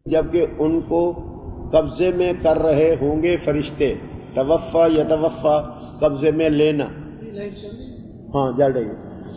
جبکہ ان کو قبضے میں کر رہے ہوں گے فرشتے. توفا یتوفا قبضے میں لینا. ہاں جل رہی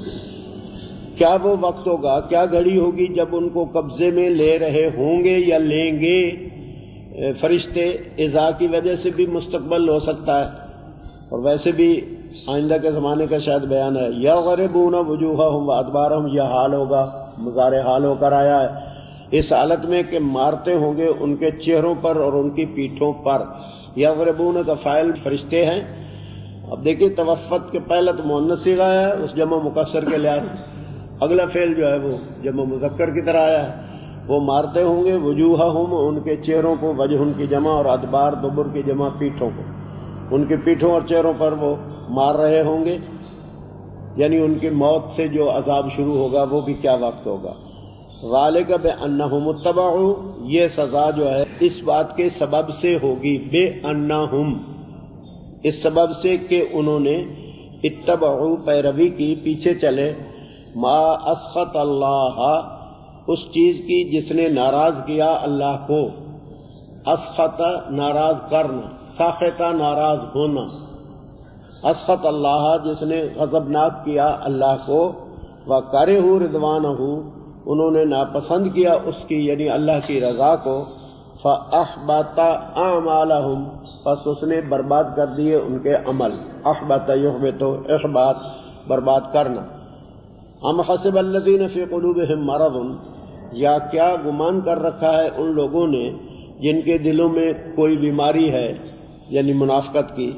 ہے. کیا وہ وقت ہوگا، کیا گھڑی ہوگی جب ان کو قبضے میں لے رہے ہوں گے یا لیں گے فرشتے. اذا کی وجہ سے بھی مستقبل ہو سکتا ہے اور ویسے بھی آئندہ کے زمانے کا شاید بیان ہے. یغربون وجوہہم وادبارہم، یہ حال ہوگا، مضارع حال ہو کر آیا ہے اس حالت میں کہ مارتے ہوں گے ان کے چہروں پر اور ان کی پیٹھوں پر. یغربون کا فاعل فرشتے ہیں. اب دیکھیے توفت کے پہلے تو مؤنث صیغہ ہے اس جمع مکسر کے لحاظ سے، اگلا فعل جو ہے وہ جمع مذکر کی طرح آیا ہے. وہ مارتے ہوں گے وجوہہم، ان کے چہروں کو، وجہ ان کی جمع، اور ادبار دبر کی جمع پیٹھوں کو، ان کی پیٹھوں اور چہروں پر وہ مار رہے ہوں گے. یعنی ان کی موت سے جو عذاب شروع ہوگا وہ بھی کیا وقت ہوگا. ذالک بانہم اتبعوا، یہ سزا جو ہے اس بات کے سبب سے ہوگی. بانہم، اس سبب سے کہ انہوں نے اتبعوا پیروی کی، پیچھے چلے، ما اسخط اللہ، اس چیز کی جس نے ناراض کیا اللہ کو. اسخط ناراض کرنا، ساخط ناراض ہونا. اسخط اللہ جس نے غضبناک کیا اللہ کو. وکرہوا رضوانہ، انہوں نے ناپسند کیا اس کی یعنی اللہ کی رضا کو. فاحبط اعمالہم، پس اس نے برباد کر دیے ان کے عمل. احبط یحبط، احباط برباد کرنا. ام حسب الذین فی قلوبہم مرض، یا کیا گمان کر رکھا ہے ان لوگوں نے جن کے دلوں میں کوئی بیماری ہے یعنی منافقت کی.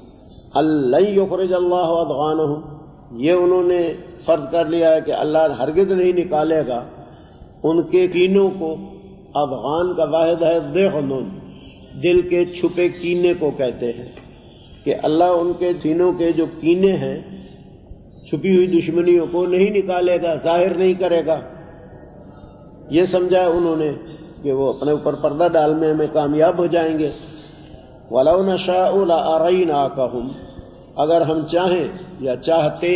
لن یخرج اللہ اضغانہم، یہ انہوں نے فرض کر لیا ہے کہ اللہ ہرگز نہیں نکالے گا ان کے کینوں کو. اضغان کا واحد ہے ذغن، دل کے چھپے کینے کو کہتے ہیں کہ اللہ ان کے سینوں کے جو کینے ہیں، چھپی ہوئی دشمنیوں کو نہیں نکالے گا، ظاہر نہیں کرے گا. یہ سمجھا انہوں نے کہ وہ اپنے اوپر پردہ ڈالنے میں کامیاب ہو جائیں گے. وَلَوْ نَشَاءُ لَأَرَيْنَاكَهُمْ، اگر ہم چاہیں یا چاہتے،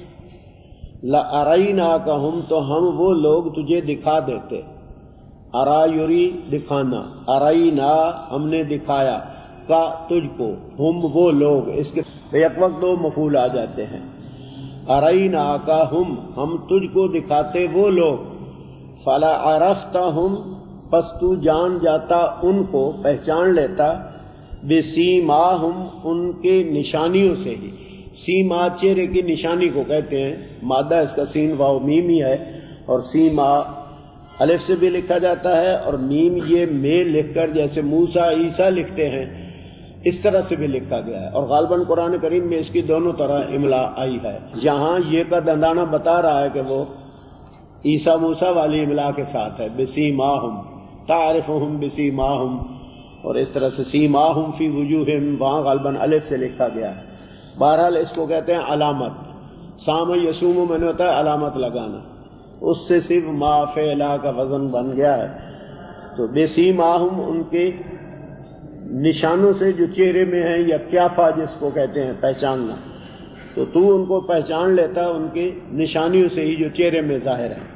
لَأَرَيْنَاكَهُمْ تو ہم وہ لوگ تجھے دکھا دیتے. ارا یری دکھانا، ارائینا ہم نے دکھایا، کا تجھ کو، ہم وہ لوگ، اس کے یک وقت دو مفعول آ جاتے ہیں. ارائینا کا ہم تجھ کو دکھاتے وہ لوگ. فلا عرفتہم، پس تو جان جاتا ان کو، پہچان لیتا. بسیماہم، ان کے نشانیوں سے ہی. سیما چہرے کی نشانی کو کہتے ہیں. مادہ اس کا سین واو میم ہی ہے، اور سیما الف سے بھی لکھا جاتا ہے اور میم یہ میں لکھ کر جیسے موسیٰ عیسیٰ لکھتے ہیں اس طرح سے بھی لکھا گیا ہے. اور غالباً قرآن کریم میں اس کی دونوں طرح املا آئی ہے. یہاں یہ کا دندانہ بتا رہا ہے کہ وہ عیسیٰ موسیٰ والی املا کے ساتھ ہے. بسیماہم، تعرفہم بسیماہم، اور اس طرح سے سیماہم فی وجوہہم وہاں غالباً الف سے لکھا گیا ہے. بہرحال اس کو کہتے ہیں علامت. سام یسوم میں نے ہوتا ہے علامت لگانا، اس سے صرف ما فعلا کا وزن بن گیا ہے. تو بسیماہم ان کے نشانوں سے جو چہرے میں ہیں، یا کیافہ جس کو کہتے ہیں پہچاننا، تو تو ان کو پہچان لیتا ان کی نشانیوں سے ہی جو چہرے میں ظاہر ہے.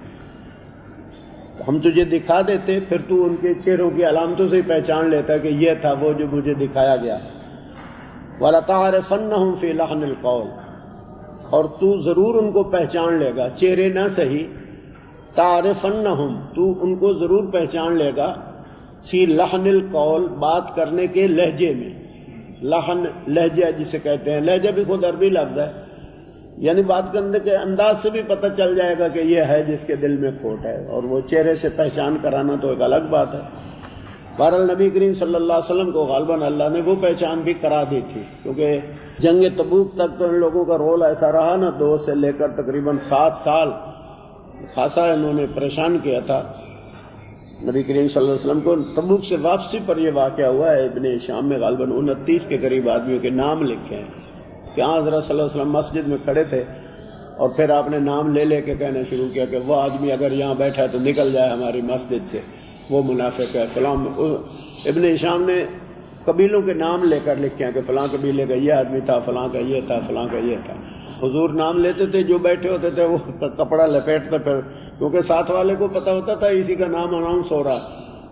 ہم تجھے دکھا دیتے، پھر تو ان کے چہروں کی علامتوں سے ہی پہچان لیتا کہ یہ تھا وہ جو مجھے دکھایا گیا. وَلَتَعْرِفَنَّهُمْ فِي لَحْنِ الْقَوْلِ، اور تو ضرور ان کو پہچان لے گا، چہرے نہ صحیح. تعرفنہم، تو ان کو ضرور پہچان لے گا. فی لحن القول، بات کرنے کے لہجے میں. لحن لہجہ جسے کہتے ہیں، لہجہ بھی خود عربی لفظ ہے، یعنی بات کرنے کے انداز سے بھی پتہ چل جائے گا کہ یہ ہے جس کے دل میں کھوٹ ہے. اور وہ چہرے سے پہچان کرانا تو ایک الگ بات ہے. بہرحال نبی کریم صلی اللہ علیہ وسلم کو غالباً اللہ نے وہ پہچان بھی کرا دی تھی، کیونکہ جنگ تبوک تک تو ان لوگوں کا رول ایسا رہا نا، 2 سے لے کر تقریباً 7 سال خاصا انہوں نے پریشان کیا تھا نبی کریم صلی اللہ علیہ وسلم کو. تبوک سے واپسی پر یہ واقعہ ہوا ہے. ابن شام میں غالباً 29 کے قریب آدمیوں کے نام لکھے ہیں کہ حضرت صلی اللہ علیہ وسلم مسجد میں کھڑے تھے اور پھر آپ نے نام لے لے کے کہنا شروع کیا کہ وہ آدمی اگر یہاں بیٹھا ہے تو نکل جائے ہماری مسجد سے، وہ منافق ہے. فلاں ابن شام نے قبیلوں کے نام لے کر لکھے ہیں کہ فلاں قبیلے کا یہ آدمی تھا، فلاں کا یہ تھا، فلاں کا یہ تھا. حضور نام لیتے تھے، جو بیٹھے ہوتے تھے وہ کپڑا لپیٹتے، پھر کیونکہ ساتھ والے کو پتہ ہوتا تھا اسی کا نام اناؤنس ہو رہا،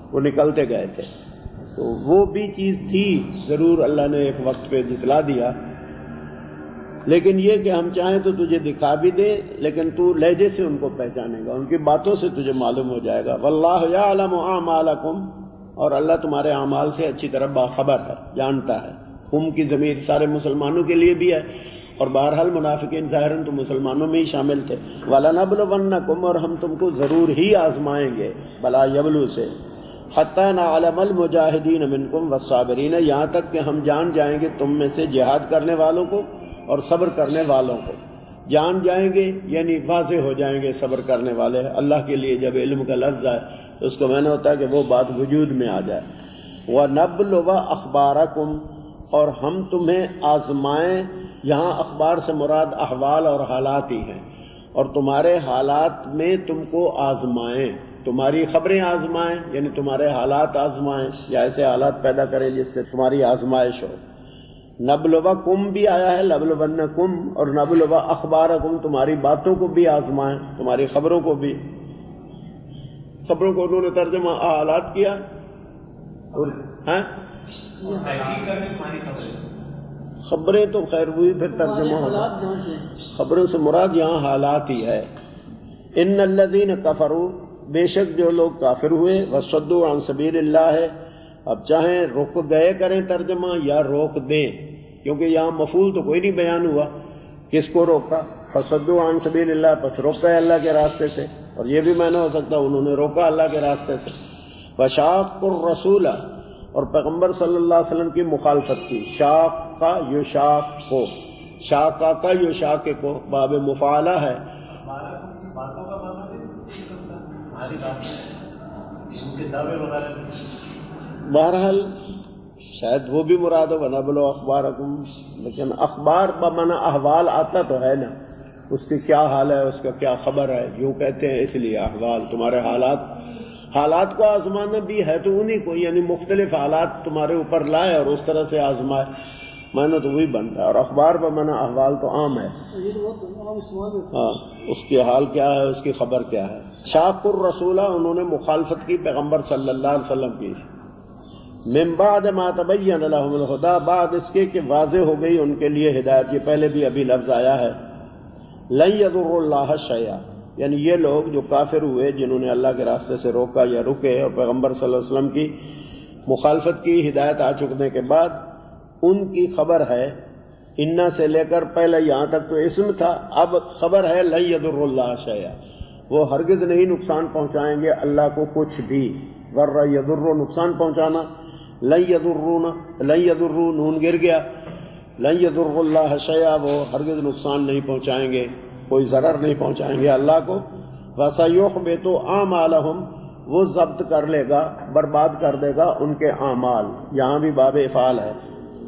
وہ نکلتے گئے تھے. تو وہ بھی چیز تھی ضرور اللہ نے ایک وقت پہ جتلا دیا، لیکن یہ کہ ہم چاہیں تو تجھے دکھا بھی دیں، لیکن تو لہجے سے ان کو پہچانے گا، ان کی باتوں سے تجھے معلوم ہو جائے گا. واللہ یعلم اعمالکم، اور اللہ تمہارے اعمال سے اچھی طرح باخبر ہے، جانتا ہے. ہم کی ضمیر سارے مسلمانوں کے لیے بھی ہے، اور بہرحال منافقین ظاہراً تو مسلمانوں میں ہی شامل تھے. وَلَنَبْلُوَنَّكُمْ، اور ہم تم کو ضرور ہی آزمائیں گے، بلا یبلو سے. حَتَّى نَعْلَمَ الْمُجَاهِدِينَ مِنْكُمْ وَالصَّابِرِينَ، یہاں تک کہ ہم جان جائیں گے تم میں سے جہاد کرنے والوں کو اور صبر کرنے والوں کو. جان جائیں گے یعنی واضح ہو جائیں گے صبر کرنے والے. اللہ کے لیے جب علم کا لفظ آئے تو اس کو معنی ہوتا ہے کہ وہ بات وجود میں آ جائے. وَنَبْلُوَ أَخْبَارَكُمْ، اور ہم تمہیں آزمائیں. یہاں اخبار سے مراد احوال اور حالات ہی ہیں، اور تمہارے حالات میں تم کو آزمائیں، تمہاری خبریں آزمائیں، یعنی تمہارے حالات آزمائیں یا ایسے حالات پیدا کریں جس سے تمہاری آزمائش ہو. نبلوکم بھی آیا ہے، لبلونکم، اور نبلوا اخبارکم، تمہاری باتوں کو بھی آزمائیں، تمہاری خبروں کو بھی. خبروں کو انہوں نے ترجمہ حالات کیا. خبریں تو خیر ہوئی پھر ترجمہ ہوگا. خبروں سے مراد یہاں حالات ہی ہے. ان الذین کفروا، بے شک جو لوگ کافر ہوئے، وصدوا عن سبیل اللہ ہے. اب چاہیں رک گئے کریں ترجمہ یا روک دیں، کیونکہ یہاں مفعول تو کوئی نہیں بیان ہوا. کس کو روکا؟ فصدوا عن سبیل اللہ، پس روکا ہے اللہ کے راستے سے. اور یہ بھی معنی ہو سکتا انہوں نے روکا اللہ کے راستے سے. وشاق الرسول، اور پیغمبر صلی اللہ علیہ وسلم کی مخالفت کی. شاق کا یشاق کو، شاقہ کا یشاق کو، باب مفعلہ ہے. بہرحال شاید وہ بھی مراد ہو ونبلو اخبارکم، لیکن اخبار بمعنی احوال آتا تو ہے نا، اس کی کیا حال ہے، اس کا کیا خبر ہے، یوں کہتے ہیں اس لیے احوال. تمہارے حالات کو آزمانا بھی ہے تو انہی کو، یعنی مختلف حالات تمہارے اوپر لائے اور اس طرح سے آزمائے، معنی تو وہی بنتا ہے. اور اخبار بمعنی احوال تو عام ہے. ہاں، اس کی حال کیا ہے، اس کی خبر کیا ہے. شاق الرسولہ، انہوں نے مخالفت کی پیغمبر صلی اللہ علیہ وسلم کی. من بعد ما تبین لهم الہدی، بعد اس کے کہ واضح ہو گئی ان کے لیے ہدایت. یہ پہلے بھی ابھی لفظ آیا ہے. لن یضروا اللہ شیئا، یعنی یہ لوگ جو کافر ہوئے، جنہوں نے اللہ کے راستے سے روکا یا رکے اور پیغمبر صلی اللہ علیہ وسلم کی مخالفت کی، ہدایت آ چکنے کے بعد ان کی خبر ہے. انا سے لے کر پہلے یہاں تک تو اسم تھا، اب خبر ہے لن یضروا اللہ شیئا، وہ ہرگز نہیں نقصان پہنچائیں گے اللہ کو کچھ بھی. ضر یضر، نقصان پہنچانا. لن یضروا، نون گر گیا. لن یضروا اللہ شیئا، وہ ہرگز نقصان نہیں پہنچائیں گے، کوئی ضرر نہیں پہنچائیں گے اللہ کو. وَسَيُحْبِطُ أَعْمَالَهُمْ، وہ ضبط کر لے گا، برباد کر دے گا ان کے اعمال. یہاں بھی باب افعال ہے.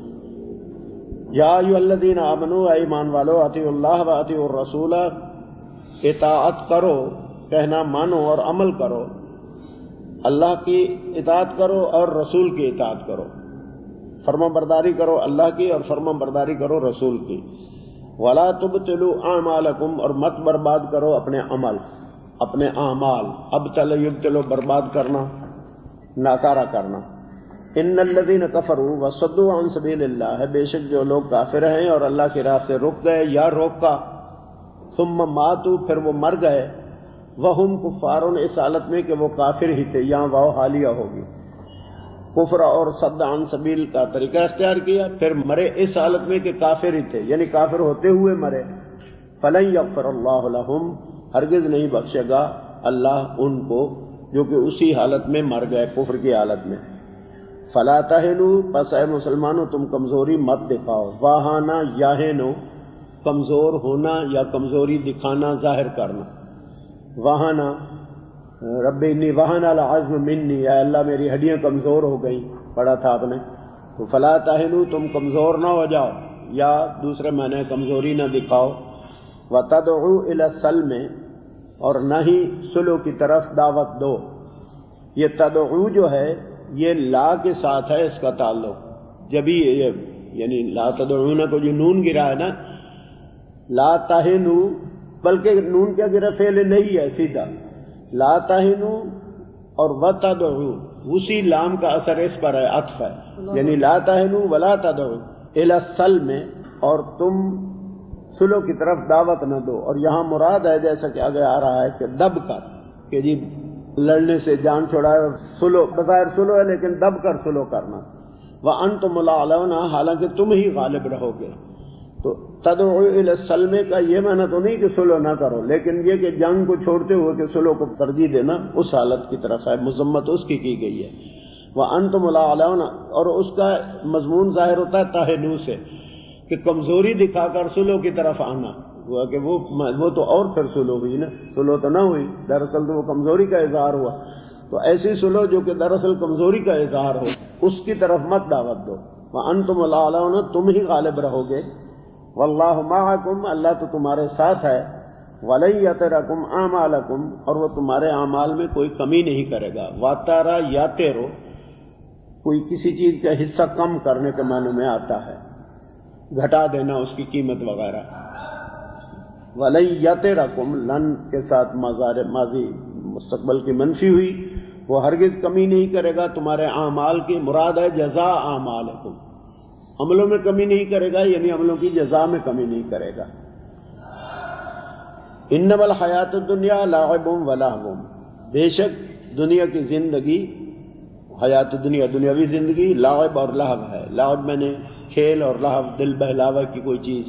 یا ایھا الذین آمنوا، اے ایمان والو، اطیعوا اللہ و اطیعوا الرسول، اطاعت کرو، کہنا مانو اور عمل کرو. اللہ کی اطاعت کرو اور رسول کی اطاعت کرو، فرما برداری کرو اللہ کی اور فرما برداری کرو رسول کی. وَلَا تُبْطِلُوا أَعْمَالَكُمْ، اور مت برباد کرو اپنے عمل، اپنے اعمال. ابطل یبطل، برباد کرنا، ناکارہ کرنا. ان الذین کفروا وصدوا عن سبیل اللہ، بے شک جو لوگ کافر ہیں اور اللہ کی راہ سے رک گئے یا روکا. ثم ماتوا، پھر وہ مر گئے. وہم کفارون، اس حالت میں کہ وہ کافر ہی تھے. یہاں واو حالیہ ہوگی. کفر اور صد عن سبیل کا طریقہ اختیار کیا، پھر مرے اس حالت میں کہ کافر ہی تھے، یعنی کافر ہوتے ہوئے مرے. فلن یغفر اللہ لہم، ہرگز نہیں بخشے گا اللہ ان کو جو کہ اسی حالت میں مر گئے، کفر کی حالت میں. فلا تہنوا، پس اے مسلمانوں تم کمزوری مت دکھاؤ. واہانا یاہنو، کمزور ہونا یا کمزوری دکھانا، ظاہر کرنا. واہانا، رب انی وہن العظم منی، اے اللہ میری ہڈیاں کمزور ہو گئیں، پڑھا تھا آپ نے. تو فلا تہنوا، تم کمزور نہ ہو جاؤ، یا دوسرے معنی کمزوری نہ دکھاؤ. وتدعوا الی السلم، اور نہ ہی صلح کی طرف دعوت دو. یہ تدعو جو ہے یہ لا کے ساتھ ہے اس کا تعلق. جبھی یہ یعنی لا تدعون کو جو نون گرا ہے نا، لا تہنوا، بلکہ نون کیا گرا، فعل نہیں ہے سیدھا. لا تہنوا اور وتدعوا، اسی لام کا اثر اس پر ہے، عطف ہے، یعنی لا تہنوا ولا تدعوا الی السلم، اور تم صلح کی طرف دعوت نہ دو. اور یہاں مراد ہے جیسا کہ آگے آ رہا ہے کہ دب کر، کہ جی لڑنے سے جان چھڑائے اور صلح، بظاہر صلح ہے لیکن دب کر صلح کرنا. وَأَنْتُمُ الْأَعْلَوْنَ، حالانکہ تم ہی غالب رہو گے. تو تدعو الی السلم کا یہ معنی تو نہیں کہ صلح نہ کرو، لیکن یہ کہ جنگ کو چھوڑتے ہوئے کہ صلح کو ترجیح دینا، اس حالت کی طرف ہے، مذمت اس کی گئی ہے. وَأَنْتُمُ الْأَعْلَوْنَ، اور اس کا مضمون ظاہر ہوتا ہے تہنو سے، کہ کمزوری دکھا کر صلح کی طرف آنا ہوا، کہ وہ تو اور پھر صلح ہوئی نا، صلح تو نہ ہوئی، دراصل تو وہ کمزوری کا اظہار ہوا. تو ایسی صلح جو کہ دراصل کمزوری کا اظہار ہو، اس کی طرف مت دعوت دو. وَأَنْتُمُ الْأَعْلَوْنَ، تم ہی غالب رہو گے. وَاللَّهُ مَعَكُمْ، اللہ تو تمہارے ساتھ ہے. وَلَن يَتِرَكُمْ أَعْمَالَكُمْ، اور وہ تمہارے اعمال میں کوئی کمی نہیں کرے گا. وَاتَرَا یاترو، کوئی کسی چیز کا حصہ کم کرنے کے معنی میں آتا ہے، گھٹا دینا اس کی قیمت وغیرہ. وَلَن يَتِرَكُمْ، لن کے ساتھ ماضی مستقبل کی منفی ہوئی، وہ ہرگز کمی نہیں کرے گا تمہارے اعمال کی. مراد ہے جزاء اعمالکم، عملوں میں کمی نہیں کرے گا، یعنی عملوں کی جزا میں کمی نہیں کرے گا. انما الحیات الدنیا لعب ولہو، بے شک دنیا کی زندگی، حیات دنیا دنیاوی زندگی، لعب اور لہو ہے. لعب میں نے کھیل اور لہو دل بہلاوے کی کوئی چیز.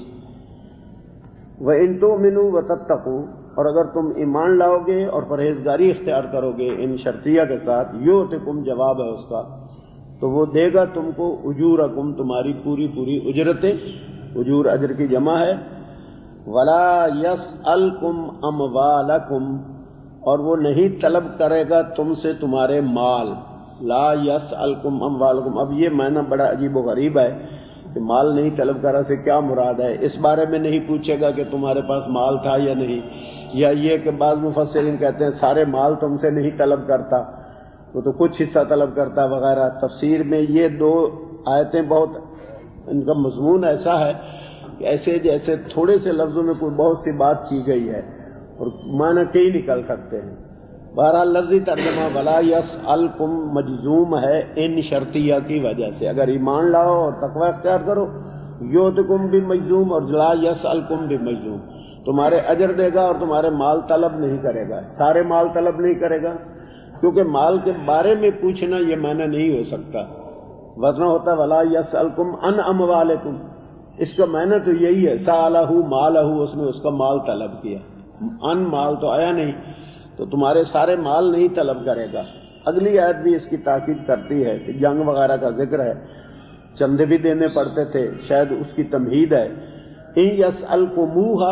وَإِن تُؤْمِنُوا وَتَتَّقُوا، اور اگر تم ایمان لاؤ گے اور پرہیزگاری اختیار کرو گے ان شرطیہ کے ساتھ، یؤتکم جواب ہے اس کا، تو وہ دے گا تم کو اجورکم، تمہاری پوری اجرتیں، اجور اجر کی جمع ہے. ولا یسألکم اموالکم، اور وہ نہیں طلب کرے گا تم سے تمہارے مال. لا یسألکم اموالکم، اب یہ معنی بڑا عجیب و غریب ہے کہ مال نہیں طلب کرا سے کیا مراد ہے. اس بارے میں نہیں پوچھے گا کہ تمہارے پاس مال تھا یا نہیں، یا یہ کہ بعض مفسرین کہتے ہیں سارے مال تم سے نہیں طلب کرتا، وہ تو کچھ حصہ طلب کرتا وغیرہ. تفسیر میں یہ دو آیتیں بہت، ان کا مضمون ایسا ہے کہ ایسے جیسے تھوڑے سے لفظوں میں کوئی بہت سی بات کی گئی ہے اور معنی کئی نکل سکتے ہیں. بہرحال لفظی ترجمہ ولا یسألکم مجزوم ہے ان شرطیہ کی وجہ سے. اگر ایمان لاؤ اور تقوی اختیار کرو، یؤتکم بھی مجزوم اور لا یسألکم بھی مجزوم، تمہارے اجر دے گا اور تمہارے مال طلب نہیں کرے گا. سارے مال طلب نہیں کرے گا کیونکہ مال کے بارے میں پوچھنا یہ معنی نہیں ہو سکتا، ورنہ ہوتا ولا یسألکم ان اموالکم، اس کا معنی تو یہی ہے سالہ مالہ، اس نے اس کا مال طلب کیا. ان مال تو آیا نہیں، تو تمہارے سارے مال نہیں طلب کرے گا. اگلی آیت بھی اس کی تاکید کرتی ہے کہ جنگ وغیرہ کا ذکر ہے، چندے بھی دینے پڑتے تھے، شاید اس کی تمہید ہے. ان یسألکموہا،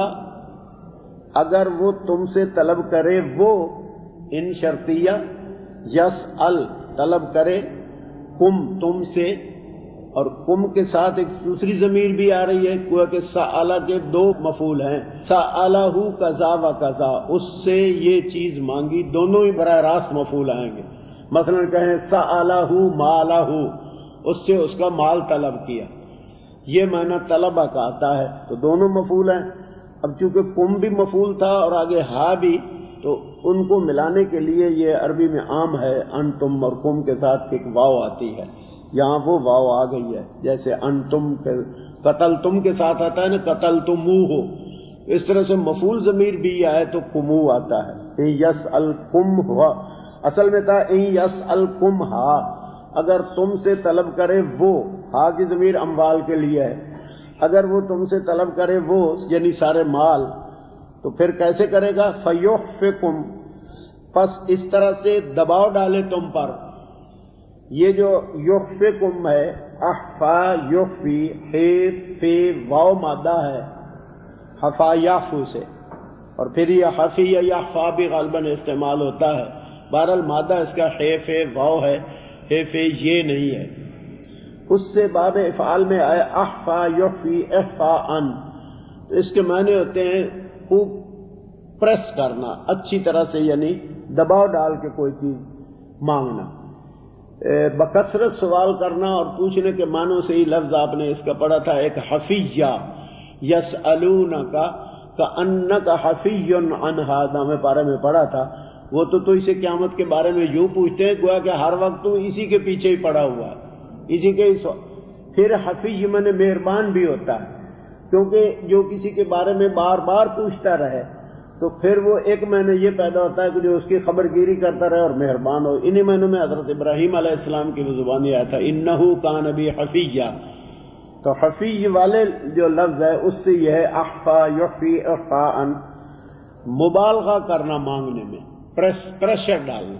اگر وہ تم سے طلب کرے، وہ ان شرطیہ، یسأل طلب کرے، کم تم سے، اور کم کے ساتھ ایک دوسری ضمیر بھی آ رہی ہے، گویا کہ سألہ کے دو مفعول ہیں، سألہ کذا و کذا، اس سے یہ چیز مانگی، دونوں ہی براہ راست مفعول آئیں گے. مثلا کہیں سألہ مالہ، اس سے اس کا مال طلب کیا، یہ معنی طلبہ کا آتا ہے، تو دونوں مفعول ہیں. اب چونکہ کم بھی مفعول تھا اور آگے ہا بھی، تو ان کو ملانے کے لیے یہ عربی میں عام ہے، انتم اور کم کے ساتھ ایک واو آتی ہے، یہاں وہ واو آ گئی ہے. جیسے انتم کے قتل تم کے ساتھ آتا ہے نا، قتل تمو ہو، اس طرح سے مفعول ضمیر بھی آئے تو کمو آتا ہے. ان یسألکم ہوا، اصل میں تھا ان یسألکم ہا، اگر تم سے طلب کرے وہ، ہا کی ضمیر اموال کے لیے ہے، اگر وہ تم سے طلب کرے وہ یعنی سارے مال، تو پھر کیسے کرے گا؟ فیحفکم، پس اس طرح سے دباؤ ڈالے تم پر. یہ جو یحفکم ہے، احفا یحفی، ہے فی واو مادہ ہے حفا یحفو سے، اور پھر یہ حفی یا یحفا بھی غالباً استعمال ہوتا ہے. بہرحال مادہ اس کا ہے فی واو ہے، ہے فی یہ نہیں ہے. اس سے باب افعال میں آئے احفا یحفی احفا ان، تو اس کے معنی ہوتے ہیں خوب پریس کرنا اچھی طرح سے، یعنی دباؤ ڈال کے کوئی چیز مانگنا. بکثرت سوال کرنا اور پوچھنے کے معنوں سے ہی لفظ آپ نے اس کا پڑھا تھا. ایک حفیہ یسألونک کأنک حفی عن ھذا میں پارے میں پڑھا تھا، وہ تو اسے قیامت کے بارے میں یوں پوچھتے ہیں گویا کہ ہر وقت تو اسی کے پیچھے ہی پڑا ہوا ہے، اسی کے ہی پھر حفیظ من مہربان بھی ہوتا ہے، کیونکہ جو کسی کے بارے میں بار بار پوچھتا رہے تو پھر وہ ایک معنی یہ پیدا ہوتا ہے کہ جو اس کی خبر گیری کرتا رہے اور مہربان ہو۔ انہی معنوں میں حضرت ابراہیم علیہ السلام کی وہ زبانی آیا تھا انہو کان بی حفیّا، تو حفیظ والے جو لفظ ہے اس سے یہ ہے احفا یحفی احفاء، مبالغہ کرنا مانگنے میں، پریشر ڈالنا۔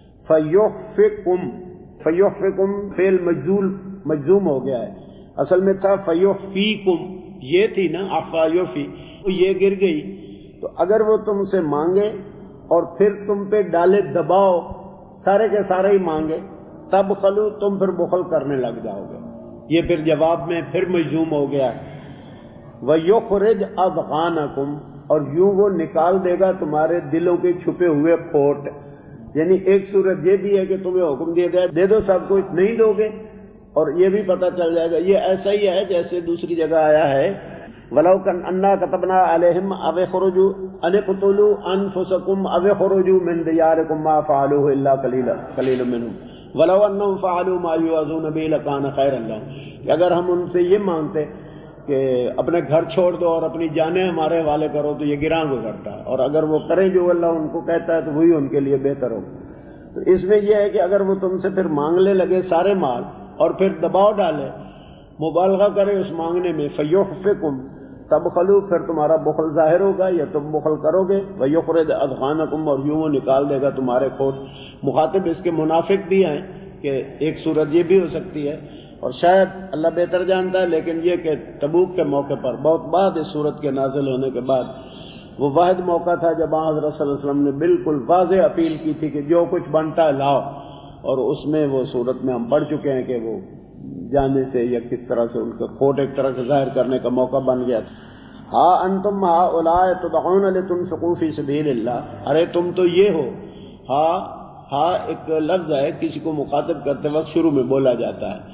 فیحفکم، فیحفکم فعل مجزوم ہو گیا ہے، اصل میں تھا فیحفیکم، یہ تھی نا احفا یحفی، یہ گر گئی۔ تو اگر وہ تم سے مانگے اور پھر تم پہ ڈالے دباؤ، سارے کے سارے ہی مانگے، تب خلو تم پھر بخل کرنے لگ جاؤ گے، یہ پھر جواب میں پھر مجزوم ہو گیا۔ وَيُخْرِجْ أَضْغَانَكُمْ، اور یوں وہ نکال دے گا تمہارے دلوں کے چھپے ہوئے پھوٹ، یعنی ایک صورت یہ بھی ہے کہ تمہیں حکم دیا جائے دے دو سب کچھ، نہیں دو گے، اور یہ بھی پتہ چل جائے گا۔ یہ ایسا ہی ہے جیسے دوسری جگہ آیا ہے وَلَوْ كَنَّا كَتَبْنَا عَلَيْهِمْ أَوْ اخْرُجُوا أَنِ اقْتُلُوا أَنفُسَكُمْ أَوْ اخْرُجُوا مِنْ دِيَارِكُمْ مَا فَعَلُوهُ إِلَّا قَلِيلٌ مِّنْهُمْ وَلَوْ أَنَّهُمْ فَعَلُوا مَا يُوعَظُونَ بِهِ لَكَانَ خَيْرًا لَّهُمْ، کہ اگر ہم ان سے یہ مانگتے کہ اپنے گھر چھوڑ دو اور اپنی جانیں ہمارے حوالے کرو تو یہ گراں گزرتا ہے، اور اگر وہ کریں جو اللہ ان کو کہتا ہے تو وہی ان کے لیے بہتر ہو۔ تو اس میں یہ ہے کہ اگر وہ تم سے پھر مانگنے لگے سارے مال اور پھر دباؤ ڈالے، مبالغہ کرے اس مانگنے میں، فیحفکم، تب خلو پھر تمہارا بخل ظاہر ہوگا یا تم بخل کرو گے، وَيُخْرِجْ أَضْغَانَكُمْ، اور یوں وہ نکال دے گا تمہارے کھوٹ۔ مخاطب اس کے منافق بھی ہیں کہ ایک صورت یہ بھی ہو سکتی ہے، اور شاید اللہ بہتر جانتا ہے، لیکن یہ کہ تبوک کے موقع پر بہت بعد اس صورت کے نازل ہونے کے بعد وہ واحد موقع تھا جب حضرت صلی اللہ علیہ وسلم نے بالکل واضح اپیل کی تھی کہ جو کچھ بنتا ہے لاؤ، اور اس میں وہ صورت میں ہم پڑھ چکے ہیں کہ وہ جانے سے یا کس طرح سے ان کا کھوٹ ایک طرح سے ظاہر کرنے کا موقع بن گیا تھا۔ ہا انتم ہؤلاء تدعون لتنفقوا فی سبیل اللہ، ارے تم تو یہ ہو، ہا ایک لفظ ہے کسی کو مخاطب کرتے وقت شروع میں بولا جاتا ہے،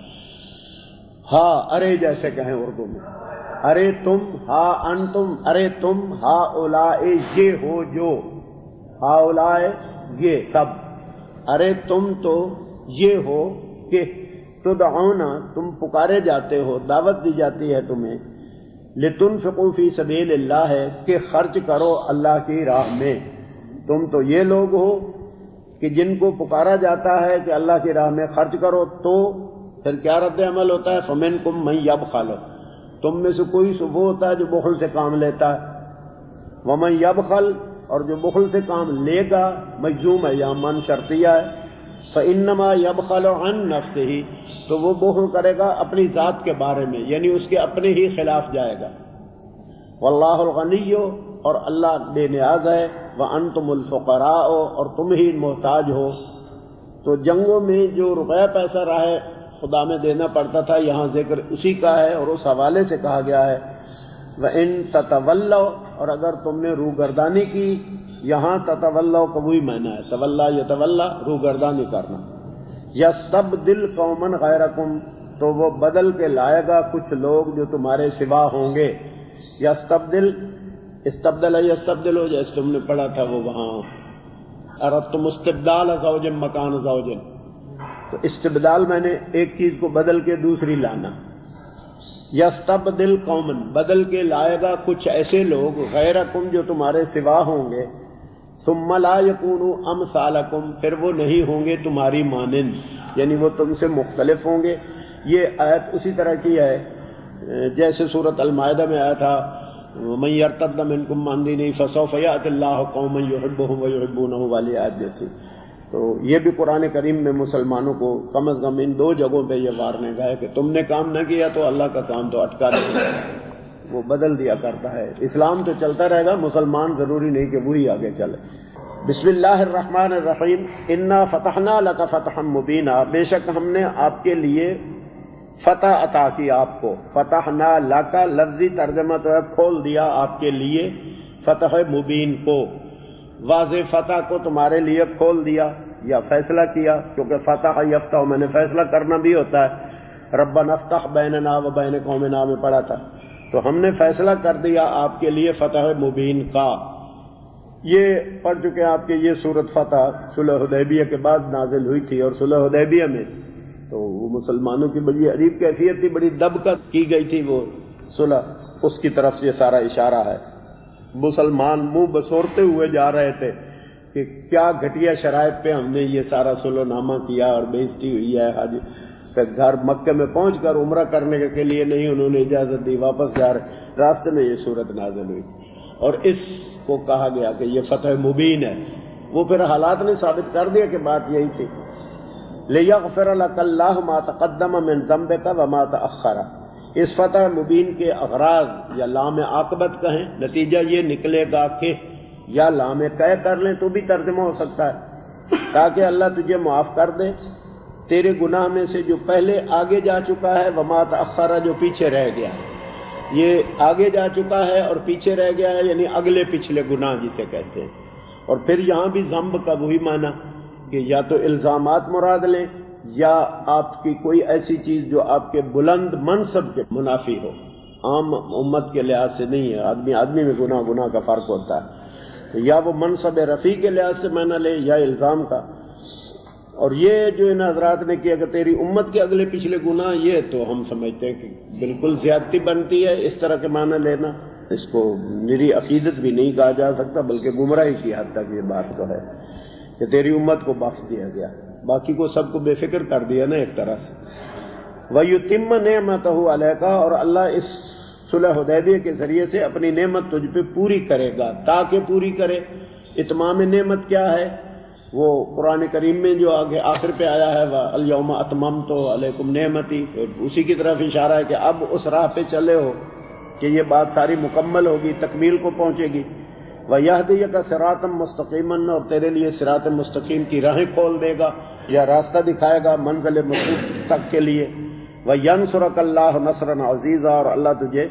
ہا ارے جیسے کہیں اردو میں، ارے تم، ہا انتم، ارے تم، ہؤلاء یہ ہو جو، ہؤلاء یہ سب، ارے تم تو یہ ہو کہ تدعون تم پکارے جاتے ہو، دعوت دی جاتی ہے تمہیں، لتنفقوا فی سبیل اللہ ہے کہ خرچ کرو اللہ کی راہ میں، تم تو یہ لوگ ہو کہ جن کو پکارا جاتا ہے کہ اللہ کی راہ میں خرچ کرو، تو پھر کیا رد عمل ہوتا ہے، فَمِنْكُمْ مَنْ يَبْخَلُ، تم میں سے کوئی وہ ہوتا ہے جو بخل سے کام لیتا ہے، وَمَنْ يَبْخَلْ، اور جو بخل سے کام لے گا، مجزوم ہے یا من شرطیہ ہے، فَإِنَّمَا يَبْخَلُ عَنْ نَفْسِهِ، تو وہ بخل کرے گا اپنی ذات کے بارے میں، یعنی اس کے اپنے ہی خلاف جائے گا، وَاللَّهُ الْغَنِيُّ، اور اللہ بے نیاز ہے، وَأَنْتُمُ الْفُقَرَاءُ، اور تم ہی محتاج ہو۔ تو جنگوں میں جو روپیہ پیسہ راہ خدا میں دینا پڑتا تھا، یہاں ذکر اسی کا ہے اور اس حوالے سے کہا گیا ہے، وَإِن تَتَوَلَّوْا، اور اگر تم نے روگردانی کی، یہاں تتولوا کا وہی معنی ہے، تولا یتولا، روگردانی کرنا، یستبدل قوما غیرکم، تو وہ بدل کے لائے گا کچھ لوگ جو تمہارے سوا ہوں گے، یستبدل، استبدل یستبدل ہو، جیسے تم نے پڑھا تھا وہ وہاں اردتم استبدال زوج مکان زوج، تو استبدال میں نے ایک چیز کو بدل کے دوسری لانا، یستبدل قومن، بدل کے لائے گا کچھ ایسے لوگ، غیرکم، جو تمہارے سوا ہوں گے، ثم لا یکونوا امثالکم، پھر وہ نہیں ہوں گے تمہاری مانند، یعنی وہ تم سے مختلف ہوں گے۔ یہ آیت اسی طرح کی ہے جیسے سورۃ المائدہ میں آیا تھا، وَمَن يَرْتَدَّ مِنكُمْ عَن دِينِهِ فَسَوْفَ يَأْتِ اللَّهُ قَوْمًا يُحِبُّهُمْ وَيُحِبُّونَهُ، والی آیت جو تھی۔ تو یہ بھی قرآن کریم میں مسلمانوں کو کم از کم ان دو جگہوں پہ یہ وارنے کا ہے کہ تم نے کام نہ کیا تو اللہ کا کام تو اٹکا رہے، وہ بدل دیا کرتا ہے۔ اسلام تو چلتا رہے گا، مسلمان ضروری نہیں کہ وہی آگے چلے۔ بسم اللہ الرحمن الرحیم، انا فتحنا لک فتحا مبینا، بے شک ہم نے آپ کے لیے فتح عطا کی آپ کو، فتحنا لک، لفظی ترجمہ تو ہے کھول دیا آپ کے لیے، فتح مبین کو، واضح فتح کو تمہارے لیے کھول دیا یا فیصلہ کیا، کیونکہ فتح یفتح میں نے فیصلہ کرنا بھی ہوتا ہے، ربنا افتح بیننا و بین قومنا میں پڑھا تھا، تو ہم نے فیصلہ کر دیا آپ کے لیے فتح مبین کا، یہ پڑھ چکے ہیں آپ کے، یہ سورت فتح صلح حدیبیہ کے بعد نازل ہوئی تھی، اور صلح حدیبیہ میں تو وہ مسلمانوں کی بڑی عجیب کیفیت تھی، بڑی دبکت کی گئی تھی وہ صلح، اس کی طرف یہ سارا اشارہ ہے۔ مسلمان منہ بسورتے ہوئے جا رہے تھے کہ کیا گھٹیا شرائط پہ ہم نے یہ سارا صلح نامہ کیا اور بےعزتی ہوئی ہے، حج گھر مکہ میں پہنچ کر عمرہ کرنے کے لیے نہیں انہوں نے اجازت دی، واپس جا رہے راستے میں یہ صورت نازل ہوئی تھی، اور اس کو کہا گیا کہ یہ فتح مبین ہے۔ وہ پھر حالات نے ثابت کر دیا کہ بات یہی تھی۔ لِيَغْفِرَ لَكَ اللَّهُ مَا تَقَدَّمَ مِن ذَنبِكَ وَمَا تَأَخَّرَ، اس فتح مبین کے اغراض یا لام عاقبت کہیں، نتیجہ یہ نکلے گا کہ، یا لام کہ کر لیں تو بھی ترجمہ ہو سکتا ہے، تاکہ اللہ تجھے معاف کر دے تیرے گناہ میں سے جو پہلے آگے جا چکا ہے، وما تأخر جو پیچھے رہ گیا ہے۔ یہ آگے جا چکا ہے اور پیچھے رہ گیا ہے، یعنی اگلے پچھلے گناہ جسے کہتے ہیں۔ اور پھر یہاں بھی ذنب کا وہی معنی کہ یا تو الزامات مراد لیں یا آپ کی کوئی ایسی چیز جو آپ کے بلند منصب کے منافی ہو، عام امت کے لحاظ سے نہیں ہے، آدمی میں گناہ کا فرق ہوتا ہے، تو یا وہ منصب رفیع کے لحاظ سے معنی لیں یا الزام کا۔ اور یہ جو ان حضرات نے کیا کہ تیری امت کے اگلے پچھلے گناہ، یہ تو ہم سمجھتے ہیں کہ بالکل زیادتی بنتی ہے اس طرح کے معنی لینا، اس کو نری عقیدت بھی نہیں کہا جا سکتا بلکہ گمراہی کی حد تک یہ بات تو ہے کہ تیری امت کو بخش دیا گیا، باقی کو سب کو بے فکر کر دیا نا ایک طرح سے۔ وَيُتِمَّ نِعْمَتَهُ عَلَيْكَ، اور اللہ اس صلح حدیبیہ کے ذریعے سے اپنی نعمت تجھ پہ پوری کرے گا، تاکہ پوری کرے۔ اتمام نعمت کیا ہے؟ وہ قرآن کریم میں جو آگے آخر پہ آیا ہے اليوم اتممت علیکم نعمتی، اسی کی طرف اشارہ ہے کہ اب اس راہ پہ چلے ہو کہ یہ بات ساری مکمل ہوگی، تکمیل کو پہنچے گی۔ وَيَهْدِيَكَ صِرَاطًا مُسْتَقِيمًا، اور تیرے لیے صراط مستقیم کی راہیں کھول دے گا یا راستہ دکھائے گا منزل مقصود تک کے لیے۔ وَيَنْصُرَكَ اللَّهُ نَصْرًا عَزِيزًا، اور اللہ تجھے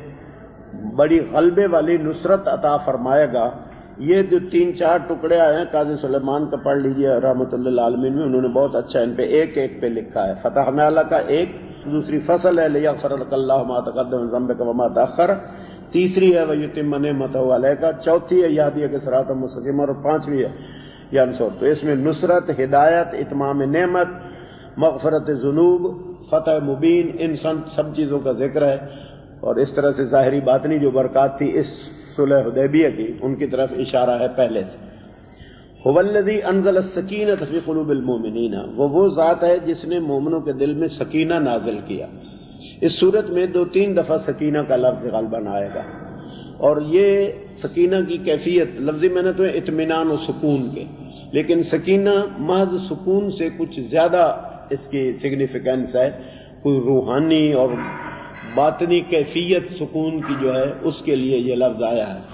بڑی غلبے والی نصرت عطا فرمائے گا۔ یہ جو 3-4 ٹکڑے آئے ہیں قاضی سلیمان کا پڑھ لیجئے رحمۃ اللہ العالمین میں، انہوں نے بہت اچھا ان پہ ایک ایک پہ لکھا ہے۔ فتحنا لک ایک، دوسری فصل ہے لیغفر لک اللہ ما تقدم من ذنبک وما تأخر، تیسری ہے ویتم نعمتہ علیک، چوتھی ہے یہدیک صراطا مستقیما، اور پانچویں ہے ینصر۔ تو اس میں نصرت، ہدایت، اتمام نعمت، مغفرت ذنوب، فتح مبین، ان سب چیزوں کا ذکر ہے، اور اس طرح سے ظاہری باطنی جو برکات تھی اس صلح حدیبیہ کی ان کی طرف اشارہ ہے پہلے سے۔ هو الذی انزل السکینۃ فی قلوب المؤمنین، وہ ذات ہے جس نے مومنوں کے دل میں سکینہ نازل کیا۔ اس صورت میں 2-3 دفعہ سکینہ کا لفظ غالباً آئے گا، اور یہ سکینہ کی کیفیت لفظی میں نے تو اطمینان و سکون کے، لیکن سکینہ محض سکون سے کچھ زیادہ اس کی سگنیفیکنس ہے، کوئی روحانی اور باطنی کیفیت سکون کی جو ہے اس کے لیے یہ لفظ آیا ہے۔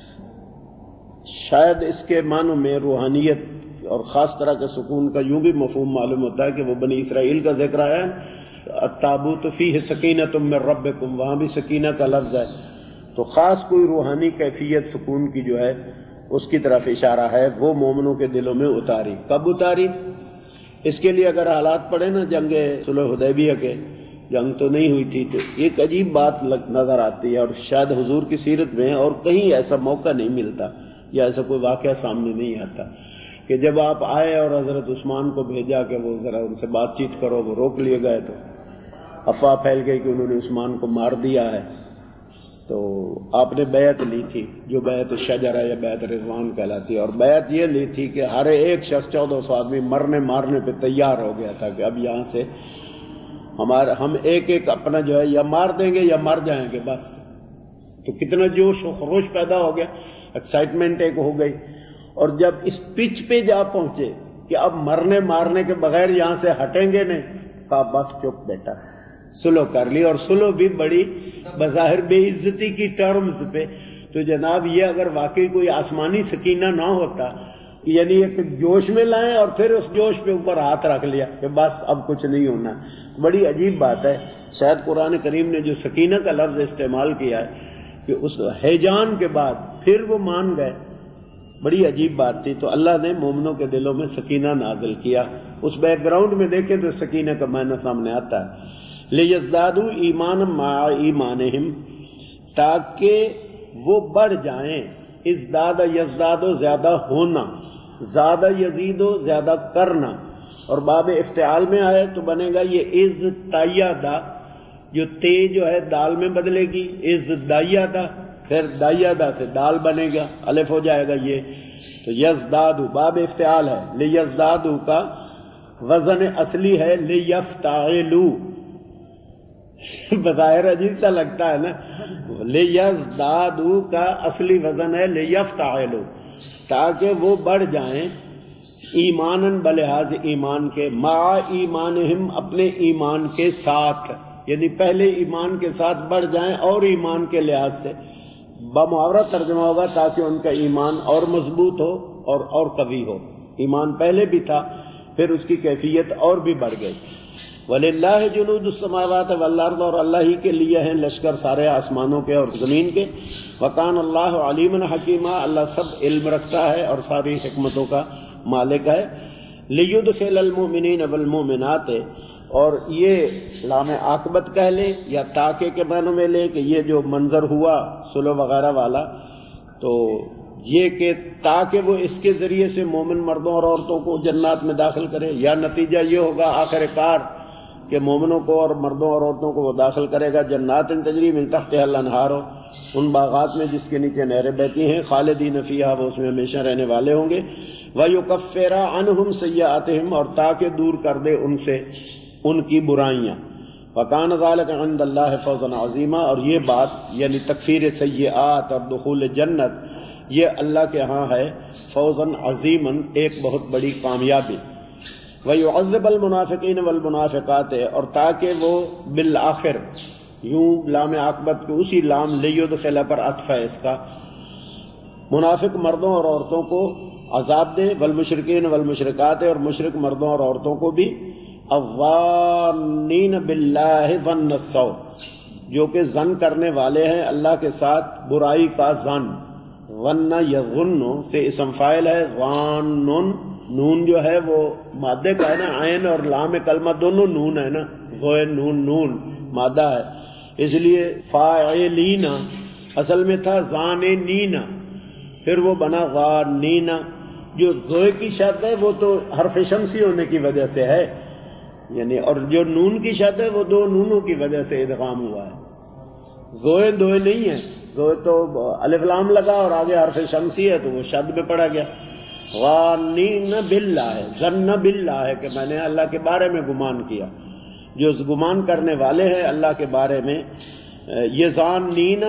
شاید اس کے معنوں میں روحانیت اور خاص طرح کے سکون کا یوں بھی مفہوم معلوم ہوتا ہے کہ وہ بنی اسرائیل کا ذکر آیا ہے، التابوت فیہ سکینۃ من ربکم، وہاں بھی سکینہ کا لفظ ہے، تو خاص کوئی روحانی کیفیت سکون کی جو ہے اس کی طرف اشارہ ہے، وہ مومنوں کے دلوں میں اتاری۔ کب اتاری؟ اس کے لیے اگر حالات پڑے نا جنگ صلح حدیبیہ کے، جنگ تو نہیں ہوئی تھی، تو ایک عجیب بات نظر آتی ہے، اور شاید حضور کی سیرت میں اور کہیں ایسا موقع نہیں ملتا یا ایسا کوئی واقعہ سامنے نہیں آتا کہ جب آپ آئے اور حضرت عثمان کو بھیجا کہ وہ ذرا ان سے بات چیت کرو، وہ روک لیے گئے، تو افواہ پھیل گئی کہ انہوں نے عثمان کو مار دیا ہے، تو آپ نے بیعت لی تھی جو بیعت شجرہ یا بیعت رضوان کہلاتی ہے، اور بیعت یہ لی تھی کہ ہر ایک شخص 1400 آدمی مارنے پہ تیار ہو گیا تھا کہ اب یہاں سے ہم ایک اپنا جو ہے یا مار دیں گے یا مر جائیں گے بس۔ تو کتنا جوش و خروش پیدا ہو گیا، ایکسائٹمنٹ ایک ہو گئی، اور جب اس پچ پہ جا پہنچے کہ اب مارنے کے بغیر یہاں سے ہٹیں گے نہیں، کہا بس چپ بیٹا، سلو کر لی، اور سلو بھی بڑی بظاہر بے عزتی کی ٹرمز پہ۔ تو جناب یہ اگر واقعی کوئی آسمانی سکینہ نہ ہوتا، یعنی ایک جوش میں لائیں اور پھر اس جوش پہ اوپر ہاتھ رکھ لیا کہ بس اب کچھ نہیں ہونا، بڑی عجیب بات ہے۔ شاید قرآن کریم نے جو سکینہ کا لفظ استعمال کیا ہے کہ اس ہیجان کے بعد پھر وہ مان گئے، بڑی عجیب بات تھی۔ تو اللہ نے مومنوں کے دلوں میں سکینہ نازل کیا۔ اس بیک گراؤنڈ میں دیکھیں تو سکینہ کا معنی سامنے آتا ہے، لِيَزْدَادُوا ایمانا مع ایمانہم، تاکہ وہ بڑھ جائیں ازداد یزداد زیادہ ہونا، زیادہ یزید زیادہ کرنا، اور باب افتعال میں آئے تو بنے گا یہ از تایادہ، جو تے جو ہے دال میں بدلے گی، از دایادہ، پھر دایادہ سے دال بنے گا، الف ہو جائے گا یہ، تو یزداد باب افتعال ہے۔ لیزداد کا وزن اصلی ہے لیفتعلوا، بظاہر عجیب سا لگتا ہے نا، لیزداد کا اصلی وزن ہے لیفتعلوا، تاکہ وہ بڑھ جائیں ایماناً بلحاظ ایمان کے، مع ایمانہم اپنے ایمان کے ساتھ، یعنی پہلے ایمان کے ساتھ بڑھ جائیں اور ایمان کے لحاظ سے، بمحاورہ ترجمہ ہوگا تاکہ ان کا ایمان اور مضبوط ہو اور قوی ہو۔ ایمان پہلے بھی تھا، پھر اس کی کیفیت اور بھی بڑھ گئی۔ وَلِلَّهِ جُنُودُ السَّمَاوَاتِ وَالْأَرْضِ، اور اللہ ہی کے لیے ہیں لشکر سارے آسمانوں کے اور زمین کے۔ وَكَانَ اللَّهُ عَلِيمًا حَكِيمًا، اللہ سب علم رکھتا ہے اور ساری حکمتوں کا مالک ہے۔ لِيُدْخِلَ الْمُؤْمِنِينَ وَالْمُؤْمِنَاتِ، اور یہ لام عاقبت کہہ لیں یا تاکہ کے معنوں میں لیں کہ یہ جو منظر ہوا صلح وغیرہ والا، تو یہ کہ تاکہ وہ اس کے ذریعے سے مومن مردوں اور عورتوں کو جنات میں داخل کرے، یا نتیجہ یہ ہوگا آخر کار کہ مومنوں کو اور مردوں اور عورتوں کو وہ داخل کرے گا جنات تجری من تحتها الانہار، ان باغات میں جس کے نیچے نہریں بہتی ہیں، خالدین فیہا، وہ اس میں ہمیشہ رہنے والے ہوں گے۔ وَيُكَفِّرَ عَنْهُمْ سَيِّئَاتِهِمْ، اور تاکہ دور کر دے ان سے ان کی برائیاں۔ وَكَانَ ذَلِكَ عِندَ اللَّهِ فَوْزًا عَظِيمًا، اور یہ بات یعنی تکفیر سیئات اور دخول جنت، یہ اللہ کے ہاں ہے فوزاً عظیماً، ایک بہت بڑی کامیابی۔ وَيُعَذِّبَ الْمُنَافِقِينَ وَالْمُنَافِقَاتِ، اور تاکہ وہ بالآخر، یوں لام عاقبت کو اسی لام لیدخل پر عطف ہے اس کا، منافق مردوں اور عورتوں کو عذاب دے، والمشرکین والمشرکات، اور مشرک مردوں اور عورتوں کو بھی، الظانین باللہ ظن السوء، جو کہ ظن کرنے والے ہیں اللہ کے ساتھ برائی کا ظن۔ ظن یظن سے اسم فاعل ہے، ظان، نون جو ہے وہ مادے کا ہے نا، عین اور لام کلمہ دونوں نون ہے نا، غین نون، نون مادہ ہے، اس لیے فاعلین اصل میں تھا ظانین، پھر وہ بنا غانین۔ جو زوئے کی شد ہے وہ تو حرف شمسی ہونے کی وجہ سے ہے، یعنی، اور جو نون کی شد ہے وہ دو نونوں کی وجہ سے ادغام ہوا ہے۔ زوئے دوئے نہیں ہے، زوئے تو الف لام لگا اور آگے حرف شمسی ہے تو وہ شد میں پڑا گیا۔ غانین باللہ، ظن باللہ ہے کہ میں نے اللہ کے بارے میں گمان کیا، جو گمان کرنے والے ہیں اللہ کے بارے میں، یہ ظانین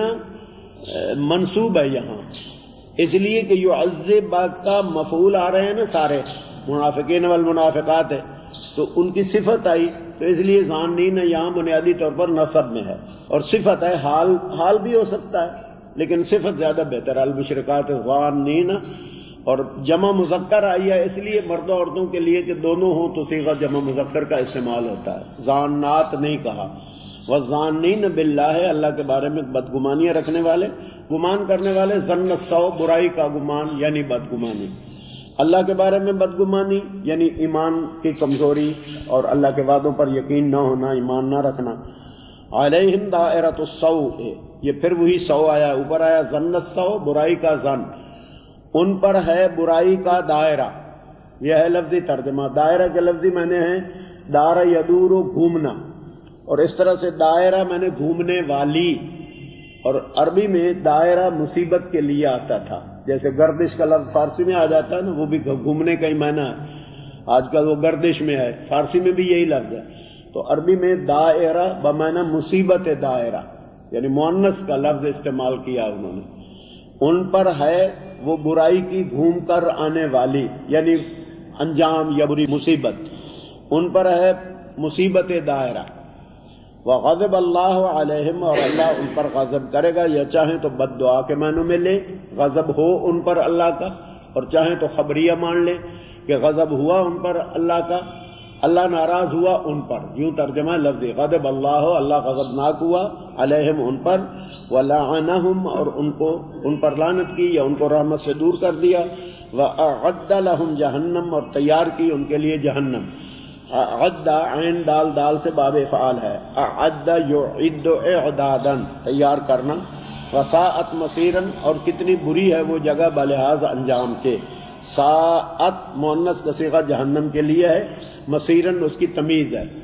منصوب ہے یہاں، اس لیے کہ یعذب کا مفعول آ رہے ہیں نا سارے، منافقین والمنافقات ہے تو ان کی صفت آئی، تو اس لیے ظانین یہاں بنیادی طور پر نصب میں ہے، اور صفت ہے، حال بھی ہو سکتا ہے لیکن صفت زیادہ بہتر ہے، المشرکات ظانین، اور جمع مذکر آئی ہے اس لیے مردوں عورتوں کے لیے کہ دونوں ہوں تو صیغہ جمع مذکر کا استعمال ہوتا ہے، ظانات نہیں کہا۔ وَظَانِّينَ بِاللَّهِ، اللہ کے بارے میں بدگمانیاں رکھنے والے، گمان کرنے والے، ظن السوء برائی کا گمان یعنی بدگمانی، اللہ کے بارے میں بدگمانی یعنی ایمان کی کمزوری اور اللہ کے وعدوں پر یقین نہ ہونا، ایمان نہ رکھنا۔ علیہم دائرۃ السوء، یہ پھر وہی سو آیا، اوپر آیا ظن السوء، برائی کا ظن، ان پر ہے برائی کا دائرہ، یہ ہے لفظی ترجمہ۔ دائرہ کے لفظی معنی ہے دار یدور، گھومنا، اور اس طرح سے دائرہ میں نے گھومنے والی، اور عربی میں دائرہ مصیبت کے لیے آتا تھا، جیسے گردش کا لفظ فارسی میں آ جاتا ہے نا، وہ بھی گھومنے کا ہی معنی ہے، آج کل وہ گردش میں ہے، فارسی میں بھی یہی لفظ ہے، تو عربی میں دائرہ بمعنی مصیبت دائرہ، یعنی مؤنث کا لفظ استعمال کیا انہوں نے، ان پر ہے وہ برائی کی گھوم کر آنے والی، یعنی انجام یا بری مصیبت، ان پر ہے مصیبت دائرہ۔ وغضب اللہ علیہم، اور اللہ ان پر غضب کرے گا، یا چاہیں تو بد دعا کے معنوں میں لیں، غضب ہو ان پر اللہ کا، اور چاہیں تو خبریہ مان لیں کہ غضب ہوا ان پر اللہ کا، اللہ ناراض ہوا ان پر، یوں ترجمہ لفظی، غضب اللہ، اللہ غضبناک ہوا، علیہم ان پر، ولعنہم، اور ان پر لعنت کی یا ان کو رحمت سے دور کر دیا، وأعد لهم جہنم، اور تیار کی ان کے لیے جہنم۔ اعد عین دال، دال سے باب افعال ہے، اعد یعد اعدادا، تیار کرنا، وساءت مصیرن، اور کتنی بری ہے وہ جگہ بلحاظ انجام کے. ساعت مؤنث کا صیغہ جہنم کے لیے ہے، مصیرن اس کی تمیز ہے،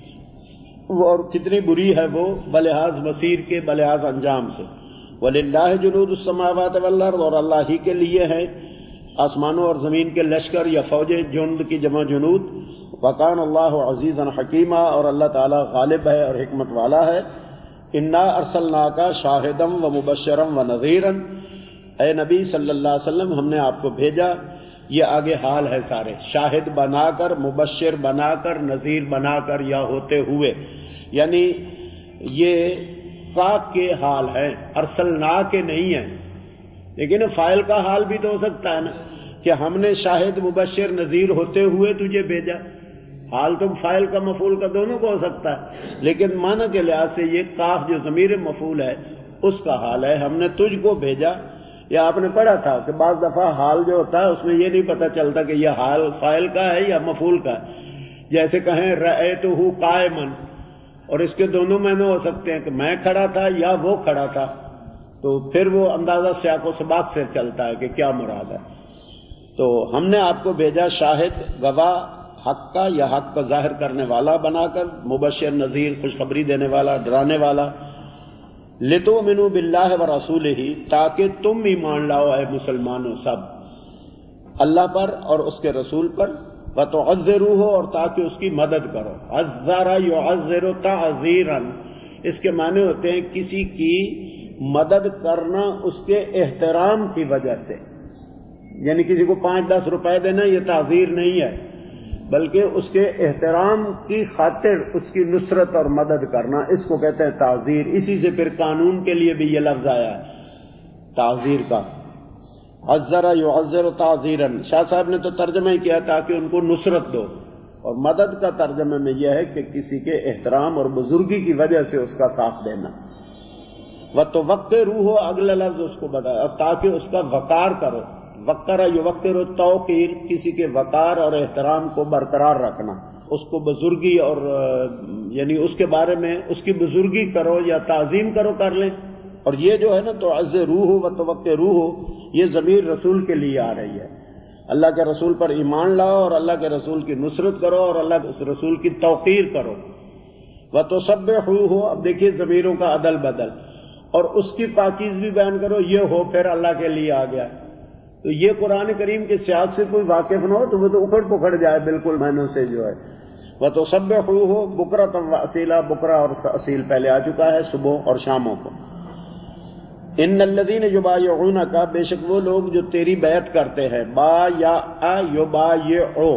اور کتنی بری ہے وہ بلحاظ مصیر کے، بلحاظ انجام کے. وَلِلَّهِ جُنُودُ السَّمَاوَاتِ وَالْأَرْضِ، اور اللہ ہی کے لیے ہے آسمانوں اور زمین کے لشکر یا فوجیں، جند کی جمع جنود. وَكَانَ اللَّهُ عَزِيزًا حَكِيمًا، اور اللہ تعالیٰ غالب ہے اور حکمت والا ہے. اِنَّا أَرْسَلْنَاكَ شَاهِدًا وَمُبَشِّرًا وَنَذِيرًا، اے نبی صلی اللہ علیہ وسلم ہم نے آپ کو بھیجا. یہ آگے حال ہے سارے، شاہد بنا کر، مبشر بنا کر، نذیر بنا کر، یا ہوتے ہوئے، یعنی یہ کاف کے حال ہیں، ارسلنا کے نہیں ہیں. لیکن فاعل کا حال بھی تو ہو سکتا ہے نا، کہ ہم نے شاہد مبشر نذیر ہوتے ہوئے تجھے بھیجا. حال تو فاعل کا مفعول کا دونوں کو ہو سکتا ہے، لیکن معنی کے لحاظ سے یہ کاف جو ضمیر مفعول ہے اس کا حال ہے، ہم نے تجھ کو بھیجا. یا آپ نے پڑھا تھا کہ بعض دفعہ حال جو ہوتا ہے اس میں یہ نہیں پتہ چلتا کہ یہ حال فاعل کا ہے یا مفعول کا ہے. جیسے کہیں رأیتہ قائما، اور اس کے دونوں معنی ہو سکتے ہیں کہ میں کھڑا تھا یا وہ کھڑا تھا، تو پھر وہ اندازہ سیاق و سباق سے چلتا ہے کہ کیا مراد ہے. تو ہم نے آپ کو بھیجا شاہد، گواہ حق کا یا حق کو ظاہر کرنے والا بنا کر، مبشر نذیر خوشخبری دینے والا ڈرانے والا. لِتُؤْمِنُوا بِاللَّهِ وَرَسُولِهِ، تاکہ تم ایمان لاؤ اے مسلمانوں سب اللہ پر اور اس کے رسول پر. وَتُعَزِّرُوهُ، اور تاکہ اس کی مدد کرو. عَزَّرَ يُعَزِّرُ تَعْزِيرًا، اس کے معنی ہوتے ہیں کسی کی مدد کرنا اس کے احترام کی وجہ سے. یعنی کسی کو 5-10 روپے دینا یہ تعزیر نہیں ہے، بلکہ اس کے احترام کی خاطر اس کی نصرت اور مدد کرنا، اس کو کہتے ہیں تعزیر. اسی سے پھر قانون کے لیے بھی یہ لفظ آیا ہے تعزیر کا. عزر یعزر تعزیرا، شاہ صاحب نے تو ترجمہ ہی کیا تاکہ ان کو نصرت دو، اور مدد کا ترجمے میں یہ ہے کہ کسی کے احترام اور بزرگی کی وجہ سے اس کا ساتھ دینا. وَتُوَقِّرُوهُ، اگلا لفظ اس کو بتایا، اور تاکہ اس کا وقار کرو. وقر یوقر توقیر، کسی کے وقار اور احترام کو برقرار رکھنا، اس کو بزرگی اور یعنی اس کے بارے میں اس کی بزرگی کرو یا تعظیم کرو کر لیں. اور یہ جو ہے نا تو عزروہ و توقروہ، یہ ضمیر رسول کے لیے آ رہی ہے. اللہ کے رسول پر ایمان لاؤ اور اللہ کے رسول کی نصرت کرو اور اللہ کے رسول کی توقیر کرو. وتسبحوہ، اب دیکھیے ضمیروں کا عدل بدل، اور اس کی پاکیزگی بیان کرو. یہ ہو پھر اللہ کے لیے آ گیا. تو یہ قرآن کریم کے سیاق سے کوئی واقف نہ ہو تو وہ تو اکھڑ پکھڑ جائے بالکل معنوں سے جو ہے. وَتُسَبِّحُوهُ بُكْرَةً وَأَصِيلًا، بکرا اور اصیل پہلے آ چکا ہے صبح اور شاموں کو. ان الذین یبایعونک، بے شک وہ لوگ جو تیری بیعت کرتے ہیں. بایع یبایع،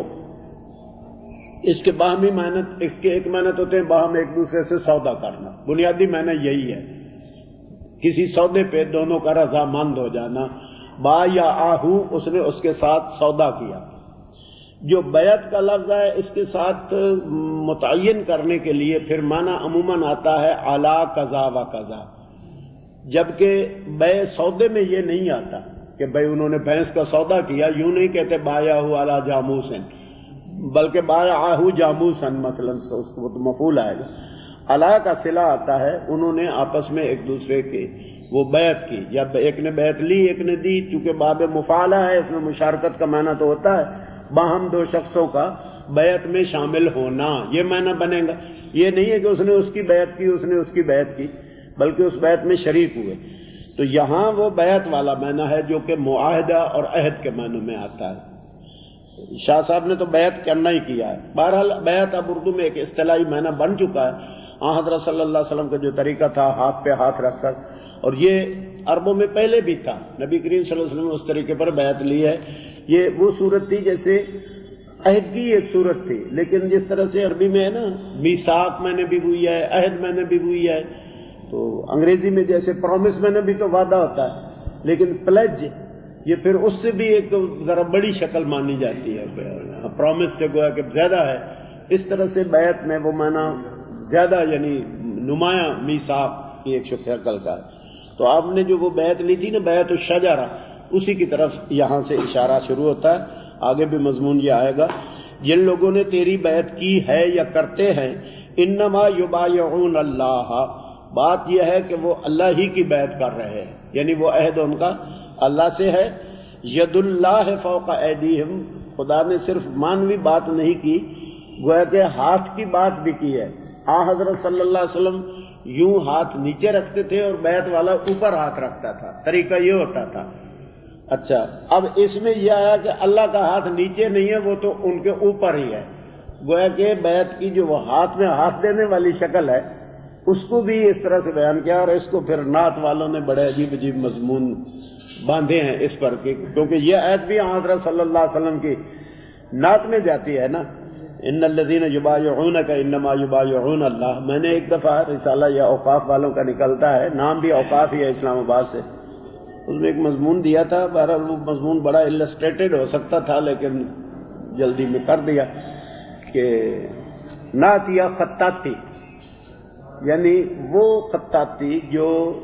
اس کے باہمی معنی، اس کے ایک معنی ہوتے ہیں باہم ایک دوسرے سے سودا کرنا، بنیادی معنی یہی ہے، کسی سودے پہ دونوں کا رضامند ہو جانا. بایعہ، اس نے اس کے ساتھ سودا کیا. جو بیعت کا لفظ ہے اس کے ساتھ متعین کرنے کے لیے پھر معنی عموماً آتا ہے علی قضا و قضا، جبکہ بیع سودے میں یہ نہیں آتا کہ بھائی انہوں نے بھینس کا سودا کیا. یوں نہیں کہتے بایعہ علی جاموسن، بلکہ بایعہ جاموسن مثلا، اس کو تو مفعول آئے گا. علی کا صلہ آتا ہے انہوں نے آپس میں ایک دوسرے کے وہ بیعت کی، یا ایک نے بیعت لی ایک نے دی. چونکہ باب مفعلہ ہے اس میں مشارکت کا معنی تو ہوتا ہے، باہم دو شخصوں کا بیعت میں شامل ہونا، یہ معنی بنے گا. یہ نہیں ہے کہ اس نے اس کی بیعت کی اس نے اس کی بیعت کی، بلکہ اس بیعت میں شریک ہوئے. تو یہاں وہ بیعت والا معنی ہے جو کہ معاہدہ اور عہد کے معنی میں آتا ہے. شاہ صاحب نے تو بیعت کرنا ہی کیا ہے. بہرحال بیعت اب اردو میں ایک اصطلاحی معنی بن چکا ہے. حضرت صلی اللہ علیہ وسلم کا جو طریقہ تھا ہاتھ پہ ہاتھ رکھ کر، اور یہ عربوں میں پہلے بھی تھا، نبی کریم صلی اللہ علیہ وسلم نے اس طریقے پر بیعت لی ہے. یہ وہ صورت تھی جیسے عہد کی ایک صورت تھی، لیکن جس طرح سے عربی میں ہے نا میثاق میں نے بھی ہوئی ہے، عہد میں نے بھی ہوئی ہے، تو انگریزی میں جیسے پرومس میں نے بھی تو وعدہ ہوتا ہے، لیکن پلیج یہ پھر اس سے بھی ایک ذرا بڑی شکل مانی جاتی ہے، پرومس سے گویا کہ زیادہ ہے. اس طرح سے بیعت میں وہ معنی زیادہ یعنی نمایاں میثاق کی ایک شکل کا ہے. تو آپ نے جو وہ بیعت لی تھی نا بیعت الشجرہ، اسی کی طرف یہاں سے اشارہ شروع ہوتا ہے. آگے بھی مضمون یہ آئے گا. جن لوگوں نے تیری بیعت کی ہے یا کرتے ہیں، انما یبایعون اللہ، بات یہ ہے کہ وہ اللہ ہی کی بیعت کر رہے ہیں، یعنی وہ عہد ان کا اللہ سے ہے. ید اللہ فوق ایدیہم، خدا نے صرف مانوی بات نہیں کی، گویا کہ ہاتھ کی بات بھی کی ہے. حضرت صلی اللہ علیہ وسلم یوں ہاتھ نیچے رکھتے تھے اور بیعت والا اوپر ہاتھ رکھتا تھا، طریقہ یہ ہوتا تھا. اچھا، اب اس میں یہ آیا کہ اللہ کا ہاتھ نیچے نہیں ہے، وہ تو ان کے اوپر ہی ہے. گویا کہ بیعت کی جو وہ ہاتھ میں ہاتھ دینے والی شکل ہے اس کو بھی اس طرح سے بیان کیا، اور اس کو پھر نعت والوں نے بڑے عجیب عجیب مضمون باندھے ہیں اس پر، کیونکہ یہ آیت بھی حضرت صلی اللہ علیہ وسلم کی نعت میں جاتی ہے نا. ان الذین یبایعونک انما یبایعون اللہ. میں نے ایک دفعہ رسالہ یا اوقاف والوں کا نکلتا ہے، نام بھی اوقاف ہی ہے اسلام آباد سے، اس میں ایک مضمون دیا تھا. بہرحال وہ مضمون بڑا السٹریٹڈ ہو سکتا تھا لیکن جلدی میں کر دیا کہ نعت یا خطاطی، یعنی وہ خطاطی جو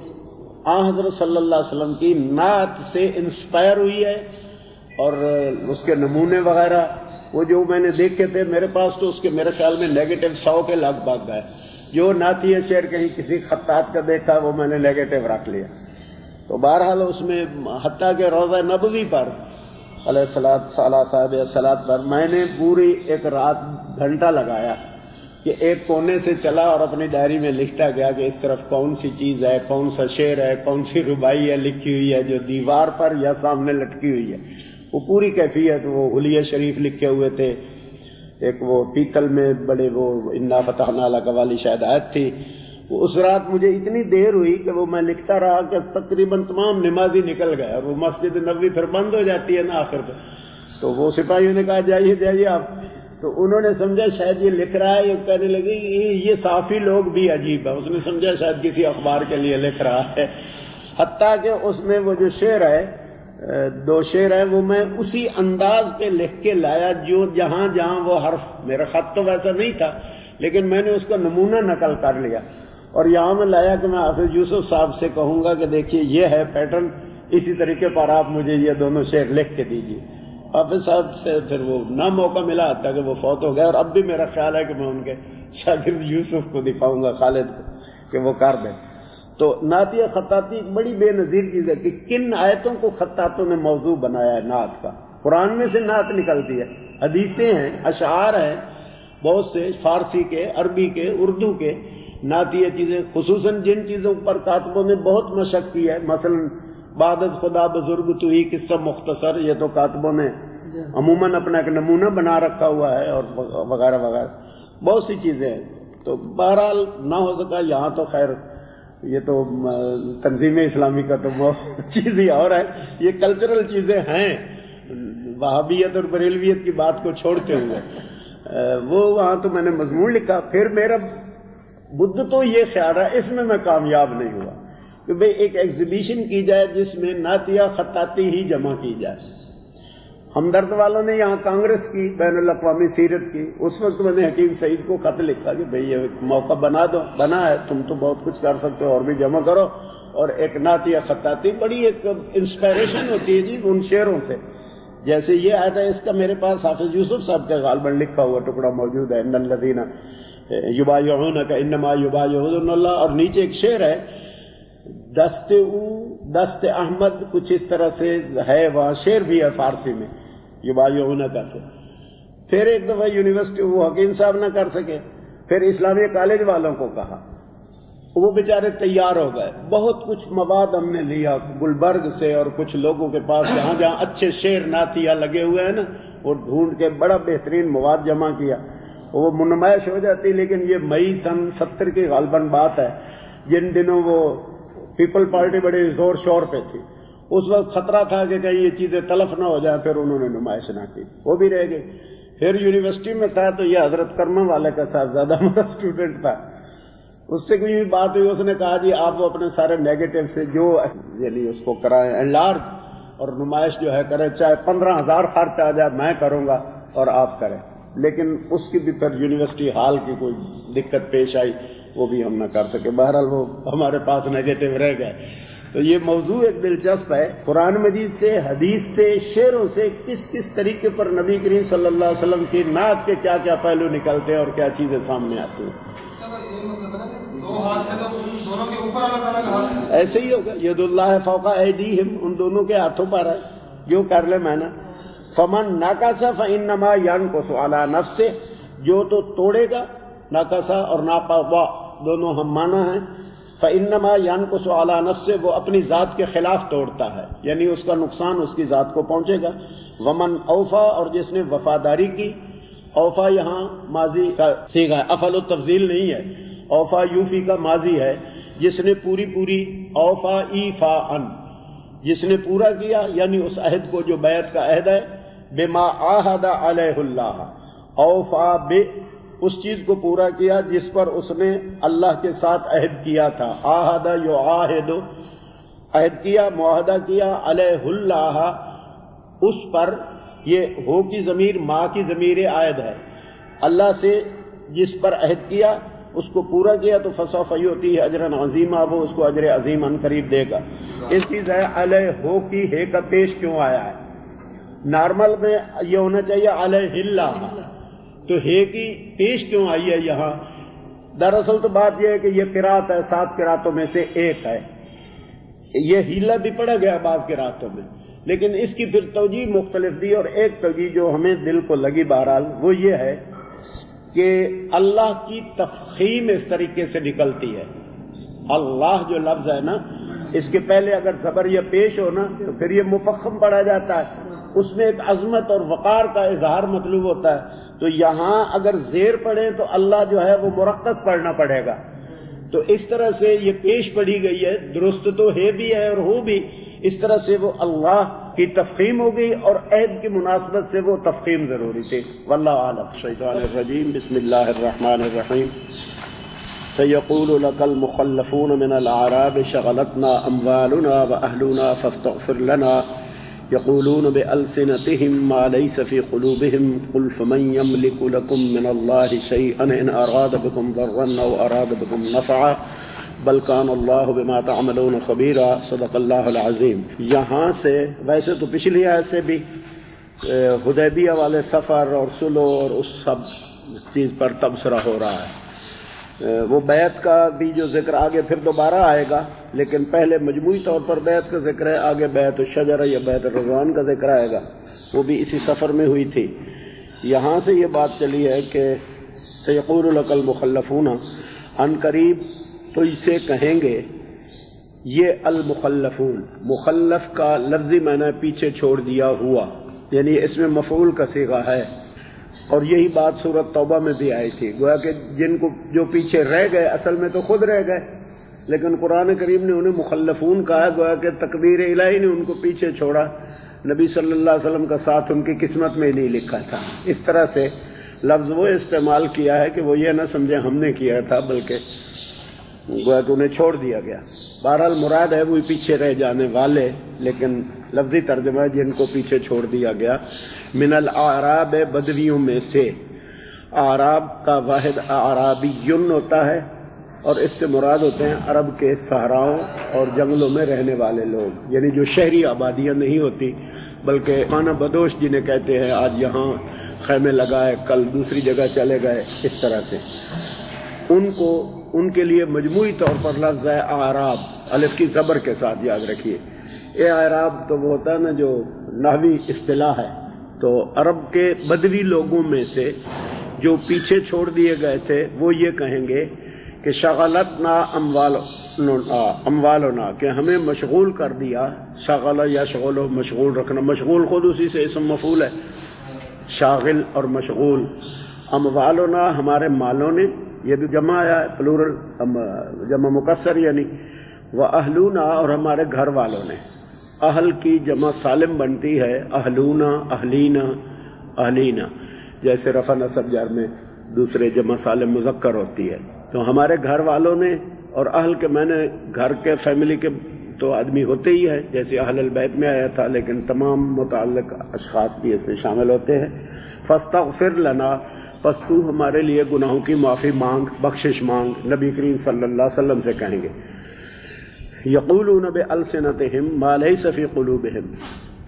حضرت صلی اللہ علیہ وسلم کی نعت سے انسپائر ہوئی ہے، اور اس کے نمونے وغیرہ وہ جو میں نے دیکھے تھے، میرے پاس تو اس کے میرے خیال میں نیگیٹو 100 کے لگ بھگ ہے. جو نعتیہ شعر کہیں کسی خطاط کا دیکھا وہ میں نے نیگیٹو رکھ لیا. تو بہرحال اس میں حتیٰ کہ روضہ نبوی پر علیہ الصلاۃ صاحب الصلاۃ پر میں نے پوری ایک رات گھنٹہ لگایا کہ ایک کونے سے چلا اور اپنی ڈائری میں لکھتا گیا کہ اس طرف کون سی چیز ہے، کون سا شعر ہے، کون سی ربائی ہے لکھی ہوئی ہے جو دیوار پر یا سامنے لٹکی ہوئی ہے. وہ پوری کیفیت، وہ حلیہ شریف لکھے ہوئے تھے، ایک وہ پیتل میں بڑے وہ انا فتحنا لک والی شاید آیت تھی. اس رات مجھے اتنی دیر ہوئی کہ وہ میں لکھتا رہا کہ تقریباً تمام نمازی نکل گئے، اور وہ مسجد نبوی پھر بند ہو جاتی ہے نا آخر پہ. تو وہ سپاہیوں نے کہا جائیے جائیے آپ. تو انہوں نے سمجھا شاید یہ لکھ رہا ہے، یہ کہنے لگے یہ صافی لوگ بھی عجیب ہے. اس نے سمجھا شاید کسی اخبار کے لیے لکھ رہا ہے. حتیٰ کہ اس میں وہ جو شعر ہے، 2 شعر ہے، وہ میں اسی انداز پہ لکھ کے لایا جو جہاں جہاں وہ حرف، میرا خط تو ویسا نہیں تھا لیکن میں نے اس کا نمونہ نقل کر لیا اور یہاں میں لایا کہ میں حافظ یوسف صاحب سے کہوں گا کہ دیکھیے یہ ہے پیٹرن، اسی طریقے پر آپ مجھے یہ دونوں شعر لکھ کے دیجیے. حافظ صاحب سے پھر وہ نہ موقع ملا حتیٰ کہ وہ فوت ہو گئے، اور اب بھی میرا خیال ہے کہ میں ان کے شاگرد یوسف کو دکھاؤں گا، خالد کو، کہ وہ کر دیں. تو نعتیہ خطاطی ایک بڑی بے نظیر چیز ہے کہ کن آیتوں کو خطاطوں نے موضوع بنایا ہے نعت کا. قرآن میں سے نعت نکلتی ہے، حدیثیں ہیں، اشعار ہیں بہت سے، فارسی کے، عربی کے، اردو کے نعتیہ چیزیں، خصوصاً جن چیزوں پر کاتبوں نے بہت مشق کی ہے، مثلا بعدت خدا بزرگ تو ہی قصہ مختصر، یہ تو کاتبوں نے عموماً اپنا ایک نمونہ بنا رکھا ہوا ہے، اور وغیرہ وغیرہ بہت سی چیزیں ہیں. تو بہرحال نہ ہو سکا یہاں تو خیر یہ تو تنظیم اسلامی کا تو چیز ہی اور ہے، یہ کلچرل چیزیں ہیں، وہابیت اور بریلویت کی بات کو چھوڑتے ہوئے وہ وہاں تو میں نے مضمون لکھا. پھر میرا بدھ تو یہ خیال ہے، اس میں میں کامیاب نہیں ہوا کہ بھئی ایک ایگزیبیشن کی جائے جس میں نعتیہ خطاطی ہی جمع کی جائے. ہمدرد والوں نے یہاں کانگریس کی بین الاقوامی سیرت کی، اس وقت میں نے حکیم سعید کو خط لکھا کہ بھئی یہ موقع بنا دو، بنا ہے، تم تو بہت کچھ کر سکتے ہو اور بھی جمع کرو. اور ایک نعتیہ خطاطی بڑی ایک انسپائریشن ہوتی ہے جی ان شعروں سے. جیسے یہ آیا تھا، اس کا میرے پاس حافظ یوسف صاحب کا غالباً لکھا ہوا ٹکڑا موجود ہے، ان الذین یبایعونک انما یبایعون اللہ، اور نیچے ایک شعر ہے دست احمد، کچھ اس طرح سے ہے، وہاں شعر بھی ہے فارسی میں یبایعونک سے. پھر ایک دفعہ یونیورسٹی وہ حکیم صاحب نہ کر سکے، پھر اسلامیہ کالج والوں کو کہا، وہ بیچارے تیار ہو گئے. بہت کچھ مواد ہم نے لیا گلبرگ سے، اور کچھ لوگوں کے پاس جہاں جہاں اچھے شعر نعتیہ لگے ہوئے ہیں نا، وہ ڈھونڈ کے بڑا بہترین مواد جمع کیا. وہ منمائش ہو جاتی، لیکن یہ مئی سن 70 کی غالباً بات ہے، جن دنوں وہ پیپل پارٹی بڑے زور شور پہ تھی. اس وقت خطرہ تھا کہ کہیں یہ چیزیں تلف نہ ہو جائیں، پھر انہوں نے نمائش نہ کی، وہ بھی رہ گئی. پھر یونیورسٹی میں تھا تو یہ حضرت کرما والے کا صاحبزادہ ہمارا اسٹوڈنٹ تھا، اس سے کوئی بات ہوئی، اس نے کہا جی آپ اپنے سارے نیگیٹو سے جو یعنی اس کو کرائیں انلارج، اور نمائش جو ہے کریں، چاہے 15,000 خرچ آ جائے میں کروں گا اور آپ کریں. لیکن اس کی بھی پھر یونیورسٹی ہال کی کوئی دقت پیش آئی، وہ بھی ہم نہ کر سکے. بہرحال وہ ہمارے پاس نیگیٹو رہ گئے. تو یہ موضوع ایک دلچسپ ہے، قرآن مجید سے، حدیث سے، شعروں سے کس کس طریقے پر نبی کریم صلی اللہ علیہ وسلم کی نعت کے کیا کیا پہلو نکلتے ہیں اور کیا چیزیں سامنے آتی ہیں. دو ہاتھ ہے تو دونوں کے اوپر الگ الگ ہاتھ ہے. ایسے ہی ہوگا. ید اللہ فوق ایدیہم، ان دونوں کے ہاتھوں پر ہے. جو کر لے میں نے. فمن ناقص فانما ينقص علی نفسه، جو تو توڑے گا، ناقصا اور ناپا دونوں ہم معنی ہیں. فانما ينقص علی نفسه، وہ اپنی ذات کے خلاف توڑتا ہے، یعنی اس کا نقصان اس کی ذات کو پہنچے گا. ومن اوفا، اور جس نے وفاداری کی. اوفا یہاں ماضی کا صیغہ ہے، افعل التفضیل نہیں ہے. اوفا یوفی کا ماضی ہے، جس نے پوری اوفا ایفاء، جس نے پورا کیا، یعنی اس عہد کو جو بیعت کا عہد ہے. بما عاہد علیہ اللہ، اوفا بے، اس چیز کو پورا کیا جس پر اس نے اللہ کے ساتھ عہد کیا تھا. عاہد یعاہد، عہد کیا، معاہدہ کیا. علیہ اللہ، اس پر. یہ ہو کی ضمیر ماں کی ضمیر عائد ہے. اللہ سے جس پر عہد کیا اس کو پورا کیا تو فسوف یؤتیہ اجرا عظیما، وہ اس کو اجر عظیم ان قریب دے گا. اس چیز ہے علیہ ہو کی ہے کا پیش کیوں آیا ہے؟ نارمل میں یہ ہونا چاہیے علیہ اللہ، تو ہے کی پیش کیوں آئی ہے یہاں؟ دراصل تو بات یہ ہے کہ یہ قرات ہے 7 قراتوں میں سے ایک ہے. یہ ہیلا بھی پڑھا گیا بعض قراتوں میں، لیکن اس کی پھر توجیہ مختلف دی، اور ایک توجیہ جو ہمیں دل کو لگی بہرحال وہ یہ ہے کہ اللہ کی تفخیم اس طریقے سے نکلتی ہے. اللہ جو لفظ ہے نا، اس کے پہلے اگر زبر یا پیش ہو نا تو پھر یہ مفخم پڑھا جاتا ہے، اس میں ایک عظمت اور وقار کا اظہار مطلوب ہوتا ہے. تو یہاں اگر زیر پڑھیں تو اللہ جو ہے وہ مرقق پڑھنا پڑے گا. تو اس طرح سے یہ پیش پڑھی گئی ہے، درست تو ہے بھی ہے اور ہو بھی. اس طرح سے وہ اللہ کی تفخیم ہو گئی، اور عہد کی مناسبت سے وہ تفخیم ضروری تھی. واللہ اعلم. شیطان الرجیم. بسم اللہ الرحمن الرحیم. سيقول لك المخلفون من الأعراب شغلتنا أموالنا وأهلنا فاستغفر لنا يقولون بألسنتهم ما ليس في قلوبهم قل فمن يملك لكم من الله شيئا إن أراد بكم ضرا أو أراد بكم نفعا بل كان الله بما تعملون خبيرا. صدق اللہ العظیم. یہاں سے ویسے تو پچھلی آیت سے بھی حدیبیہ والے سفر اور صلح اور اس سب چیز پر تبصرہ ہو رہا ہے. وہ بیعت کا بھی جو ذکر آگے پھر دوبارہ آئے گا، لیکن پہلے مجموعی طور پر بیعت کا ذکر ہے. آگے بیعت الشجرہ یا بیعت الرضوان کا ذکر آئے گا، وہ بھی اسی سفر میں ہوئی تھی. یہاں سے یہ بات چلی ہے کہ سیقول لک المخلفون، ان قریب تو اسے کہیں گے یہ المخلفون. مخلف کا لفظی معنی پیچھے چھوڑ دیا ہوا، یعنی اس میں مفعول کا صیغہ ہے. اور یہی بات سورۃ توبہ میں بھی آئی تھی، گویا کہ جن کو جو پیچھے رہ گئے اصل میں تو خود رہ گئے، لیکن قرآن کریم نے انہیں مخلفون کہا، گویا کہ تقدیر الہی نے ان کو پیچھے چھوڑا. نبی صلی اللہ علیہ وسلم کا ساتھ ان کی قسمت میں ہی نہیں لکھا تھا. اس طرح سے لفظ وہ استعمال کیا ہے کہ وہ یہ نہ سمجھے ہم نے کیا تھا، بلکہ گویا کہ انہیں چھوڑ دیا گیا. بہرحال مراد ہے وہی پیچھے رہ جانے والے، لیکن لفظی ترجمہ ہے جن کو پیچھے چھوڑ دیا گیا. من الاعراب، بدویوں میں سے. اعراب کا واحد اعرابیون ہوتا ہے، اور اس سے مراد ہوتے ہیں عرب کے صحراؤں اور جنگلوں میں رہنے والے لوگ، یعنی جو شہری آبادیاں نہیں ہوتی بلکہ خانہ بدوش جنہیں کہتے ہیں، آج یہاں خیمے لگائے کل دوسری جگہ چلے گئے. اس طرح سے ان کے لیے مجموعی طور پر لفظ ہے اعراب، الف کی زبر کے ساتھ، یاد رکھیے. یہ اعراب تو وہ ہوتا ہے نا جو نحوی اصطلاح ہے. تو عرب کے بدوی لوگوں میں سے جو پیچھے چھوڑ دیے گئے تھے وہ یہ کہیں گے کہ شغلتنا اموالنا، کہ ہمیں مشغول کر دیا. شغل یا شغل، مشغول رکھنا، مشغول خود اسی سے اسم مفعول ہے، شاغل اور مشغول. اموالنا، ہمارے مالوں نے، یہ بھی جمع آیا ہے پلورل، جمع مکسر یعنی. واہلونا، اور ہمارے گھر والوں نے. اہل کی جمع سالم بنتی ہے اہلونا، اہلینا، اہلینا، جیسے رفع نصب جر میں دوسرے جمع سالم مذکر ہوتی ہے. تو ہمارے گھر والوں نے، اور اہل کے میں نے گھر کے فیملی کے تو آدمی ہوتے ہی ہے، جیسے اہل البیت میں آیا تھا، لیکن تمام متعلق اشخاص بھی اس میں شامل ہوتے ہیں. فاستغفر لنا، پس تو ہمارے لیے گناہوں کی معافی مانگ، بخشش مانگ. نبی کریم صلی اللہ علیہ وسلم سے کہیں گے. یقولون بألسنتہم ما لیس فی قلوبہم،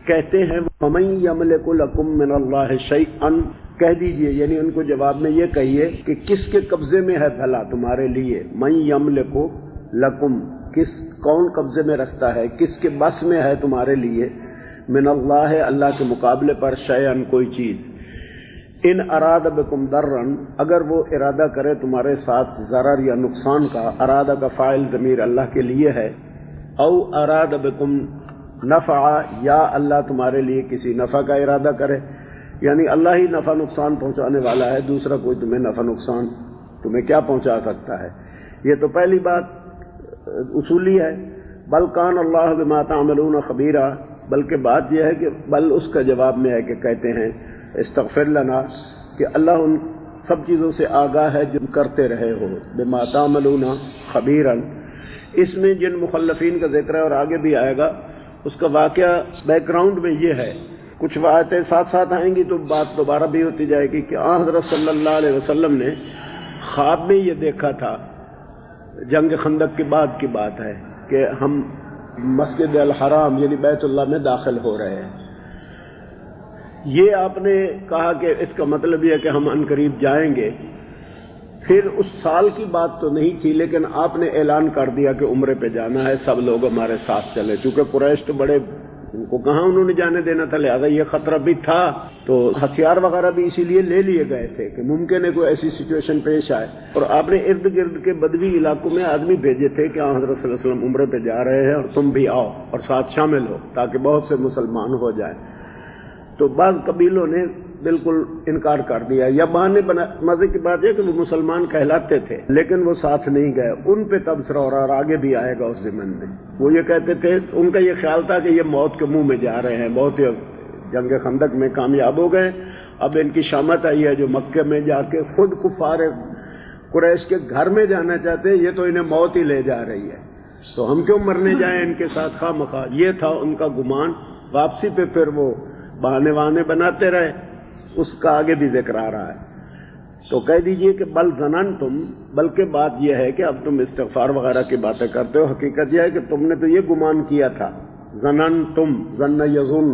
کہتے ہیں وَمَن يَمْلِكُ لَكُم مِّنَ اللَّهِ شَيْئًا، کہہ دیجئے، یعنی ان کو جواب میں یہ کہیے کہ کس کے قبضے میں ہے بھلا تمہارے لیے، من یملک لکم، کون قبضے میں رکھتا ہے، کس کے بس میں ہے تمہارے لیے، من اللہ، اللہ کے مقابلے پر، شیئن، کوئی چیز، ان اراد بکم ضرًا، اگر وہ ارادہ کرے تمہارے ساتھ ضرر یا نقصان کا، ارادہ کا فاعل ضمیر اللہ کے لیے ہے، او اراد بکم نفع، یا اللہ تمہارے لیے کسی نفع کا ارادہ کرے، یعنی اللہ ہی نفع نقصان پہنچانے والا ہے، دوسرا کوئی تمہیں نفع نقصان تمہیں کیا پہنچا سکتا ہے۔ یہ تو پہلی بات اصولی ہے، بل کان اللہ بما تعملون خبیرا، بلکہ بات یہ ہے کہ بل اس کا جواب میں ہے کہ کہتے ہیں استغفر لنا، کہ اللہ ان سب چیزوں سے آگاہ ہے جو کرتے رہے ہو، بما تعملون خبیرا۔ اس میں جن مخلفین کا ذکر ہے اور آگے بھی آئے گا، اس کا واقعہ بیک گراؤنڈ میں یہ ہے، کچھ آیتیں ساتھ ساتھ آئیں گی تو بات دوبارہ بھی ہوتی جائے گی، کہ حضرت صلی اللہ علیہ وسلم نے خواب میں یہ دیکھا تھا، جنگ خندق کے بعد کی بات ہے، کہ ہم مسجد الحرام یعنی بیت اللہ میں داخل ہو رہے ہیں۔ یہ آپ نے کہا کہ اس کا مطلب یہ ہے کہ ہم عنقریب جائیں گے، پھر اس سال کی بات تو نہیں تھی، لیکن آپ نے اعلان کر دیا کہ عمرے پہ جانا ہے، سب لوگ ہمارے ساتھ چلے، چونکہ قریش تو بڑے، ان کو کہاں انہوں نے جانے دینا تھا، لہذا یہ خطرہ بھی تھا، تو ہتھیار وغیرہ بھی اسی لیے لے لیے گئے تھے کہ ممکن ہے کوئی ایسی سچویشن پیش آئے۔ اور آپ نے ارد گرد کے بدوی علاقوں میں آدمی بھیجے تھے کہ حضرت صلی اللہ علیہ وسلم عمرے پہ جا رہے ہیں اور تم بھی آؤ اور ساتھ شامل ہو، تاکہ بہت سے مسلمان ہو جائیں۔ تو بعض قبیلوں نے بالکل انکار کر دیا، یا بہانے بنا، مزے کی بات ہے کہ وہ مسلمان کہلاتے تھے لیکن وہ ساتھ نہیں گئے، ان پہ تبصرہ ہو رہا، اور آگے بھی آئے گا اس ضمن میں۔ وہ یہ کہتے تھے، ان کا یہ خیال تھا کہ یہ موت کے منہ میں جا رہے ہیں، بہت ہی جنگ خندق میں کامیاب ہو گئے، اب ان کی شامت آئی ہے جو مکے میں جا کے خود کفار قریش کے گھر میں جانا چاہتے ہیں، یہ تو انہیں موت ہی لے جا رہی ہے، تو ہم کیوں مرنے جائیں ان کے ساتھ خواہ مخواہ۔ یہ تھا ان کا گمان۔ واپسی پہ پھر وہ بہانے وہانے بناتے رہے، اس کا آگے بھی ذکر آ رہا ہے۔ تو کہہ دیجئے کہ بل ظننتم، بلکہ بات یہ ہے کہ اب تم استغفار وغیرہ کی باتیں کرتے ہو، حقیقت یہ ہے کہ تم نے تو یہ گمان کیا تھا، ظننتم، ظن یظن،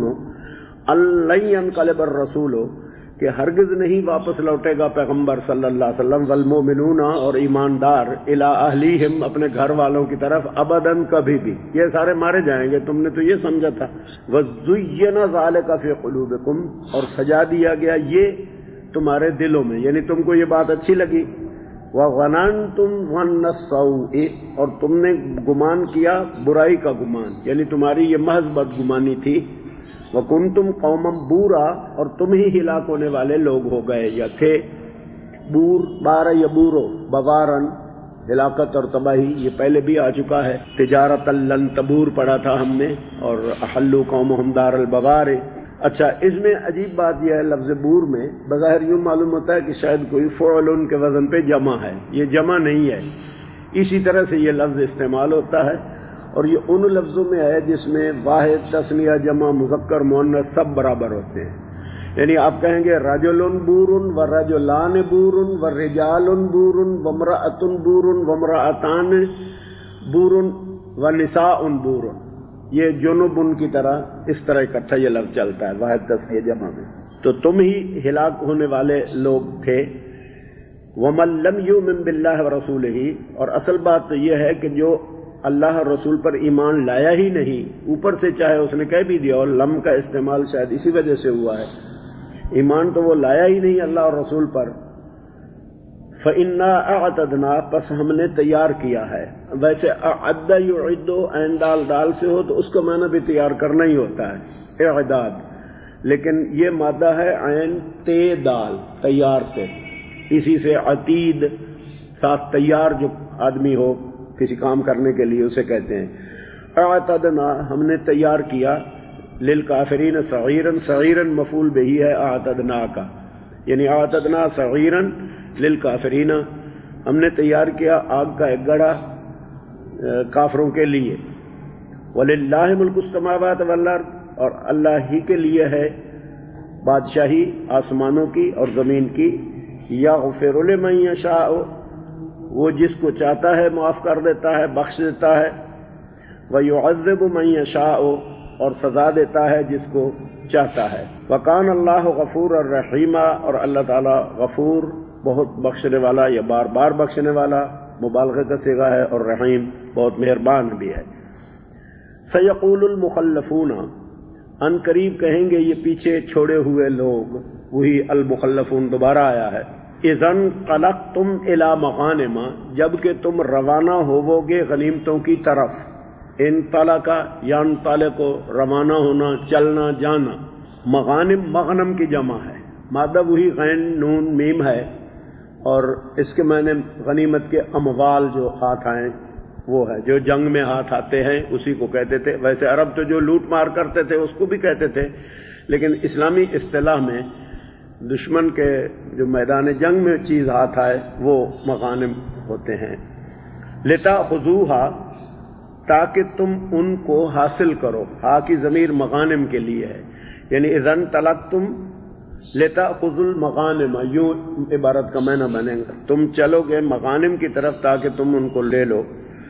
ان لن ينقلب الرسول، کہ ہرگز نہیں واپس لوٹے گا پیغمبر صلی اللہ علیہ وسلم، والمؤمنون، اور ایماندار، الی اہلیہم، اپنے گھر والوں کی طرف، ابداً، کبھی بھی، یہ سارے مارے جائیں گے، تم نے تو یہ سمجھا تھا۔ وَزُيِّنَ ذَلِكَ فِي قُلُوبِكُمْ، اور سجا دیا گیا یہ تمہارے دلوں میں، یعنی تم کو یہ بات اچھی لگی۔ وَظَنَنْتُمْ ظَنَّ السَّوْءِ، اور تم نے گمان کیا برائی کا گمان، یعنی تمہاری یہ محض بدگمانی تھی۔ وَكُنْتُمْ قَوْمًا بُورًا، اور تم ہی ہلاک ہونے والے لوگ ہو گئے یا تھے۔ بور، بارہ یا بورو، بوارن، ہلاکت اور تباہی، یہ پہلے بھی آ چکا ہے۔ تجارت لن تبور پڑھا تھا ہم نے، اور احلوا قومہم دار البوار۔ اچھا، اس میں عجیب بات یہ ہے، لفظ بور میں بظاہر یوں معلوم ہوتا ہے کہ شاید کوئی فعل کے وزن پہ جمع ہے، یہ جمع نہیں ہے، اسی طرح سے یہ لفظ استعمال ہوتا ہے، اور یہ ان لفظوں میں ہے جس میں واحد، تثنیہ، جمع، مذکر، مؤنث سب برابر ہوتے ہیں۔ یعنی آپ کہیں گے رجل بور ورجلان بور ورجال بور وامرأۃ بور وامرأتان بور ونساء بور، یہ جنوب ان کی طرح، اس طرح اکٹھا یہ لفظ چلتا ہے واحد، تثنیہ، جمع میں۔ تو تم ہی ہلاک ہونے والے لوگ تھے۔ وَمَن لَّمْ يُؤْمِن بِاللَّهِ وَرَسُولِهِ، اور اصل بات تو یہ ہے کہ جو اللہ اور رسول پر ایمان لایا ہی نہیں، اوپر سے چاہے اس نے کہہ بھی دیا، اور لم کا استعمال شاید اسی وجہ سے ہوا ہے، ایمان تو وہ لایا ہی نہیں اللہ اور رسول پر، فَإِنَّا أَعْتَدْنَا، پس ہم نے تیار کیا ہے۔ ویسے اعد یعد، عین دال سے ہو تو اس کا معنی بھی تیار کرنا ہی ہوتا ہے، اعداد، لیکن یہ مادہ ہے عین تے دال، تیار سے، اسی سے عتید، ساتھ تیار جو آدمی ہو کسی کام کرنے کے لیے اسے کہتے ہیں۔ اعتدنا، ہم نے تیار کیا، للکافرین صغیرن، صغیرن مفعول بہی ہے اعتدنا کا، یعنی اعتدنا صغیرن للکافرین، ہم نے تیار کیا آگ کا ایک گڑھا کافروں کے لیے۔ وللہ ملک السماوات والارض، اور اللہ ہی کے لیے ہے بادشاہی آسمانوں کی اور زمین کی۔ یغفر لمن یشاء، وہ جس کو چاہتا ہے معاف کر دیتا ہے، بخش دیتا ہے۔ وَيُعَذِّبُ مَن يَشَاءُ، اور سزا دیتا ہے جس کو چاہتا ہے. وکان اللہ غفور الرحیم، اور اللہ تعالیٰ غفور بہت بخشنے والا یا بار بار بخشنے والا مبالغہ کا صیغہ ہے، اور رحیم بہت مہربان بھی ہے. سیقول المخلفون، ان قریب کہیں گے یہ پیچھے چھوڑے ہوئے لوگ، وہی المخلفون دوبارہ آیا ہے. اذن قلقتم الی مغانم، جب کہ تم روانہ ہوو گے غنیمتوں کی طرف. ان طلق یان طالق کو روانہ ہونا، چلنا جانا. مغانم مغنم کی جمع ہے، مادہ وہی غین نون میم ہے، اور اس کے معنی غنیمت کے اموال جو ہاتھ آئیں وہ ہے، جو جنگ میں ہاتھ آتے ہیں اسی کو کہتے تھے. ویسے عرب تو جو لوٹ مار کرتے تھے اس کو بھی کہتے تھے، لیکن اسلامی اصطلاح میں دشمن کے جو میدان جنگ میں چیز ہاتھ آئے وہ مغانم ہوتے ہیں. لتاخذوها، تاکہ تم ان کو حاصل کرو. ہا کی ضمیر مغانم کے لیے ہے، یعنی اذن طلقتم لتاخذوا المغانم، یوں عبارت کا معنی بنے گا تم چلو گے مغانم کی طرف تاکہ تم ان کو لے لو.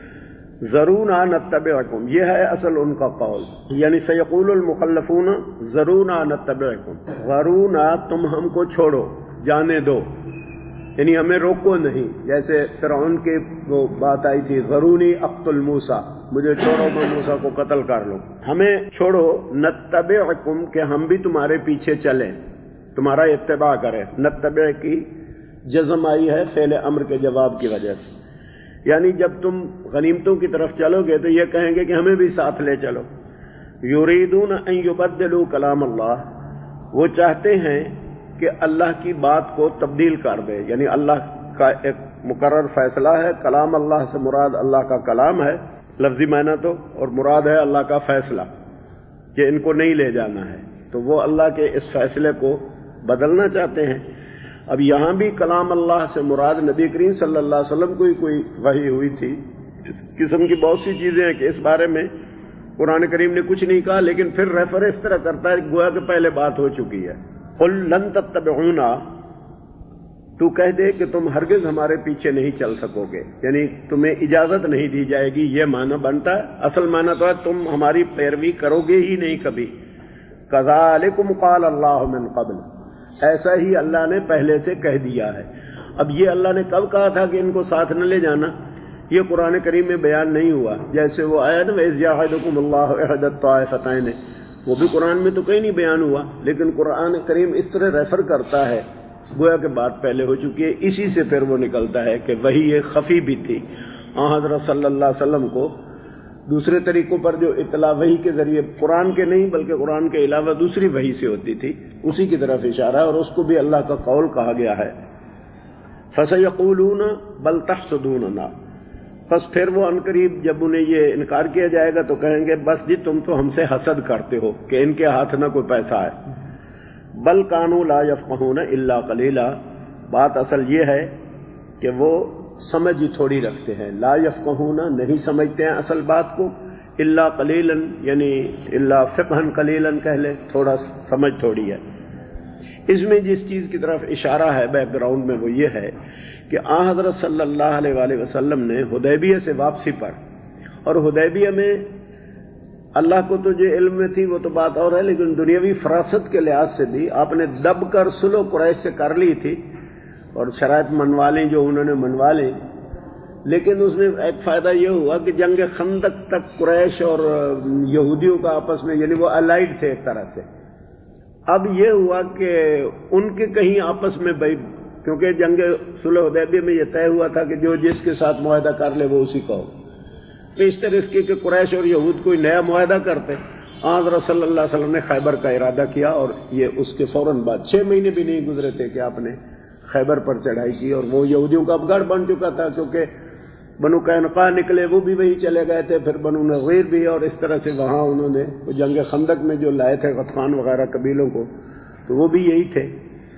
ذرونا نتبعکم، یہ ہے اصل ان کا قول، یعنی سیقول المخلفون ذرونا نتبعکم، غرونا تم ہم کو چھوڑو، جانے دو، یعنی ہمیں روکو نہیں. جیسے فرعون کی وہ بات آئی تھی ذرونی اقتل موسیٰ، مجھے چھوڑو میں موسیٰ کو قتل کر لوں. ہمیں چھوڑو نتبعکم، کہ ہم بھی تمہارے پیچھے چلیں، تمہارا اتباع کریں. نتبع کی جزم آئی ہے فعل امر کے جواب کی وجہ سے، یعنی جب تم غنیمتوں کی طرف چلو گے تو یہ کہیں گے کہ ہمیں بھی ساتھ لے چلو. یریدون ان یبدلوا کلام اللہ، وہ چاہتے ہیں کہ اللہ کی بات کو تبدیل کر دے، یعنی اللہ کا ایک مقرر فیصلہ ہے. کلام اللہ سے مراد اللہ کا کلام ہے لفظی معنی تو، اور مراد ہے اللہ کا فیصلہ کہ ان کو نہیں لے جانا ہے. تو وہ اللہ کے اس فیصلے کو بدلنا چاہتے ہیں. اب یہاں بھی کلام اللہ سے مراد نبی کریم صلی اللہ علیہ وسلم کو ہی کوئی وحی ہوئی تھی. اس قسم کی بہت سی چیزیں ہیں کہ اس بارے میں قرآن کریم نے کچھ نہیں کہا، لیکن پھر ریفر اس طرح کرتا ہے گویا کہ پہلے بات ہو چکی ہے. قل لن تتبعونا، تو کہہ دے کہ تم ہرگز ہمارے پیچھے نہیں چل سکو گے، یعنی تمہیں اجازت نہیں دی جائے گی. یہ معنی بنتا ہے، اصل معنی تو ہے تم ہماری پیروی کرو گے ہی نہیں کبھی. کذالکم قال اللہ من قبل، ایسا ہی اللہ نے پہلے سے کہہ دیا ہے. اب یہ اللہ نے کب کہا تھا کہ ان کو ساتھ نہ لے جانا، یہ قرآن کریم میں بیان نہیں ہوا. جیسے وہ آیت وَإِذْ يَعِدُكُمُ اللَّهُ إِحْدَى الطَّائِفَتَيْنِ، وہ بھی قرآن میں تو کہیں نہیں بیان ہوا، لیکن قرآن کریم اس طرح ریفر کرتا ہے گویا کہ بات پہلے ہو چکی ہے. اسی سے پھر وہ نکلتا ہے کہ وہی ایک خفی بھی تھی. حضرت صلی اللہ علیہ وسلم کو دوسرے طریقوں پر جو اطلاع وحی کے ذریعے، قرآن کے نہیں بلکہ قرآن کے علاوہ دوسری وحی سے ہوتی تھی، اسی کی طرف اشارہ ہے، اور اس کو بھی اللہ کا قول کہا گیا ہے. فَسَيَقُولُونَ بَلْ تَحْسُدُونَنَا، بس پھر وہ عنقریب جب انہیں یہ انکار کیا جائے گا تو کہیں گے بس جی تم تو ہم سے حسد کرتے ہو کہ ان کے ہاتھ نہ کوئی پیسہ ہے. بل کانوا لا یفقہون الا قلیلا، بات اصل یہ ہے کہ وہ سمجھ ہی تھوڑی رکھتے ہیں. لا یفقہون، نہیں سمجھتے ہیں اصل بات کو. الا قلیلا یعنی الا فقہا قلیلا کہہ لیں، تھوڑا سمجھ تھوڑی ہے. اس میں جس چیز کی طرف اشارہ ہے بیک گراؤنڈ میں وہ یہ ہے کہ حضرت صلی اللہ علیہ وآلہ وسلم نے حدیبیہ سے واپسی پر، اور حدیبیہ میں اللہ کو تو جو علم میں تھی وہ تو بات اور ہے، لیکن دنیاوی فراست کے لحاظ سے بھی آپ نے دب کر صلح قریش سے کر لی تھی اور شرائط منوا لیں جو انہوں نے منوا لیں. لیکن اس میں ایک فائدہ یہ ہوا کہ جنگ خندق تک قریش اور یہودیوں کا آپس میں، یعنی وہ الائڈ تھے ایک طرح سے. اب یہ ہوا کہ ان کے کہیں آپس میں بھائی، کیونکہ جنگ صلح حدیبیہ میں یہ طے ہوا تھا کہ جو جس کے ساتھ معاہدہ کر لے وہ اسی کا ہو. تو اس طرح اس کی کہ قریش اور یہود کوئی نیا معاہدہ کرتے. حضرت صلی اللہ علیہ وسلم نے خیبر کا ارادہ کیا، اور یہ اس کے فوراً بعد 6 مہینے بھی نہیں گزرے تھے کہ آپ نے خیبر پر چڑھائی کی. اور وہ یہودیوں کا اب گڑھ بن چکا تھا، کیونکہ بنو قینقاع نکلے وہ بھی وہی چلے گئے تھے، پھر بنو نظیر بھی، اور اس طرح سے وہاں انہوں نے جنگ خندق میں جو لائے تھے غطفان وغیرہ قبیلوں کو تو وہ بھی یہی تھے.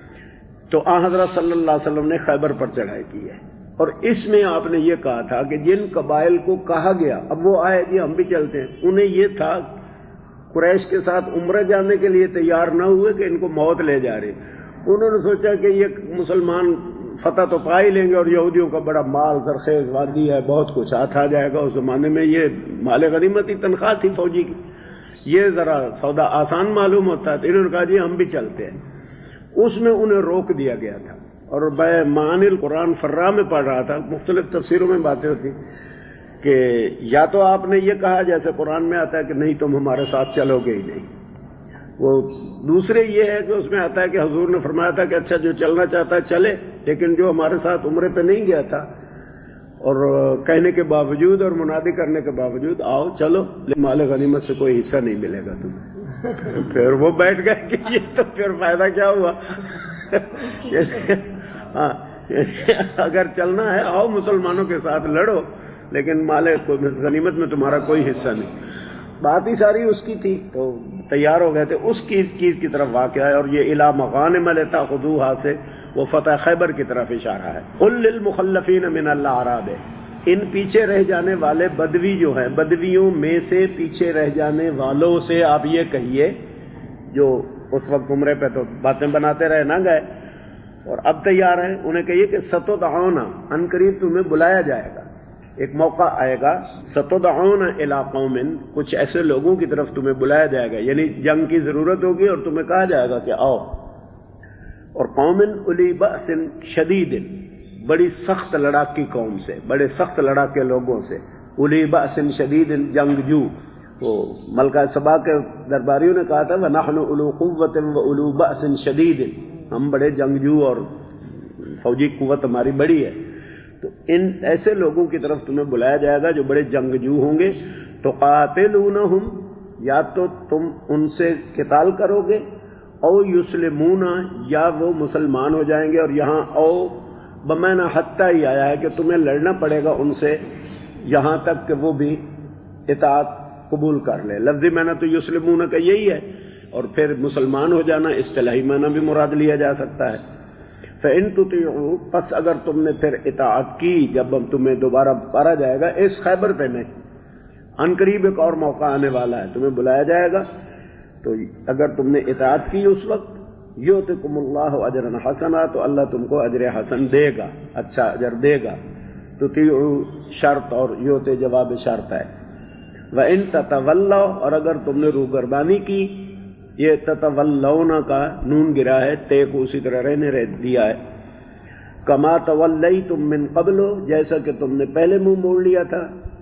تو حضرت صلی اللہ علیہ وسلم نے خیبر پر چڑھائی کی ہے. اور اس میں آپ نے یہ کہا تھا کہ جن قبائل کو کہا گیا اب وہ آئے جی ہم بھی چلتے ہیں، انہیں یہ تھا قریش کے ساتھ عمرہ جانے کے لیے تیار نہ ہوئے کہ ان کو موت لے جا رہی. انہوں نے سوچا کہ یہ مسلمان فتح تو پا ہی لیں گے، اور یہودیوں کا بڑا مال زرخیز وادی ہے، بہت کچھ ہاتھ آ جائے گا. اس زمانے میں یہ مال غنیمت کی تنخواہ تھی فوجی کی، یہ ذرا سودا آسان معلوم ہوتا ہے، تو انہوں نے کہا جی ہم بھی چلتے ہیں۔ اس میں انہیں روک دیا گیا تھا، اور میں معانی القرآن فرا میں پڑھ رہا تھا، مختلف تفسیروں میں باتیں ہوتی کہ یا تو آپ نے یہ کہا جیسے قرآن میں آتا ہے کہ نہیں تم ہمارے ساتھ چلو گے ہی نہیں، وہ دوسرے یہ ہے کہ اس میں آتا ہے کہ حضور نے فرمایا تھا کہ اچھا جو چلنا چاہتا ہے چلے، لیکن جو ہمارے ساتھ عمرے پہ نہیں گیا تھا اور کہنے کے باوجود اور منادی کرنے کے باوجود آؤ چلو، مال غنیمت سے کوئی حصہ نہیں ملے گا تمہیں۔ پھر وہ بیٹھ گئے کہ یہ تو پھر فائدہ کیا ہوا؟ ہاں اگر چلنا ہے آؤ مسلمانوں کے ساتھ لڑو، لیکن مال غنیمت میں تمہارا کوئی حصہ نہیں۔ بات ہی ساری اس کی تھی، تو تیار ہو گئے تھے، اس چیز کی طرف واقعہ ہے، اور یہ الی مغانم لتاخذوها سے وہ فتح خیبر کی طرف اشارہ ہے۔ قل للمخلفین من الاعراب، ان پیچھے رہ جانے والے بدوی جو ہیں، بدویوں میں سے پیچھے رہ جانے والوں سے آپ یہ کہیے، جو اس وقت عمرے پہ تو باتیں بناتے رہے نہ گئے اور اب تیار ہیں، انہیں کہیے کہ ستدعون، ان قریب تمہیں بلایا جائے گا، ایک موقع آئے گا، ستدعون الی قوم، کچھ ایسے لوگوں کی طرف تمہیں بلایا جائے گا، یعنی جنگ کی ضرورت ہوگی اور تمہیں کہا جائے گا کہ آؤ، اور قوم اولی بأس شدید، بڑی سخت لڑاکی قوم سے، بڑے سخت لڑاکے لوگوں سے، اولی بأس شدید، جنگجو۔ وہ ملکہ سبا کے درباریوں نے کہا تھا وَنَحْنُ أُولُو قُوَّةٍ وَأُولُو بَأْسٍ شَدِيدٍ، ہم بڑے جنگجو اور فوجی قوت ہماری بڑی ہے۔ تو ان ایسے لوگوں کی طرف تمہیں بلایا جائے گا جو بڑے جنگجو ہوں گے، تو قاتلونہم، یا تو تم ان سے قتال کرو گے، او یسلمون، یا وہ مسلمان ہو جائیں گے، اور یہاں او بمعنی حتی ہی آیا ہے کہ تمہیں لڑنا پڑے گا ان سے یہاں تک کہ وہ بھی اطاعت قبول کر لے۔ لفظی معنی تو یسلمون کا یہی ہے، اور پھر مسلمان ہو جانا اصطلاحی معنی بھی مراد لیا جا سکتا ہے۔ فَإِن تُطِيعُوا، پس اگر تم نے پھر اطاعت کی، جب ہم تمہیں دوبارہ پکارا جائے گا، اس خیبر پہ نہیں، ان قریب ایک اور موقع آنے والا ہے، تمہیں بلایا جائے گا، تو اگر تم نے اطاعت کی اس وقت، یؤتکم اللہ اجرا حسنا، تو اللہ تم کو اجر حسن دے گا، اچھا اجر دے گا۔ تطیعوا شرط اور یؤت جواب شرط ہے۔ وَإِن تَتَوَلَّوْا، اور اگر تم نے روگردانی کی، یہ تتولون کا نون گرا ہے، تے کو اسی طرح رہنے دیا ہے، کما تولیتم من قبل، جیسا کہ تم نے پہلے منہ موڑ لیا تھا،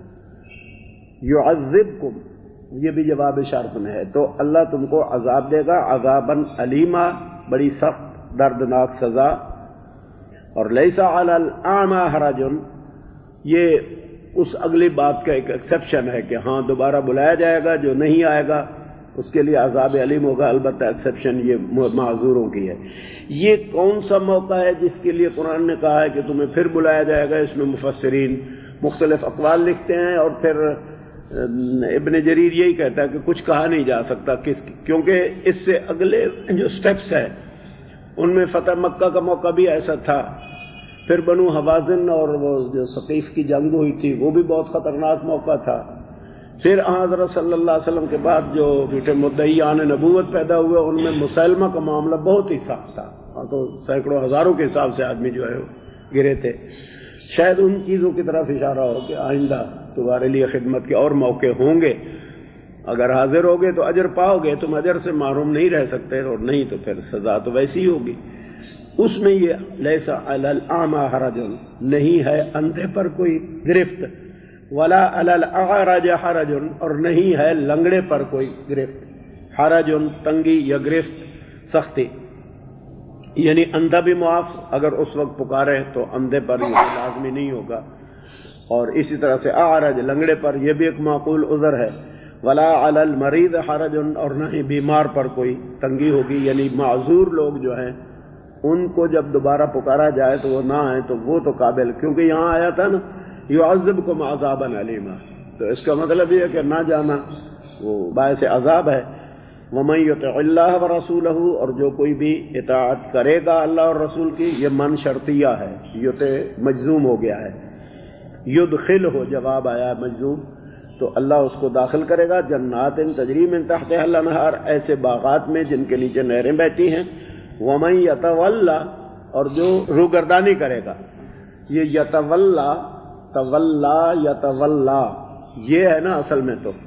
یعذبکم، یہ بھی جواب شرط میں ہے، تو اللہ تم کو عذاب دے گا، عذاباً علیما، بڑی سخت دردناک سزا۔ اور لیس علی الاعمی حرج، یہ اس اگلی بات کا ایک ایکسیپشن ہے کہ ہاں دوبارہ بلایا جائے گا، جو نہیں آئے گا اس کے لیے عذاب علیم ہوگا، البتہ ایکسیپشن یہ معذوروں کی ہے۔ یہ کون سا موقع ہے جس کے لیے قرآن نے کہا ہے کہ تمہیں پھر بلایا جائے گا؟ اس میں مفسرین مختلف اقوال لکھتے ہیں، اور پھر ابن جریر یہی کہتا ہے کہ کچھ کہا نہیں جا سکتا کیونکہ اس سے اگلے جو سٹیپس ہیں ان میں فتح مکہ کا موقع بھی ایسا تھا، پھر بنو حوازن اور وہ جو ثقیف کی جنگ ہوئی تھی وہ بھی بہت خطرناک موقع تھا، پھر حضرت صلی اللہ علیہ وسلم کے بعد جو جھوٹے مدعیان نبوت پیدا ہوئے ان میں مسلمہ کا معاملہ بہت ہی سخت تھا، تو سینکڑوں ہزاروں کے حساب سے آدمی جو ہے گرے تھے۔ شاید ان چیزوں کی طرف اشارہ ہو کہ آئندہ تمہارے لیے خدمت کے اور موقع ہوں گے، اگر حاضر ہوگے تو اجر پاؤ گے، تم اجر سے محروم نہیں رہ سکتے، اور نہیں تو پھر سزا تو ویسی ہی ہوگی۔ اس میں یہ لیس علی الاعمی حرج، نہیں ہے اندھے پر کوئی گرفت، ولا علی الاعرج حرج، اور نہیں ہے لنگڑے پر کوئی گرفت، حرج تنگی یا گرفت سختی، یعنی اندھا بھی معاف، اگر اس وقت پکارے تو اندھے پر یہ لازمی نہیں ہوگا، اور اسی طرح سے اعرج لنگڑے پر یہ بھی ایک معقول عذر ہے، ولا علی المریض حرج، اور نہ ہی بیمار پر کوئی تنگی ہوگی، یعنی معذور لوگ جو ہیں ان کو جب دوبارہ پکارا جائے تو وہ نہ آئیں تو وہ تو قابل، کیونکہ یہاں آیا تھا نا یعذبکم عذابا علیما، تو اس کا مطلب یہ ہے کہ نہ جانا وہ باعث عذاب ہے۔ وَمَن يُطِعِ اللَّهَ وَرَسُولَهُ، اور جو کوئی بھی اطاعت کرے گا اللہ اور رسول کی، یہ من شرطیہ ہے، یُطِع مجزوم ہو گیا ہے، یدخلہ جواب آیا مجزوم، تو اللہ اس کو داخل کرے گا جنات تجری من تحتها الانہار، ایسے باغات میں جن کے نیچے نہریں بہتی ہیں۔ وَمَن يَتَوَلَّ، اور جو روگردانی کرے گا، یہ یتولا تولا یتولا یہ ہے نا اصل میں، تو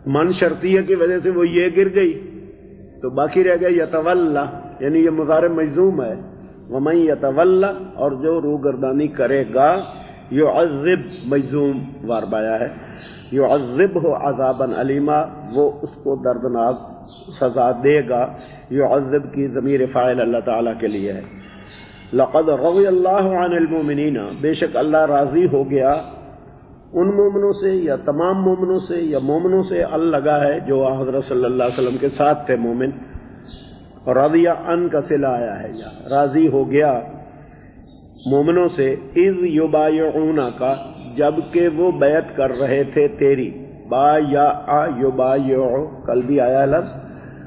من شرطیہ کی وجہ سے وہ یہ گر گئی تو باقی رہ گیا یتولا، یعنی یہ مضارع مجزوم ہے، ومن یتولا، اور جو روگردانی کرے گا، یعذب مجزوم واربایا ہے، یعذبہ عذابا علیما، وہ اس کو دردناک سزا دے گا، یعذب کی ضمیر فاعل اللہ تعالیٰ کے لیے ہے۔ لقد رضی اللہ عن المؤمنین، بے شک اللہ راضی ہو گیا ان مومنوں سے یا تمام مومنوں سے یا مومنوں سے، ال لگا ہے جو حضرت صلی اللہ علیہ وسلم کے ساتھ تھے مومن، اور رضی عن کا صلہ آیا ہے، یا راضی ہو گیا مومنوں سے، اذ یبایعونک، جبکہ وہ بیعت کر رہے تھے تیری، بایع یبایع، کل بھی آیا لفظ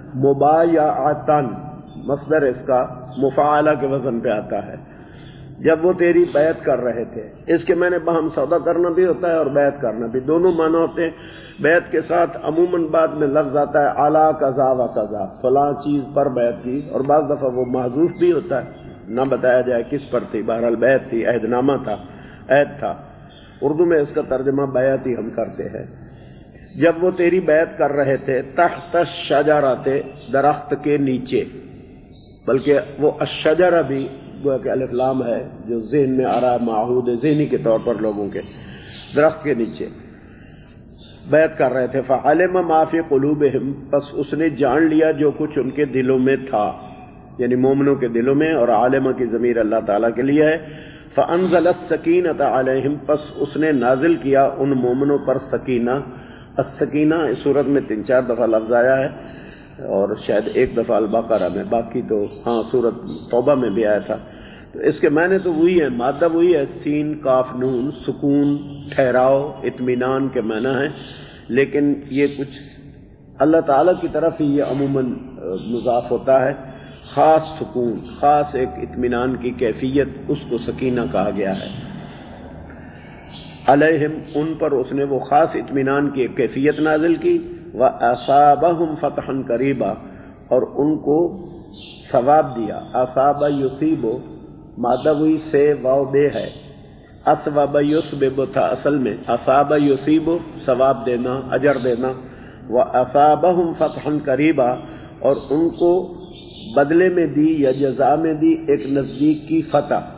مبایعتن، مصدر اس کا مفاعلہ کے وزن پہ آتا ہے، جب وہ تیری بیعت کر رہے تھے۔ اس کے میں نے باہم سودا کرنا بھی ہوتا ہے اور بیعت کرنا بھی، دونوں معنی ہوتے ہیں۔ بیعت کے ساتھ عموماً بعد میں لفظ آتا ہے علی کذا و کذا، فلاں چیز پر بیعت کی، اور بعض دفعہ وہ محذوف بھی ہوتا ہے، نہ بتایا جائے کس پر تھی، بہرحال بیعت تھی، عہد نامہ تھا، عہد تھا، اردو میں اس کا ترجمہ بیعت ہی ہم کرتے ہیں۔ جب وہ تیری بیعت کر رہے تھے تحت الشجرۃ، درخت کے نیچے، بلکہ وہ الشجرہ بھی گویا کہ الف لام ہے جو ذہن میں آ رہا ہے، معہود ذہنی کے طور پر لوگوں کے، درخت کے نیچے بیعت کر رہے تھے، فعلم ما فی قلوبہم، پس اس نے جان لیا جو کچھ ان کے دلوں میں تھا، یعنی مومنوں کے دلوں میں، اور عالمہ کی ضمیر اللہ تعالیٰ کے لیے ہے، فانزل السکینۃ علیہم، پس اس نے نازل کیا ان مومنوں پر سکینہ۔ السکینہ اس صورت میں 3-4 دفعہ لفظ آیا ہے، اور شاید ایک دفعہ البقرہ میں، باقی تو ہاں سورت توبہ میں بھی آیا تھا۔ تو اس کے معنی تو وہی ہے، مادہ وہی ہے، سین کاف نون، سکون، ٹھہراؤ، اطمینان کے معنی ہے، لیکن یہ کچھ اللہ تعالیٰ کی طرف ہی یہ عموماً مضاف ہوتا ہے، خاص سکون، خاص ایک اطمینان کی کیفیت، اس کو سکینہ کہا گیا ہے۔ علیہم، ان پر اس نے وہ خاص اطمینان کی ایک کیفیت نازل کی، وَأَصَابَهُمْ فَتْحًا قَرِيبًا، اور ان کو ثواب دیا۔ اصاب یصیب، مادہ وہی سے واو بے ہے، اسبب یسبب تھا اصل میں، اصاب یصیب ثواب دینا، اجر دینا، وَأَصَابَهُمْ فَتْحًا قَرِيبًا، اور ان کو بدلے میں دی یا جزا میں دی ایک نزدیک کی فتح۔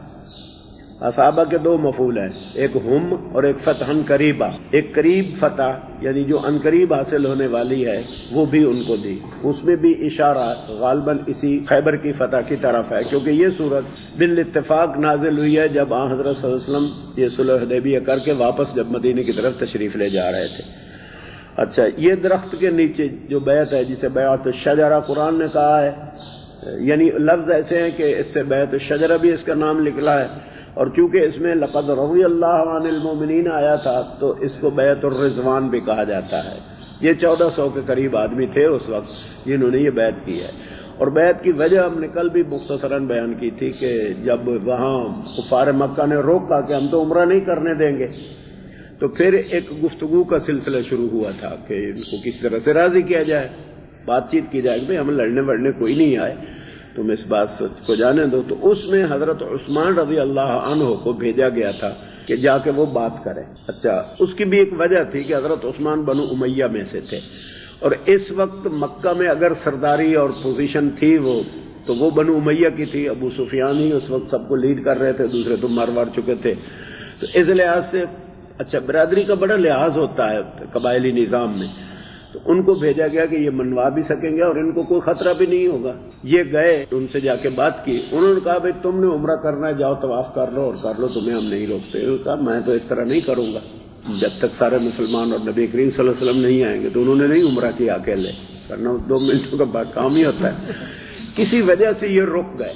اصابہ کے 2 مفعول ہیں، ایک ہم اور ایک فتحً قریبا، ایک قریب فتح یعنی جو ان قریب حاصل ہونے والی ہے وہ بھی ان کو دی۔ اس میں بھی اشارہ غالباً اسی خیبر کی فتح کی طرف ہے، کیونکہ یہ صورت بالاتفاق نازل ہوئی ہے جب حضرت صلی اللہ علیہ وسلم یہ صلح حدیبیہ کر کے واپس جب مدینے کی طرف تشریف لے جا رہے تھے۔ اچھا، یہ درخت کے نیچے جو بیعت ہے، جسے بیعت الشجرہ قرآن نے کہا ہے، یعنی لفظ ایسے ہیں کہ اس سے بیعت الشجرہ بھی اس کا نام نکلا ہے، اور چونکہ اس میں لقد رضی اللہ عن المؤمنین آیا تھا تو اس کو بیعت الرضوان بھی کہا جاتا ہے۔ یہ 1400 کے قریب آدمی تھے اس وقت جنہوں نے یہ بیعت کی ہے، اور بیعت کی وجہ ہم نے کل بھی مختصراً بیان کی تھی کہ جب وہاں کفار مکہ نے روکا کہ ہم تو عمرہ نہیں کرنے دیں گے، تو پھر ایک گفتگو کا سلسلہ شروع ہوا تھا کہ ان کو کس طرح سے راضی کیا جائے، بات چیت کی جائے کہ ہم لڑنے وڑنے کوئی نہیں آئے، تم اس بات کو جانے دو۔ تو اس میں حضرت عثمان رضی اللہ عنہ کو بھیجا گیا تھا کہ جا کے وہ بات کریں۔ اچھا، اس کی بھی ایک وجہ تھی کہ حضرت عثمان بنو امیہ میں سے تھے، اور اس وقت مکہ میں اگر سرداری اور پوزیشن تھی تو وہ بنو امیہ کی تھی، ابو سفیان ہی اس وقت سب کو لیڈ کر رہے تھے، دوسرے تو مار چکے تھے۔ تو اس لحاظ سے اچھا، برادری کا بڑا لحاظ ہوتا ہے قبائلی نظام میں، تو ان کو بھیجا گیا کہ یہ منوا بھی سکیں گے اور ان کو کوئی خطرہ بھی نہیں ہوگا۔ یہ گئے، ان سے جا کے بات کی، انہوں نے کہا بھائی تم نے عمرہ کرنا ہے، جاؤ طواف کر لو اور کر لو، تمہیں ہم نہیں روکتے۔ انہوں نے کہا میں تو اس طرح نہیں کروں گا جب تک سارے مسلمان اور نبی کریم صلی اللہ علیہ وسلم نہیں آئیں گے۔ تو انہوں نے نہیں عمرہ کیا اکیلے، کرنا 2 منٹوں کا بات کام ہی ہوتا ہے۔ کسی وجہ سے یہ رک گئے،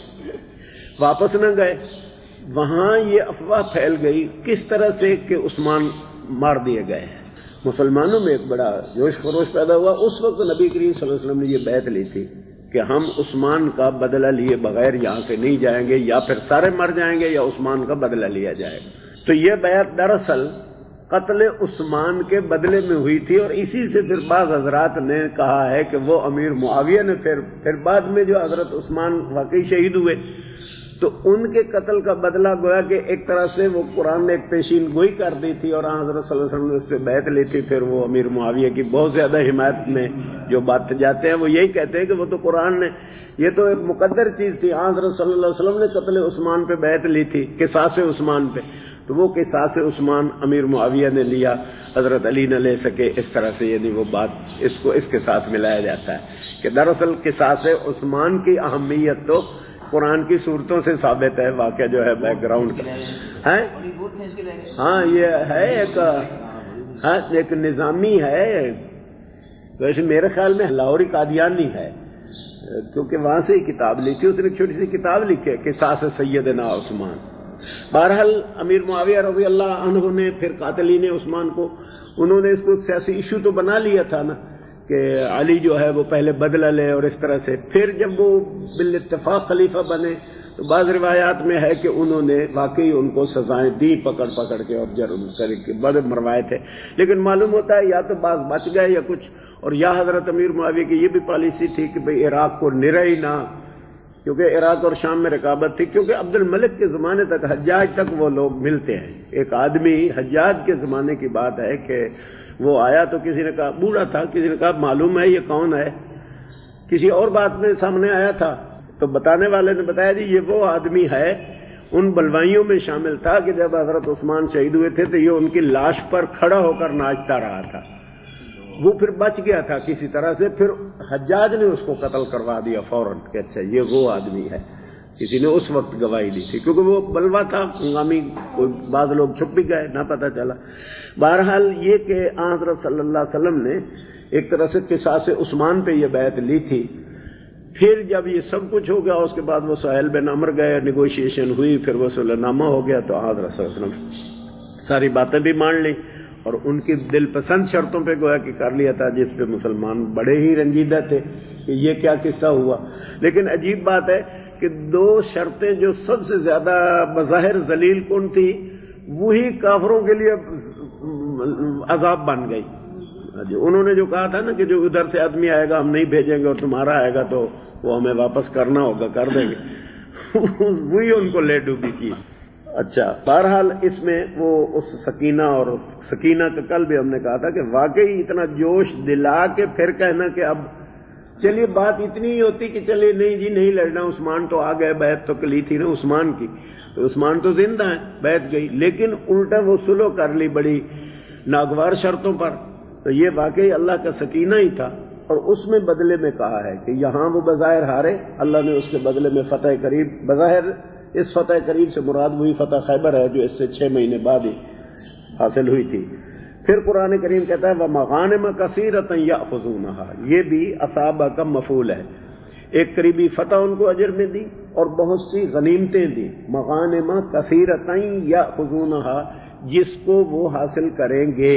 واپس نہ گئے۔ وہاں یہ افواہ پھیل گئی کس طرح سے کہ عثمان مار دیے گئے۔ مسلمانوں میں ایک بڑا جوش خروش پیدا ہوا۔ اس وقت نبی کریم صلی اللہ علیہ وسلم نے یہ بیعت لی تھی کہ ہم عثمان کا بدلہ لیے بغیر یہاں سے نہیں جائیں گے، یا پھر سارے مر جائیں گے یا عثمان کا بدلہ لیا جائے گا۔ تو یہ بیعت دراصل قتل عثمان کے بدلے میں ہوئی تھی، اور اسی سے پھر بعض حضرات نے کہا ہے کہ وہ امیر معاویہ نے پھر بعد میں جو حضرت عثمان واقعی شہید ہوئے تو ان کے قتل کا بدلہ گویا کہ ایک طرح سے وہ قرآن نے ایک پیشین گوئی کر دی تھی اور حضرت صلی اللہ علیہ وسلم نے اس پہ بیعت لی تھی. پھر وہ امیر معاویہ کی بہت زیادہ حمایت میں جو بات جاتے ہیں وہ یہی کہتے ہیں کہ وہ تو قرآن نے، یہ تو ایک مقدر چیز تھی. حضرت صلی اللہ علیہ وسلم نے قتل عثمان پہ بیعت لی تھی، قصاص عثمان پہ، تو وہ قصاص عثمان امیر معاویہ نے لیا، حضرت علی نہ لے سکے. اس طرح سے یعنی وہ بات اس کو اس کے ساتھ ملایا جاتا ہے کہ دراصل قصاص عثمان کی اہمیت تو قرآن کی صورتوں سے ثابت ہے. واقعہ جو ہے بیک گراؤنڈ کا ہے، ہاں یہ ہے ایک نظامی ہے. ویسے میرے خیال میں لاہوری قادیانی ہے، کیونکہ وہاں سے ہی کتاب لکھی، اس نے ایک چھوٹی سی کتاب لکھی ہے قصاص سیدنا عثمان. بہرحال امیر معاویہ رضی اللہ عنہ نے پھر قاتلین عثمان کو، انہوں نے اس کو ایک سیاسی ایشو تو بنا لیا تھا نا کہ علی جو ہے وہ پہلے بدلہ لے، اور اس طرح سے پھر جب وہ بالاتفاق خلیفہ بنے تو بعض روایات میں ہے کہ انہوں نے واقعی ان کو سزائیں دی پکڑ پکڑ کے اور جرم کر کے بڑے مروائے تھے. لیکن معلوم ہوتا ہے یا تو بعض بچ گئے یا کچھ، اور یا حضرت امیر معاویہ کی یہ بھی پالیسی تھی کہ بھئی عراق کو نرئی نہ، کیونکہ عراق اور شام میں رقابت تھی. کیونکہ عبد الملک کے زمانے تک، حجاج تک وہ لوگ ملتے ہیں. ایک آدمی حجاج کے زمانے کی بات ہے کہ وہ آیا تو کسی نے کہا، بوڑھا تھا، کسی نے کہا معلوم ہے یہ کون ہے. کسی اور بات میں سامنے آیا تھا تو بتانے والے نے بتایا جی یہ وہ آدمی ہے، ان بلوائیوں میں شامل تھا کہ جب حضرت عثمان شہید ہوئے تھے تو یہ ان کی لاش پر کھڑا ہو کر ناچتا رہا تھا. وہ پھر بچ گیا تھا کسی طرح سے، پھر حجاج نے اس کو قتل کروا دیا فوراً کہ اچھا یہ وہ آدمی ہے. کسی نے اس وقت گواہی دی تھی کیونکہ وہ بلوا تھا ہنگامی، بعض لوگ چھپ بھی گئے، نہ پتہ چلا. بہرحال یہ کہ حضرت صلی اللہ علیہ وسلم نے ایک طرح سے قصاص عثمان پہ یہ بیعت لی تھی. پھر جب یہ سب کچھ ہو گیا اس کے بعد وہ سہیل بن عمر گئے، نیگوشیشن ہوئی، پھر وہ صلح نامہ ہو گیا، تو حضرت صلی اللہ علیہ وسلم ساری باتیں بھی مان لی اور ان کی دل پسند شرطوں پہ گویا کہ کر لیا تھا، جس پہ مسلمان بڑے ہی رنجیدہ تھے کہ یہ کیا قصہ ہوا. لیکن عجیب بات ہے کہ دو شرطیں جو سب سے زیادہ بظاہر ذلیل کن تھی وہی کافروں کے لیے عذاب بن گئی. انہوں نے جو کہا تھا نا کہ جو ادھر سے آدمی آئے گا ہم نہیں بھیجیں گے اور تمہارا آئے گا تو وہ ہمیں واپس کرنا ہوگا، کر دیں گے، وہی ان کو لے ڈوبی کی. اچھا بہرحال اس میں وہ اس سکینہ، اور سکینہ کا کل بھی ہم نے کہا تھا کہ واقعی اتنا جوش دلا کے پھر کہنا کہ اب چلیے بات اتنی ہی ہوتی کہ چلیے نہیں جی نہیں لڑنا، عثمان تو آ گئے، بیعت تو لی تھی نا عثمان کی، تو عثمان تو زندہ ہیں، بیعت گئی، لیکن الٹا وہ سلو کر لی بڑی ناگوار شرطوں پر. تو یہ واقعی اللہ کا سکینہ ہی تھا. اور اس میں بدلے میں کہا ہے کہ یہاں وہ بظاہر ہارے، اللہ نے اس کے بدلے میں فتح قریب، بظاہر اس فتح قریب سے مراد وہی فتح خیبر ہے جو اس سے 6 مہینے بعد ہی حاصل ہوئی تھی. پھر قرآن کریم کہتا ہے وَمَغَانِمَ كَثِيرَةً يَأْخُذُونَهَا، یہ بھی اصابہ کا مفعول ہے. ایک قریبی فتح ان کو اجر میں دی اور بہت سی غنیمتیں دی. مغانم کثیرتیں یأخذونها، جس کو وہ حاصل کریں گے.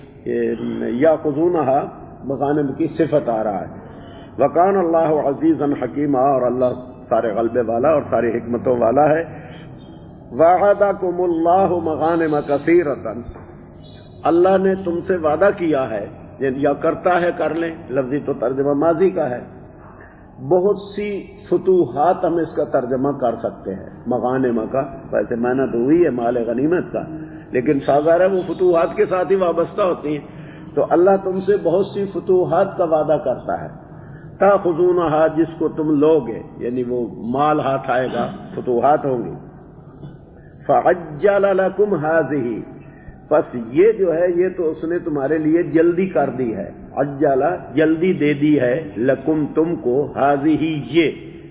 یأخذونها مغانم کی صفت آ رہا ہے. وکان اللہ عزیزا حکیما، اور اللہ سارے غلبے والا اور ساری حکمتوں والا ہے. وعدکم اللہ مغانم کثیرۃ، اللہ نے تم سے وعدہ کیا ہے، یا کرتا ہے، کر لیں، لفظی تو ترجمہ ماضی کا ہے. بہت سی فتوحات ہم اس کا ترجمہ کر سکتے ہیں مغانم کا، ویسے معنی تو وہی ہے مال غنیمت کا، لیکن سازارہ وہ فتوحات کے ساتھ ہی وابستہ ہوتی ہیں. تو اللہ تم سے بہت سی فتوحات کا وعدہ کرتا ہے. تاخذونہا، جس کو تم لوگے، یعنی وہ مال ہاتھ آئے گا، فتوحات ہوں گی. فعجل لکم ہذہ، بس یہ جو ہے یہ تو اس نے تمہارے لیے جلدی کر دی ہے. عجل جلدی دے دی ہے، لکم تم کو، ہذہ یہ.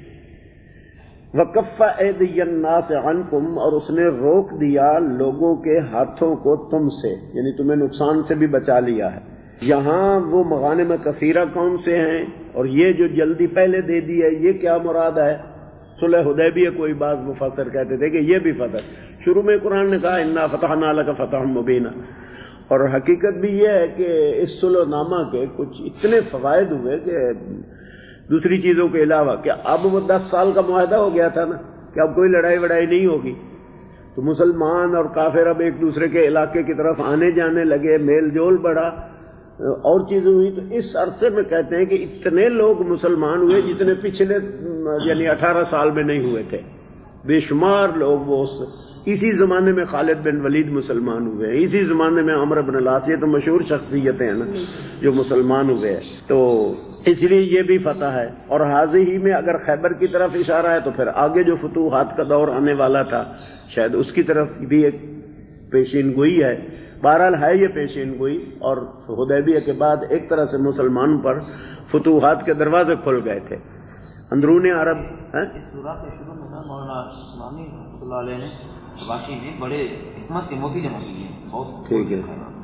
وکف ایدی الناس عنکم، اور اس نے روک دیا لوگوں کے ہاتھوں کو تم سے، یعنی تمہیں نقصان سے بھی بچا لیا ہے. یہاں وہ مغانم کثیرہ کون سے ہیں، اور یہ جو جلدی پہلے دے دی ہے یہ کیا مراد ہے؟ صلح حدیبیہ کوئی بعض مفسر کہتے تھے کہ یہ بھی فتح، شروع میں قرآن نے کہا انا فتحنا لک فتحا مبینا، اور حقیقت بھی یہ ہے کہ اس صلح نامہ کے کچھ اتنے فوائد ہوئے کہ دوسری چیزوں کے علاوہ کہ اب وہ 10 سال کا معاہدہ ہو گیا تھا نا کہ اب کوئی لڑائی وڑائی نہیں ہوگی، تو مسلمان اور کافر اب ایک دوسرے کے علاقے کی طرف آنے جانے لگے، میل جول بڑھا اور چیزیں ہوئی. تو اس عرصے میں کہتے ہیں کہ اتنے لوگ مسلمان ہوئے جتنے پچھلے یعنی 18 سال میں نہیں ہوئے تھے. بے شمار لوگ وہ اسی زمانے میں خالد بن ولید مسلمان ہوئے ہیں، اسی زمانے میں عمرو بن العاص، یہ تو مشہور شخصیتیں ہیں نا جو مسلمان ہوئے ہیں، تو اس لیے یہ بھی فتح ہے۔ اور حاضی ہی میں اگر خیبر کی طرف اشارہ ہے تو پھر آگے جو فتوحات کا دور آنے والا تھا شاید اس کی طرف بھی ایک پیشین گوئی ہے۔ بہرحال ہے یہ پیشین گوئی، اور حدیبیہ کے بعد ایک طرح سے مسلمان پر فتوحات کے دروازے کھل گئے تھے۔ اندرون عرب اس سورہ کے شروع میں نا مولانا اسلامی رحمۃ اللہ علیہ نے شباشی نے بڑے حکمت کے موتی جمع کیے ہیں، بہت ٹھیک ہے۔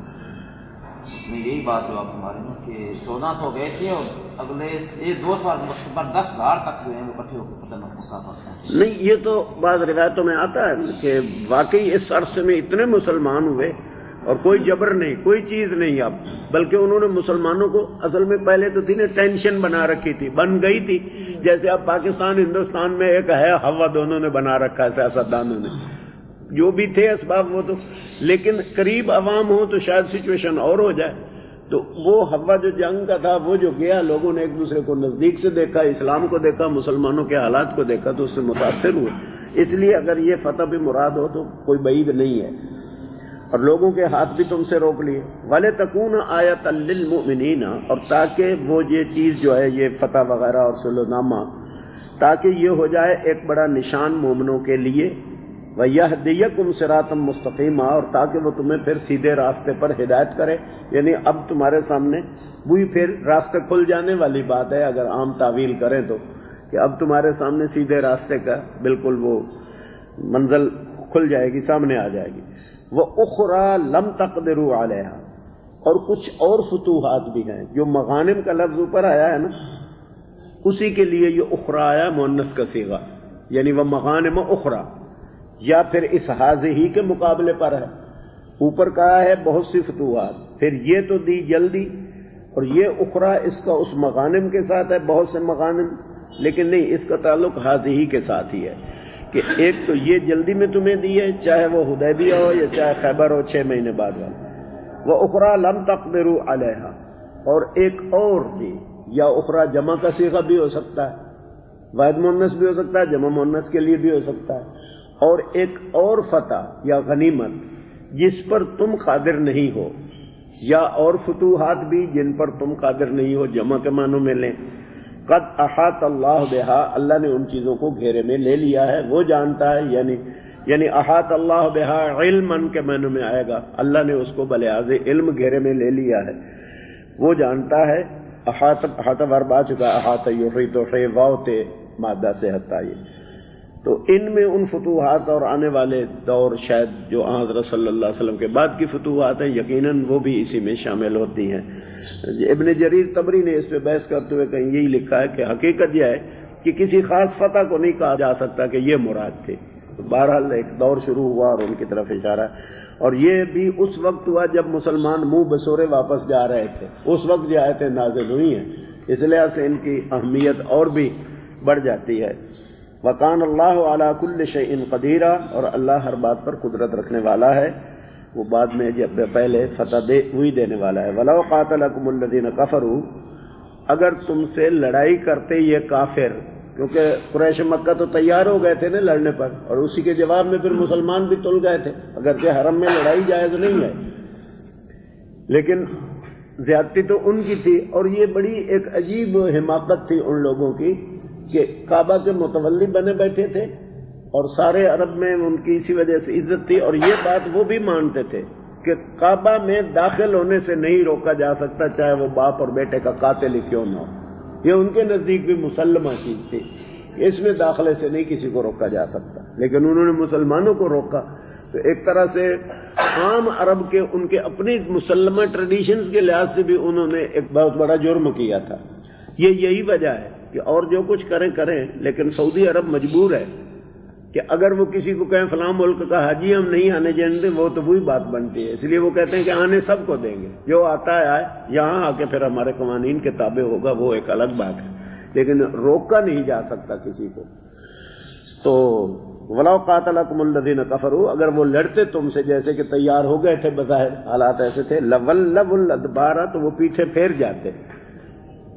اس میں یہی بات جو آپ ہمارے نا کہ 1400 گئے تھے اور اگلے 2 سال بعد 10,000 تک جو ہیں وہ اکٹھے ہو کے فتح مکہ پہنچے۔ نہیں، یہ تو بعض روایتوں میں آتا ہے کہ واقعی اس عرصے میں اتنے مسلمان ہوئے اور کوئی جبر نہیں، کوئی چیز نہیں اب، بلکہ انہوں نے مسلمانوں کو اصل میں پہلے تو تھی نا ٹینشن بنا رکھی تھی، بن گئی تھی، جیسے اب پاکستان ہندوستان میں ایک ہے ہوا دونوں نے بنا رکھا ہے، سیاستدانوں نے، جو بھی تھے اسباب وہ تو، لیکن قریب عوام ہو تو شاید سچویشن اور ہو جائے، تو وہ ہوا جو جنگ کا تھا وہ جو گیا، لوگوں نے ایک دوسرے کو نزدیک سے دیکھا، اسلام کو دیکھا، مسلمانوں کے حالات کو دیکھا تو اس سے متاثر ہوئے۔ اس لیے اگر یہ فتح بھی مراد ہو تو کوئی بعید نہیں ہے، اور لوگوں کے ہاتھ بھی تم سے روک لیے۔ وَلِتَكُونَ آیَةً لِّلْمُؤْمِنِینَ، اور تاکہ وہ یہ چیز جو ہے یہ فتح وغیرہ اور صلح نامہ، تاکہ یہ ہو جائے ایک بڑا نشان مومنوں کے لیے، وَيَهْدِيَكُمْ صِرَاطًا مُسْتَقِيمًا، اور تاکہ وہ تمہیں پھر سیدھے راستے پر ہدایت کرے، یعنی اب تمہارے سامنے وہی پھر راستے کھل جانے والی بات ہے اگر عام تعویل کریں تو، کہ اب تمہارے سامنے سیدھے راستے کا بالکل وہ منزل کھل جائے گی، سامنے آ جائے گی۔ وَأُخْرَى لَمْ تَقْدِرُوا عَلَيْهَا، اور کچھ اور فتوحات بھی ہیں، جو مغانم کا لفظ اوپر آیا ہے نا اسی کے لیے یہ اخرى آیا مؤنث کا صیغہ، یعنی وہ مغانم اخرى، یا پھر اس حاضی ہی کے مقابلے پر ہے۔ اوپر کہا ہے بہت سی فتوحات، پھر یہ تو دی جلدی، اور یہ اخرى اس کا اس مغانم کے ساتھ ہے، بہت سے مغانم، لیکن نہیں، اس کا تعلق حاضی ہی کے ساتھ ہی ہے، کہ ایک تو یہ جلدی میں تمہیں دی ہے، چاہے وہ حدیبیہ ہو یا چاہے خیبر ہو 6 مہینے بعد والا۔ وَأُخْرَى لَمْ تَقْدِرُوا عَلَيْهَا، اور ایک اور بھی، یا اخرى جمع کا صیغہ بھی ہو سکتا ہے، واحد مؤنث بھی ہو سکتا ہے، جمع مؤنث کے لیے بھی ہو سکتا ہے، اور ایک اور فتح یا غنیمت جس پر تم قادر نہیں ہو، یا اور فتوحات بھی جن پر تم قادر نہیں ہو، جمع کے معنوں میں لیں۔ قد احاط اللہ بہا، اللہ نے ان چیزوں کو گھیرے میں لے لیا ہے، وہ جانتا ہے، یعنی احاط اللہ بہا علماً کے معنوں میں آئے گا، اللہ نے اس کو بلحاظ علم گھیرے میں لے لیا ہے، وہ جانتا ہے۔ احاط ورب آ چکا، احاط یحیط واو تے مادہ سے ہتا، یہ تو ان میں ان فتوحات اور آنے والے دور شاید جو حضرت صلی اللہ علیہ وسلم کے بعد کی فتوحات ہیں، یقیناً وہ بھی اسی میں شامل ہوتی ہیں۔ ابن جریر طبری نے اس پہ بحث کرتے ہوئے کہیں یہی لکھا ہے کہ حقیقت یہ ہے کہ کسی خاص فتح کو نہیں کہا جا سکتا کہ یہ مراد تھی، بہرحال ایک دور شروع ہوا اور ان کی طرف اشارہ، اور یہ بھی اس وقت ہوا جب مسلمان منہ بسورے واپس جا رہے تھے، اس وقت یہ آیتیں نازل ہوئی ہیں، اس لحاظ سے ان کی اہمیت اور بھی بڑھ جاتی ہے۔ وَقَانَ اللَّهُ عَلَى كُلِّ شَيْءٍ قَدِيرًا، اور اللہ ہر بات پر قدرت رکھنے والا ہے، وہ بعد میں جب پہلے فتح ہوئی دینے والا ہے۔ وَلَوْ قَاتَلَكُمُ الَّذِينَ كَفَرُوا، اگر تم سے لڑائی کرتے یہ کافر، کیونکہ قریش مکہ تو تیار ہو گئے تھے نا لڑنے پر، اور اسی کے جواب میں پھر مسلمان بھی تل گئے تھے، اگرچہ حرم میں لڑائی جائز نہیں ہے، لیکن زیادتی تو ان کی تھی، اور یہ بڑی ایک عجیب حماقت تھی ان لوگوں کی کہ کعبہ کے متولی بنے بیٹھے تھے، اور سارے عرب میں ان کی اسی وجہ سے عزت تھی، اور یہ بات وہ بھی مانتے تھے کہ کعبہ میں داخل ہونے سے نہیں روکا جا سکتا، چاہے وہ باپ اور بیٹے کا قاتل ہی کیوں نہ ہو، یہ ان کے نزدیک بھی مسلمہ چیز تھی، اس میں داخلے سے نہیں کسی کو روکا جا سکتا، لیکن انہوں نے مسلمانوں کو روکا، تو ایک طرح سے عام عرب کے ان کے اپنی مسلمہ ٹریڈیشنز کے لحاظ سے بھی انہوں نے ایک بہت بڑا جرم کیا تھا۔ یہی وجہ ہے کہ اور جو کچھ کریں، لیکن سعودی عرب مجبور ہے کہ اگر وہ کسی کو کہیں فلاں ملک کا حاجی ہم نہیں آنے جانے دیں، وہ تو وہی بات بنتی ہے، اس لیے وہ کہتے ہیں کہ آنے سب کو دیں گے، جو آتا ہے آئے، یہاں آ کے پھر ہمارے قوانین کے تابع ہوگا، وہ ایک الگ بات ہے، لیکن روکا نہیں جا سکتا کسی کو۔ تو وَلَوْ قَاتَلَكُمُ الَّذِينَ كَفَرُوا، اگر وہ لڑتے تم سے جیسے کہ تیار ہو گئے تھے، بظاہر حالات ایسے تھے، لَوَلَّوُا الْأَدْبَارَ، تو وہ پیچھے پھیر جاتے،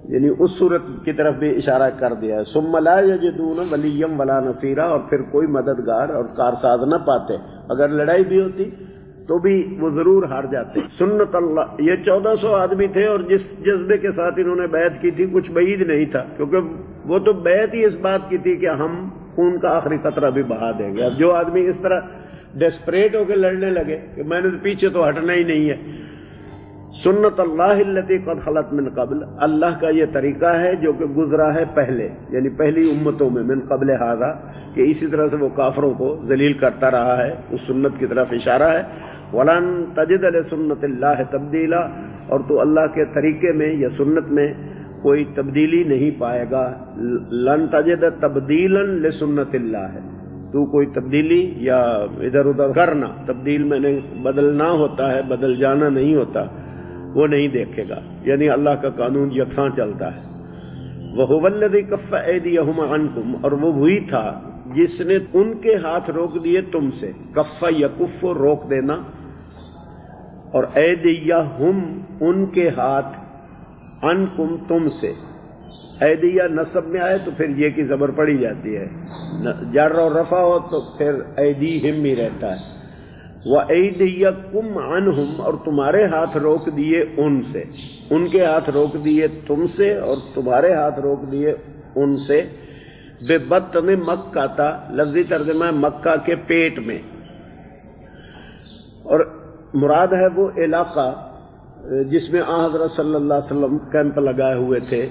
یعنی اس صورت کی طرف بھی اشارہ کر دیا ہے. ثم لا یجدون ولیا ولا نصیرا، اور پھر کوئی مددگار اور کارساز نہ پاتے. اگر لڑائی بھی ہوتی تو بھی وہ ضرور ہار جاتے. سنت اللہ. یہ 1400 آدمی تھے اور جس جذبے کے ساتھ انہوں نے بیعت کی تھی کچھ بعید نہیں تھا، کیونکہ وہ تو بیعت ہی اس بات کی تھی کہ ہم خون کا آخری قطرہ بھی بہا دیں گے. اب جو آدمی اس طرح ڈیسپریٹ ہو کے لڑنے لگے کہ میں نے پیچھے تو ہٹنا ہی نہیں ہے. سنت اللہ التی قد خلت من قبل، اللہ کا یہ طریقہ ہے جو کہ گزرا ہے پہلے، یعنی پہلی امتوں میں، من قبل ھذا، کہ اسی طرح سے وہ کافروں کو ذلیل کرتا رہا ہے. اس سنت کی طرف اشارہ ہے. ولن تجد لسنت اللہ تبدیلا، اور تو اللہ کے طریقے میں یا سنت میں کوئی تبدیلی نہیں پائے گا. لن تجد تبدیلا لسنت اللہ ہے، تو کوئی تبدیلی یا ادھر ادھر کرنا، تبدیل میں نے بدلنا ہوتا ہے، بدل جانا نہیں ہوتا، وہ نہیں دیکھے گا. یعنی اللہ کا قانون یکساں چلتا ہے. وَهُوَ الَّذِي كَفَّ أَيْدِيَهُمْ عَنْكُمْ، اور وہ وہی تھا جس نے ان کے ہاتھ روک دیے تم سے. کف یکف، روک دینا، اور ایدیہم، ان کے ہاتھ، عنکم، تم سے. ایدیہ نصب میں آئے تو پھر یہ کی زبر پڑی جاتی ہے، جر اور رفع ہو تو پھر ایدیہم ہی رہتا ہے. وَأَيْدِيَكُمْ عَنْهُمْ، اور تمہارے ہاتھ روک دیے ان سے. ان کے ہاتھ روک دیے تم سے اور تمہارے ہاتھ روک دیے ان سے. بِبَطْنِ مکہ تھا، لفظی ترجمہ ہے مکہ کے پیٹ میں. اور مراد ہے وہ علاقہ جس میں حضرت صلی اللہ علیہ وسلم کیمپ لگائے ہوئے تھے.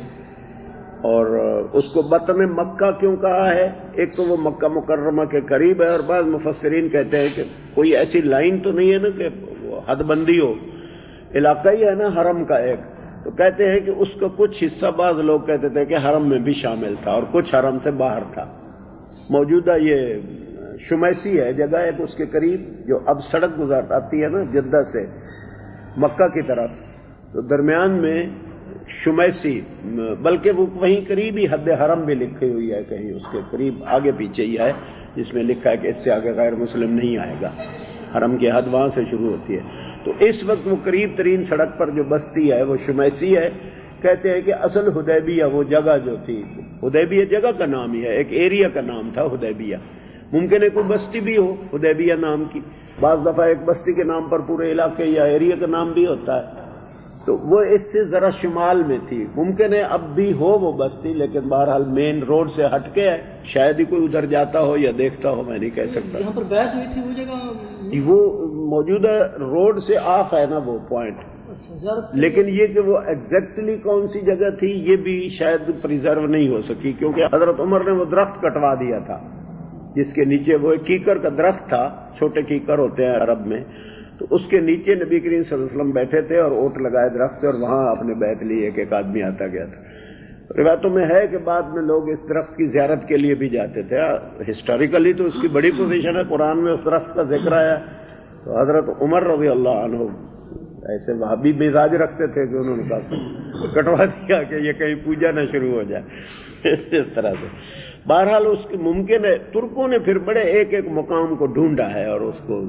اور اس کو بطن مکہ کیوں کہا ہے؟ ایک تو وہ مکہ مکرمہ کے قریب ہے، اور بعض مفسرین کہتے ہیں کہ کوئی ایسی لائن تو نہیں ہے نا کہ حد بندی ہو، علاقہ ہی ہے نا حرم کا ایک. تو کہتے ہیں کہ اس کا کچھ حصہ بعض لوگ کہتے تھے کہ حرم میں بھی شامل تھا اور کچھ حرم سے باہر تھا. موجودہ یہ شمیسی ہے جگہ ایک اس کے قریب، جو اب سڑک گزر آتی ہے نا جدہ سے مکہ کی طرف، تو درمیان میں شمیسی، بلکہ وہ وہیں قریب ہی حد حرم بھی لکھی ہوئی ہے، کہیں اس کے قریب آگے پیچھے ہی ہے، جس میں لکھا ہے کہ اس سے آگے غیر مسلم نہیں آئے گا. حرم کی حد وہاں سے شروع ہوتی ہے. تو اس وقت وہ قریب ترین سڑک پر جو بستی ہے وہ شمیسی ہے. کہتے ہیں کہ اصل حدیبیہ وہ جگہ جو تھی، حدیبیہ جگہ کا نام ہی ہے، ایک ایریا کا نام تھا حدیبیہ. ممکن ہے کوئی بستی بھی ہو حدیبیہ نام کی، بعض دفعہ ایک بستی کے نام پر پورے علاقے یا ایریا کا نام بھی ہوتا ہے. تو وہ اس سے ذرا شمال میں تھی. ممکن ہے اب بھی ہو وہ بستی، لیکن بہرحال مین روڈ سے ہٹ کے ہے، شاید ہی کوئی ادھر جاتا ہو یا دیکھتا ہو، میں نہیں کہہ سکتا. یہاں پر بیعت ہوئی تھی وہ جگہ، وہ موجودہ روڈ سے آف ہے نا وہ پوائنٹ. لیکن یہ کہ وہ ایگزیکٹلی کون سی جگہ تھی یہ بھی شاید پریزرو نہیں ہو سکی، کیونکہ حضرت عمر نے وہ درخت کٹوا دیا تھا جس کے نیچے، وہ ایک کیکر کا درخت تھا، چھوٹے کیکر ہوتے ہیں عرب میں، تو اس کے نیچے نبی کریم صلی اللہ علیہ وسلم بیٹھے تھے اور اوٹ لگائے درخت سے، اور وہاں اپنے بیعت لیے ایک ایک آدمی آتا گیا تھا. روایتوں میں ہے کہ بعد میں لوگ اس درخت کی زیارت کے لیے بھی جاتے تھے. ہسٹوریکلی تو اس کی بڑی پوزیشن ہے، قرآن میں اس درخت کا ذکر آیا. تو حضرت عمر رضی اللہ عنہ ایسے وہابی مزاج رکھتے تھے کہ انہوں نے کہا کٹوا دیا کہ یہ کہیں پوجا نہ شروع ہو جائے اس طرح سے. بہرحال اس کی ممکن ہے ترکوں نے پھر بڑے ایک ایک مقام کو ڈھونڈا ہے، اور اس کو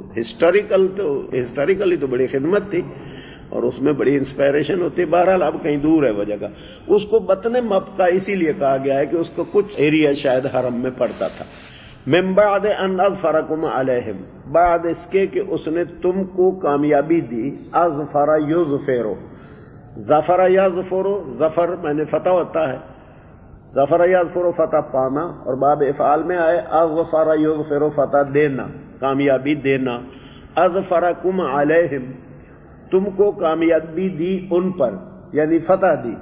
ہسٹوریکلی تو بڑی خدمت تھی اور اس میں بڑی انسپائریشن ہوتی. بہرحال اب کہیں دور ہے وہ جگہ. اس کو بطن مکہ اسی لیے کہا گیا ہے کہ اس کو کچھ ایریا شاید حرم میں پڑتا تھا. من بعد ان اظفرکم علیہم، بعد اس کے کہ اس نے تم کو کامیابی دی. اظفر یظفر، ظفر یظفر، ظفر میں نے فتح ہوتا ہے، ظفر یظفر فتح پانا، اور باب افعال میں آئے اظفر یظفر فتح دینا، کامیابی دینا. اظفرکم علیہم، تم کو کامیابی دی ان پر، یعنی فتح دی.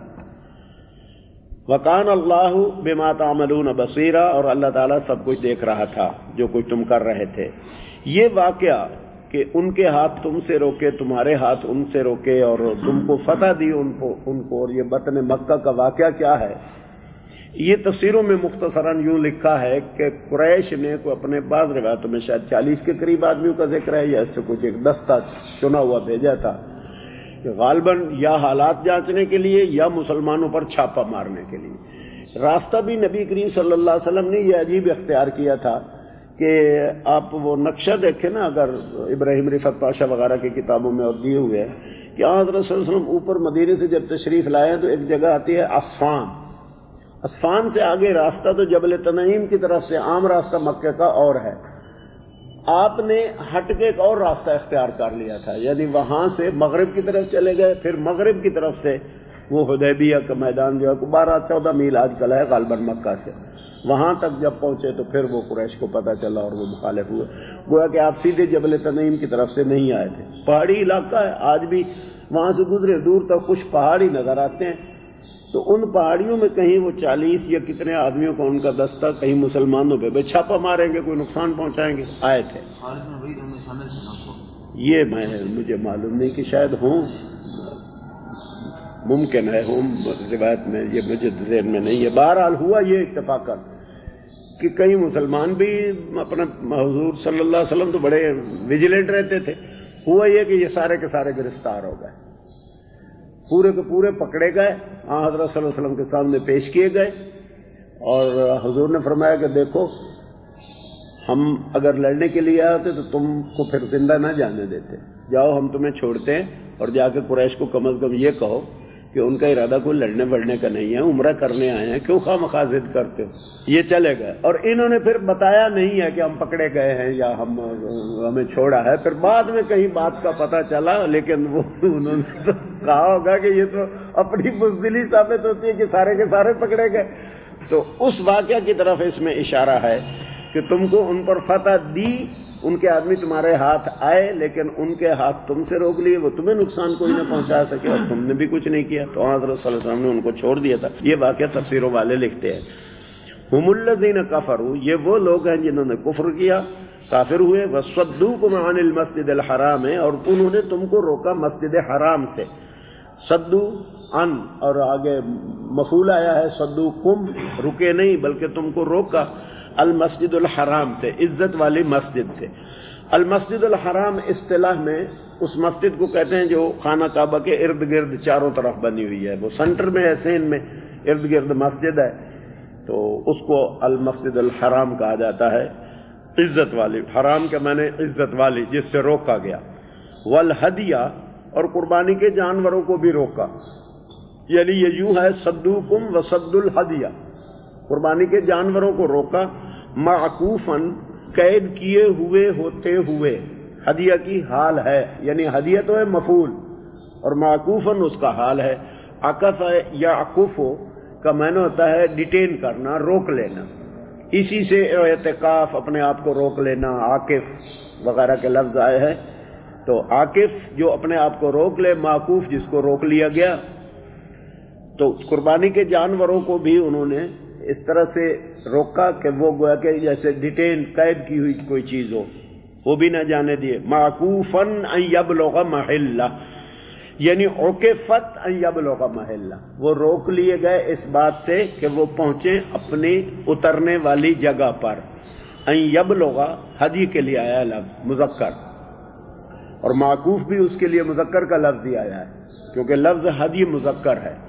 وَقَانَ اللَّهُ بِمَا تَعْمَلُونَ بَصِيرًا، اور اللہ تعالیٰ سب کچھ دیکھ رہا تھا جو کچھ تم کر رہے تھے. یہ واقعہ کہ ان کے ہاتھ تم سے روکے، تمہارے ہاتھ ان سے روکے، اور تم کو فتح دی ان کو، اور یہ بطن مکہ کا واقعہ کیا ہے؟ یہ تفسیروں میں مختصراً یوں لکھا ہے کہ قریش نے کو اپنے بعض روایتوں میں شاید 40 کے قریب آدمیوں کا ذکر ہے، یا اس سے کچھ ایک دستہ چنا ہوا بھیجا تھا کہ غالباً یا حالات جانچنے کے لیے یا مسلمانوں پر چھاپا مارنے کے لیے. راستہ بھی نبی کریم صلی اللہ علیہ وسلم نے یہ عجیب اختیار کیا تھا کہ آپ وہ نقشہ دیکھیں نا، اگر ابراہیم رفعت پاشا وغیرہ کی کتابوں میں اور دیے ہوئے ہیں کہ حضرت صلی اللہ علیہ وسلم اوپر مدینے سے جب تشریف لائے تو ایک جگہ آتی ہے عصفان. عصفان سے آگے راستہ تو جبل تنعیم کی طرف سے عام راستہ مکہ کا اور ہے. آپ نے ہٹ کے ایک اور راستہ اختیار کر لیا تھا، یعنی وہاں سے مغرب کی طرف چلے گئے، پھر مغرب کی طرف سے وہ حدیبیہ کا میدان جو ہے 12-14 میل آج کل ہے غالباً مکہ سے، وہاں تک جب پہنچے تو پھر وہ قریش کو پتہ چلا اور وہ مخالف ہوئے. گویا کہ آپ سیدھے جبل تنعیم کی طرف سے نہیں آئے تھے. پہاڑی علاقہ ہے، آج بھی وہاں سے گزرے دور تک کچھ پہاڑی نظر آتے ہیں. تو ان پہاڑیوں میں کہیں وہ 40 یا کتنے آدمیوں کا ان کا دستہ کہیں مسلمانوں پہ چھاپا ماریں گے، کوئی نقصان پہنچائیں گے، آئے تھے. یہ مجھے معلوم نہیں کہ شاید ہوں، ممکن ہے ہوں روایت میں، یہ مجھے ذہن میں نہیں ہے. بہرحال ہوا یہ اتفاقا کہ کئی مسلمان بھی اپنا حضور صلی اللہ علیہ وسلم تو بڑے ویجیلنٹ رہتے تھے. ہوا یہ کہ یہ سارے کے سارے گرفتار ہو گئے، پورے کے پورے پکڑے گئے، حضرت صلی اللہ علیہ وسلم کے سامنے پیش کیے گئے. اور حضور نے فرمایا کہ دیکھو ہم اگر لڑنے کے لیے آئے ہوتے تو تم کو پھر زندہ نہ جانے دیتے، جاؤ ہم تمہیں چھوڑتے ہیں اور جا کے قریش کو کم از کم یہ کہو کہ ان کا ارادہ کوئی لڑنے بڑھنے کا نہیں ہے، عمرہ کرنے آئے ہیں، کیوں خواہ مخواہ ضد کرتے ہو. یہ چلے گئے اور انہوں نے پھر بتایا نہیں ہے کہ ہم پکڑے گئے ہیں یا ہمیں چھوڑا ہے. پھر بعد میں کہیں بات کا پتہ چلا، لیکن وہ انہوں نے تو کہا ہوگا کہ یہ تو اپنی بزدلی ثابت ہوتی ہے کہ سارے کے سارے پکڑے گئے. تو اس واقعہ کی طرف اس میں اشارہ ہے کہ تم کو ان پر فتح دی، ان کے آدمی تمہارے ہاتھ آئے لیکن ان کے ہاتھ تم سے روک لیے، وہ تمہیں نقصان کوئی نہ پہنچا سکے اور تم نے بھی کچھ نہیں کیا. تو حضرت صلی اللہ علیہ وسلم نے ان کو چھوڑ دیا تھا. یہ واقعہ تفسیروں والے لکھتے ہیں. ہم الذین کفروا، یہ وہ لوگ ہیں جنہوں نے کفر کیا، کافر ہوئے. وصدوکم عن المسجد الحرام، اور انہوں نے تم کو روکا مسجد حرام سے. صدو ان اور آگے مفعول آیا ہے صدوکم، رکے نہیں بلکہ تم کو روکا. المسجد الحرام سے، عزت والی مسجد سے. المسجد الحرام اصطلاح میں اس مسجد کو کہتے ہیں جو خانہ کعبہ کے ارد گرد چاروں طرف بنی ہوئی ہے. وہ سینٹر میں ہے، سین میں ارد گرد مسجد ہے، تو اس کو المسجد الحرام کہا جاتا ہے. عزت والی، حرام کے معنی عزت والی، جس سے روکا گیا. والہدیہ، اور قربانی کے جانوروں کو بھی روکا. یعنی یہ یوں ہے صدوکم وصد الہدیہ، قربانی کے جانوروں کو روکا. معکوفاً، قید کیے ہوئے ہوتے ہوئے. ہدیہ کی حال ہے، یعنی ہدیہ تو ہے مفعول اور معکوفاً اس کا حال ہے. عکف یا عکف کا معنی ہوتا ہے ڈیٹین کرنا، روک لینا. اسی سے اعتکاف، اپنے آپ کو روک لینا، عاکف وغیرہ کے لفظ آئے ہیں. تو عاکف جو اپنے آپ کو روک لے، معکوف جس کو روک لیا گیا. تو قربانی کے جانوروں کو بھی انہوں نے اس طرح سے روکا کہ وہ گویا کہ جیسے ڈیٹین، قید کی ہوئی کوئی چیز ہو، وہ بھی نہ جانے دیے. معکوفاً ان یبلغ محلہ، یعنی عکفت ان یبلغ محلہ، وہ روک لیے گئے اس بات سے کہ وہ پہنچے اپنی اترنے والی جگہ پر. ان یبلغ ہدی کے لیے آیا لفظ مذکر، اور معکوف بھی اس کے لیے مذکر کا لفظ ہی آیا ہے کیونکہ لفظ ہدی مذکر ہے.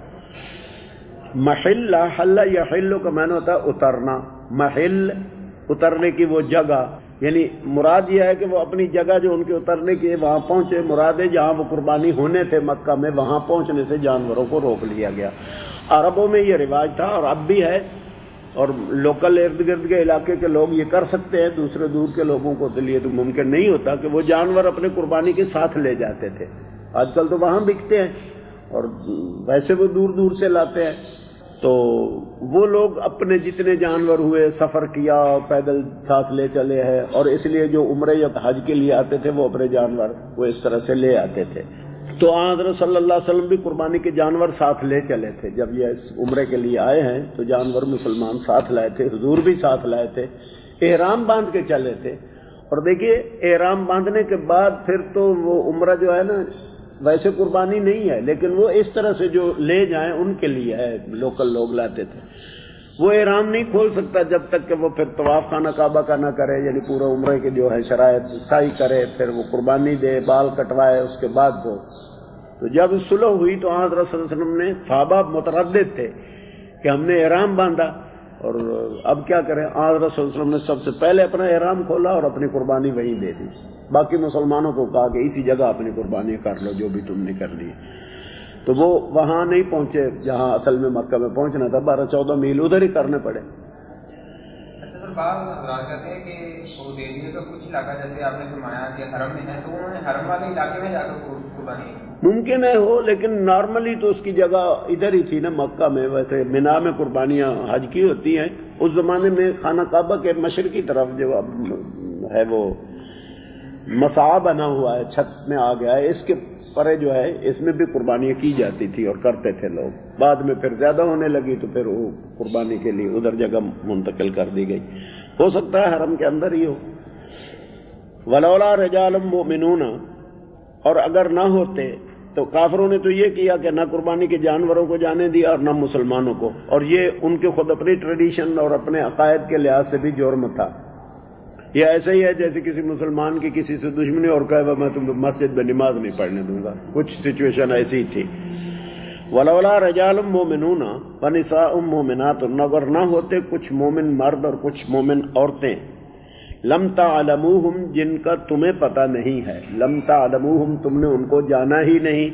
محلہ، حل یحل کا معنی ہوتا ہے اترنا. محل، اترنے کی وہ جگہ، یعنی مراد یہ ہے کہ وہ اپنی جگہ جو ان کے اترنے کی وہاں پہنچے. مراد ہے جہاں وہ قربانی ہونے تھے مکہ میں، وہاں پہنچنے سے جانوروں کو روک لیا گیا. عربوں میں یہ رواج تھا اور اب بھی ہے، اور لوکل ارد گرد کے علاقے کے لوگ یہ کر سکتے ہیں. دوسرے دور کے لوگوں کو کے لیے تو ممکن نہیں ہوتا کہ وہ جانور اپنے قربانی کے ساتھ لے جاتے تھے. آج کل تو وہاں بکتے ہیں اور ویسے وہ دور دور سے لاتے ہیں. تو وہ لوگ اپنے جتنے جانور ہوئے سفر کیا، پیدل ساتھ لے چلے ہیں، اور اس لیے جو عمرے یا حج کے لیے آتے تھے وہ اپنے جانور وہ اس طرح سے لے آتے تھے. تو حضرت صلی اللہ علیہ وسلم بھی قربانی کے جانور ساتھ لے چلے تھے. جب یہ اس عمرے کے لیے آئے ہیں تو جانور مسلمان ساتھ لائے تھے، حضور بھی ساتھ لائے تھے. احرام باندھ کے چلے تھے. اور دیکھیے احرام باندھنے کے بعد پھر تو وہ عمرہ جو ہے نا ویسے قربانی نہیں ہے، لیکن وہ اس طرح سے جو لے جائیں ان کے لیے ہے، لوکل لوگ لاتے تھے. وہ احرام نہیں کھول سکتا جب تک کہ وہ پھر طواف خانہ کعبہ کا نہ کرے، یعنی پورا عمرے کے جو ہے شرائط سعی کرے، پھر وہ قربانی دے، بال کٹوائے، اس کے بعد وہ. تو جب صلح ہوئی تو حضرت صلی اللہ علیہ وسلم نے، صحابہ متردد تھے کہ ہم نے احرام باندھا اور اب کیا کریں، آج رسول صلی اللہ علیہ وسلم نے سب سے پہلے اپنا احرام کھولا اور اپنی قربانی وہیں دے دی، باقی مسلمانوں کو کہا کہ اسی جگہ اپنی قربانی کر لو جو بھی تم نے کر لی۔ تو وہ وہاں نہیں پہنچے جہاں اصل میں مکہ میں پہنچنا تھا، 12-14 میل ادھر ہی کرنے پڑے۔ اچھا سر، بعض حضرات کہتے ہیں کہ حدیبیہ کا کچھ علاقہ جیسے آپ نے فرمایا کہ حرم میں ہے، تو انہوں نے حرم والے علاقے میں جا کر قربانی ممکن ہے ہو، لیکن نارملی تو اس کی جگہ ادھر ہی تھی نا مکہ میں۔ ویسے مینا میں قربانیاں حج کی ہوتی ہیں، اس زمانے میں خانہ کعبہ کے مشرقی طرف جو اب ہے وہ مسعا بنا ہوا ہے، چھت میں آ گیا ہے، اس کے پرے جو ہے اس میں بھی قربانیاں کی جاتی تھی اور کرتے تھے لوگ۔ بعد میں پھر زیادہ ہونے لگی تو پھر وہ قربانی کے لیے ادھر جگہ منتقل کر دی گئی، ہو سکتا ہے حرم کے اندر ہی ہو۔ ولولا رجال مؤمنون، اور اگر نہ ہوتے تو کافروں نے تو یہ کیا کہ نہ قربانی کے جانوروں کو جانے دیا اور نہ مسلمانوں کو، اور یہ ان کے خود اپنی ٹریڈیشن اور اپنے عقائد کے لحاظ سے بھی جرم تھا۔ یہ ایسا ہی ہے جیسے کسی مسلمان کی کسی سے دشمنی اور کہے میں تم کو مسجد میں نماز نہیں پڑھنے دوں گا، کچھ سچویشن ایسی تھی۔ ولولا رجال مؤمنون ونساء مؤمنات، اگر نہ ہوتے کچھ مومن مرد اور کچھ مومن عورتیں، لم تعلموہم، جن کا تمہیں پتہ نہیں ہے، لم تعلموہم، تم نے ان کو جانا ہی نہیں،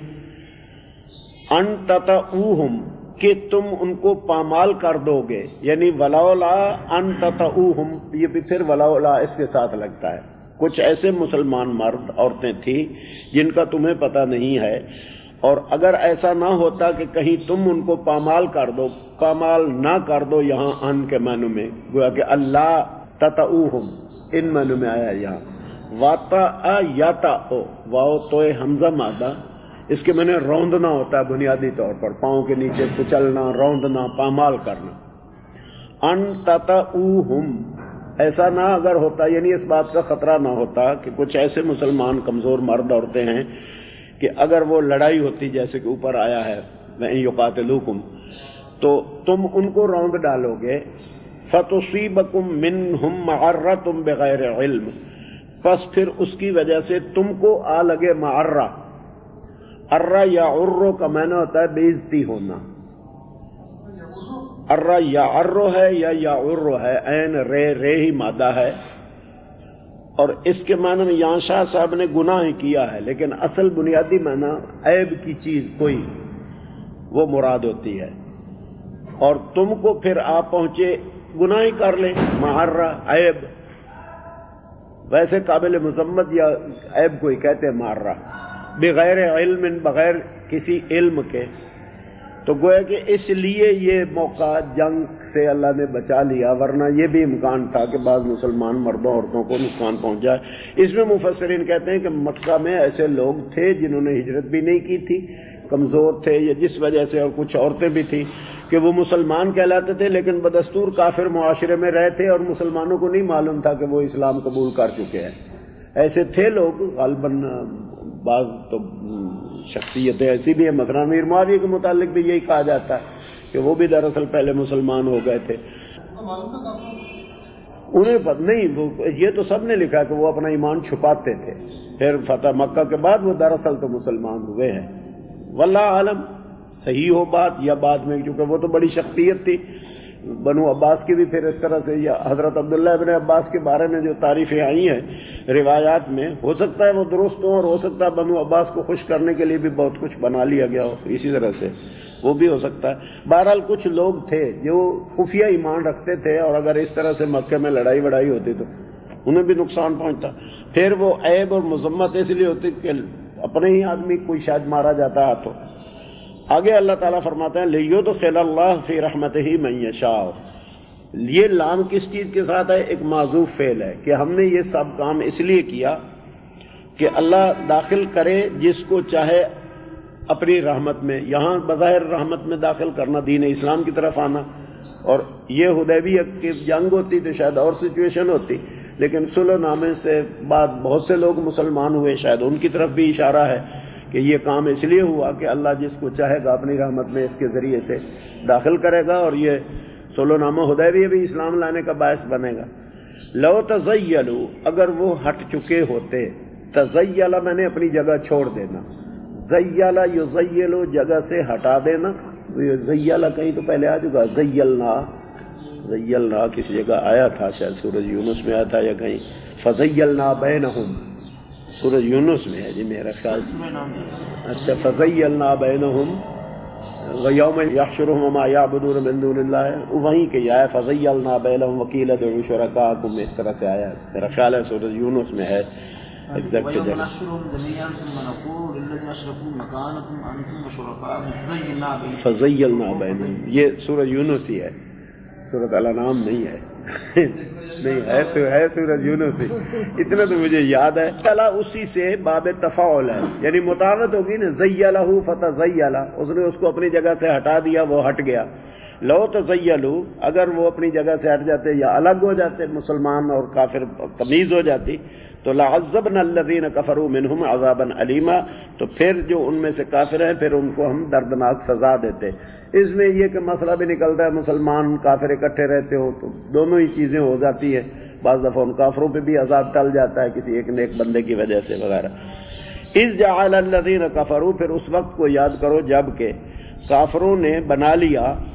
ان تطؤوہم، کہ تم ان کو پامال کر دو گے، یعنی ولولا ان تطؤوہم، یہ بھی پھر ولولا اس کے ساتھ لگتا ہے۔ کچھ ایسے مسلمان مرد عورتیں تھیں جن کا تمہیں پتہ نہیں ہے، اور اگر ایسا نہ ہوتا کہ کہیں تم ان کو پامال کر دو، پامال نہ کر دو، یہاں ان کے معنی میں گویا کہ اللہ تطؤوہم ان معنی میں آیا یہاں۔ واتا یاتا، واو تو حمزہ مادہ، اس کے معنی روندنا ہوتا ہے بنیادی طور پر، پاؤں کے نیچے کچلنا، روندنا، پامال کرنا۔ ان تطؤوہم، ایسا نہ اگر ہوتا، یعنی اس بات کا خطرہ نہ ہوتا کہ کچھ ایسے مسلمان کمزور مرد عورتیں ہیں کہ اگر وہ لڑائی ہوتی جیسے کہ اوپر آیا ہے وَإِن يُقَاتِلُوكُمْ، تو تم ان کو روند ڈالو گے، فَتُصِيبَكُم مِّنْهُم مَّعَرَّةٌ بِغَيْرِ عِلْم، پس پھر اس کی وجہ سے تم کو آ لگے معرہ۔ ارہ یا عرو کا معنی ہوتا ہے بے عزتی ہونا، ارہ یا عرو ہے یا عرو ہے، عین رے ہی مادہ ہے، اور اس کے معنی میں یہاں شاہ صاحب نے گناہ کیا ہے، لیکن اصل بنیادی معنی عیب کی چیز کوئی وہ مراد ہوتی ہے، اور تم کو پھر آپ پہنچے گناہ کر لیں، معرہ عیب، ویسے قابل مذمت یا عیب کو ہی کہتے ہیں معرہ، بغیر علم، بغیر کسی علم کے۔ تو گویا کہ اس لیے یہ موقع جنگ سے اللہ نے بچا لیا، ورنہ یہ بھی امکان تھا کہ بعض مسلمان مردوں عورتوں کو نقصان پہنچ جائے۔ اس میں مفسرین کہتے ہیں کہ مکہ میں ایسے لوگ تھے جنہوں نے ہجرت بھی نہیں کی تھی، کمزور تھے یا جس وجہ سے، اور کچھ عورتیں بھی تھیں کہ وہ مسلمان کہلاتے تھے لیکن بدستور کافر معاشرے میں رہے تھے، اور مسلمانوں کو نہیں معلوم تھا کہ وہ اسلام قبول کر چکے ہیں۔ ایسے تھے لوگ غالباً، بعض تو شخصیتیں ایسی بھی ہیں، مثلا امیر معاویہ کے متعلق بھی یہی کہا جاتا ہے کہ وہ بھی دراصل پہلے مسلمان ہو گئے تھے، انہیں پتہ نہیں، یہ تو سب نے لکھا کہ وہ اپنا ایمان چھپاتے تھے، پھر فتح مکہ کے بعد وہ دراصل تو مسلمان ہوئے ہیں۔ واللہ عالم، صحیح ہو بات یا بعد میں، کیونکہ وہ تو بڑی شخصیت تھی۔ بنو عباس کی بھی پھر اس طرح سے، یا حضرت عبداللہ ابن عباس کے بارے میں جو تعریفیں آئی ہیں روایات میں، ہو سکتا ہے وہ درست ہوں، اور ہو سکتا ہے بنو عباس کو خوش کرنے کے لیے بھی بہت کچھ بنا لیا گیا ہو، اسی طرح سے وہ بھی ہو سکتا ہے۔ بہرحال کچھ لوگ تھے جو خفیہ ایمان رکھتے تھے، اور اگر اس طرح سے مکہ میں لڑائی وڑائی ہوتی تو انہیں بھی نقصان پہنچتا۔ پھر وہ عیب اور مذمت اس لیے ہوتی کہ اپنے ہی آدمی کوئی شاید مارا جاتا ہاتھوں۔ آگے اللہ تعالیٰ فرماتے ہیں لِيُدْخِلَ اللَّهُ فِي رَحْمَتِهِ مَن يَشَاءُ، یہ لام کس چیز کے ساتھ ہے؟ ایک معذوف فعل ہے کہ ہم نے یہ سب کام اس لیے کیا کہ اللہ داخل کرے جس کو چاہے اپنی رحمت میں۔ یہاں بظاہر رحمت میں داخل کرنا، دین اسلام کی طرف آنا، اور یہ حدیبیہ کی جنگ ہوتی تو شاید اور سچویشن ہوتی، لیکن صلح نامے سے بعد بہت سے لوگ مسلمان ہوئے، شاید ان کی طرف بھی اشارہ ہے کہ یہ کام اس لیے ہوا کہ اللہ جس کو چاہے گا اپنی رحمت میں اس کے ذریعے سے داخل کرے گا، اور یہ صلح نامہ حدیبیہ بھی اسلام لانے کا باعث بنے گا۔ لو تزیلوا، اگر وہ ہٹ چکے ہوتے، تزیل میں نے اپنی جگہ چھوڑ دینا، زیل یزیل جگہ سے ہٹا دینا، زیل کہیں تو پہلے آ چکا، زیلنا زیلنا کسی جگہ آیا تھا، شاید سورج یونس میں آیا تھا یا کہیں. فزیلنا بینہم سورج یونس میں ہے جی میرا خیال. اچھا فزیلنا بینہم ویوم یحشرہم وما یعبدون من دون اللہ، وہیں کہ آیا فزیلنا بینہم وقیل ادعوا شرکاءکم، اس طرح سے آیا میرا خیال ہے سورج یونس میں ہے ایگزیکٹ جگہ. فزیلنا بینہم یہ سورج یونس ہی ہے، سورۃ الانعام نہیں ہے. نہیں ہے تو ہے سورج یونس ہی، اتنا تو مجھے یاد ہے. اللہ اسی سے باب تفاعل ہے، یعنی مطابقت ہوگی نا. زیلہ فتزیلہ، اس نے اس کو اپنی جگہ سے ہٹا دیا، وہ ہٹ گیا. لو تزیلوا، اگر وہ اپنی جگہ سے ہٹ جاتے یا الگ ہو جاتے، مسلمان اور کافر تمیز ہو جاتی، تو لعذبنا الذین کفروا منہم عذابا علیما، تو پھر جو ان میں سے کافر ہیں پھر ان کو ہم دردناک سزا دیتے. اس میں یہ کہ مسئلہ بھی نکلتا ہے مسلمان کافر اکٹھے رہتے ہو تو دونوں ہی چیزیں ہو جاتی ہیں. بعض دفعہ ان کافروں پہ بھی عذاب ٹل جاتا ہے کسی ایک نیک بندے کی وجہ سے وغیرہ. اذ جعل الذین کفروا، پھر اس وقت کو یاد کرو جب کہ کافروں نے بنا لیا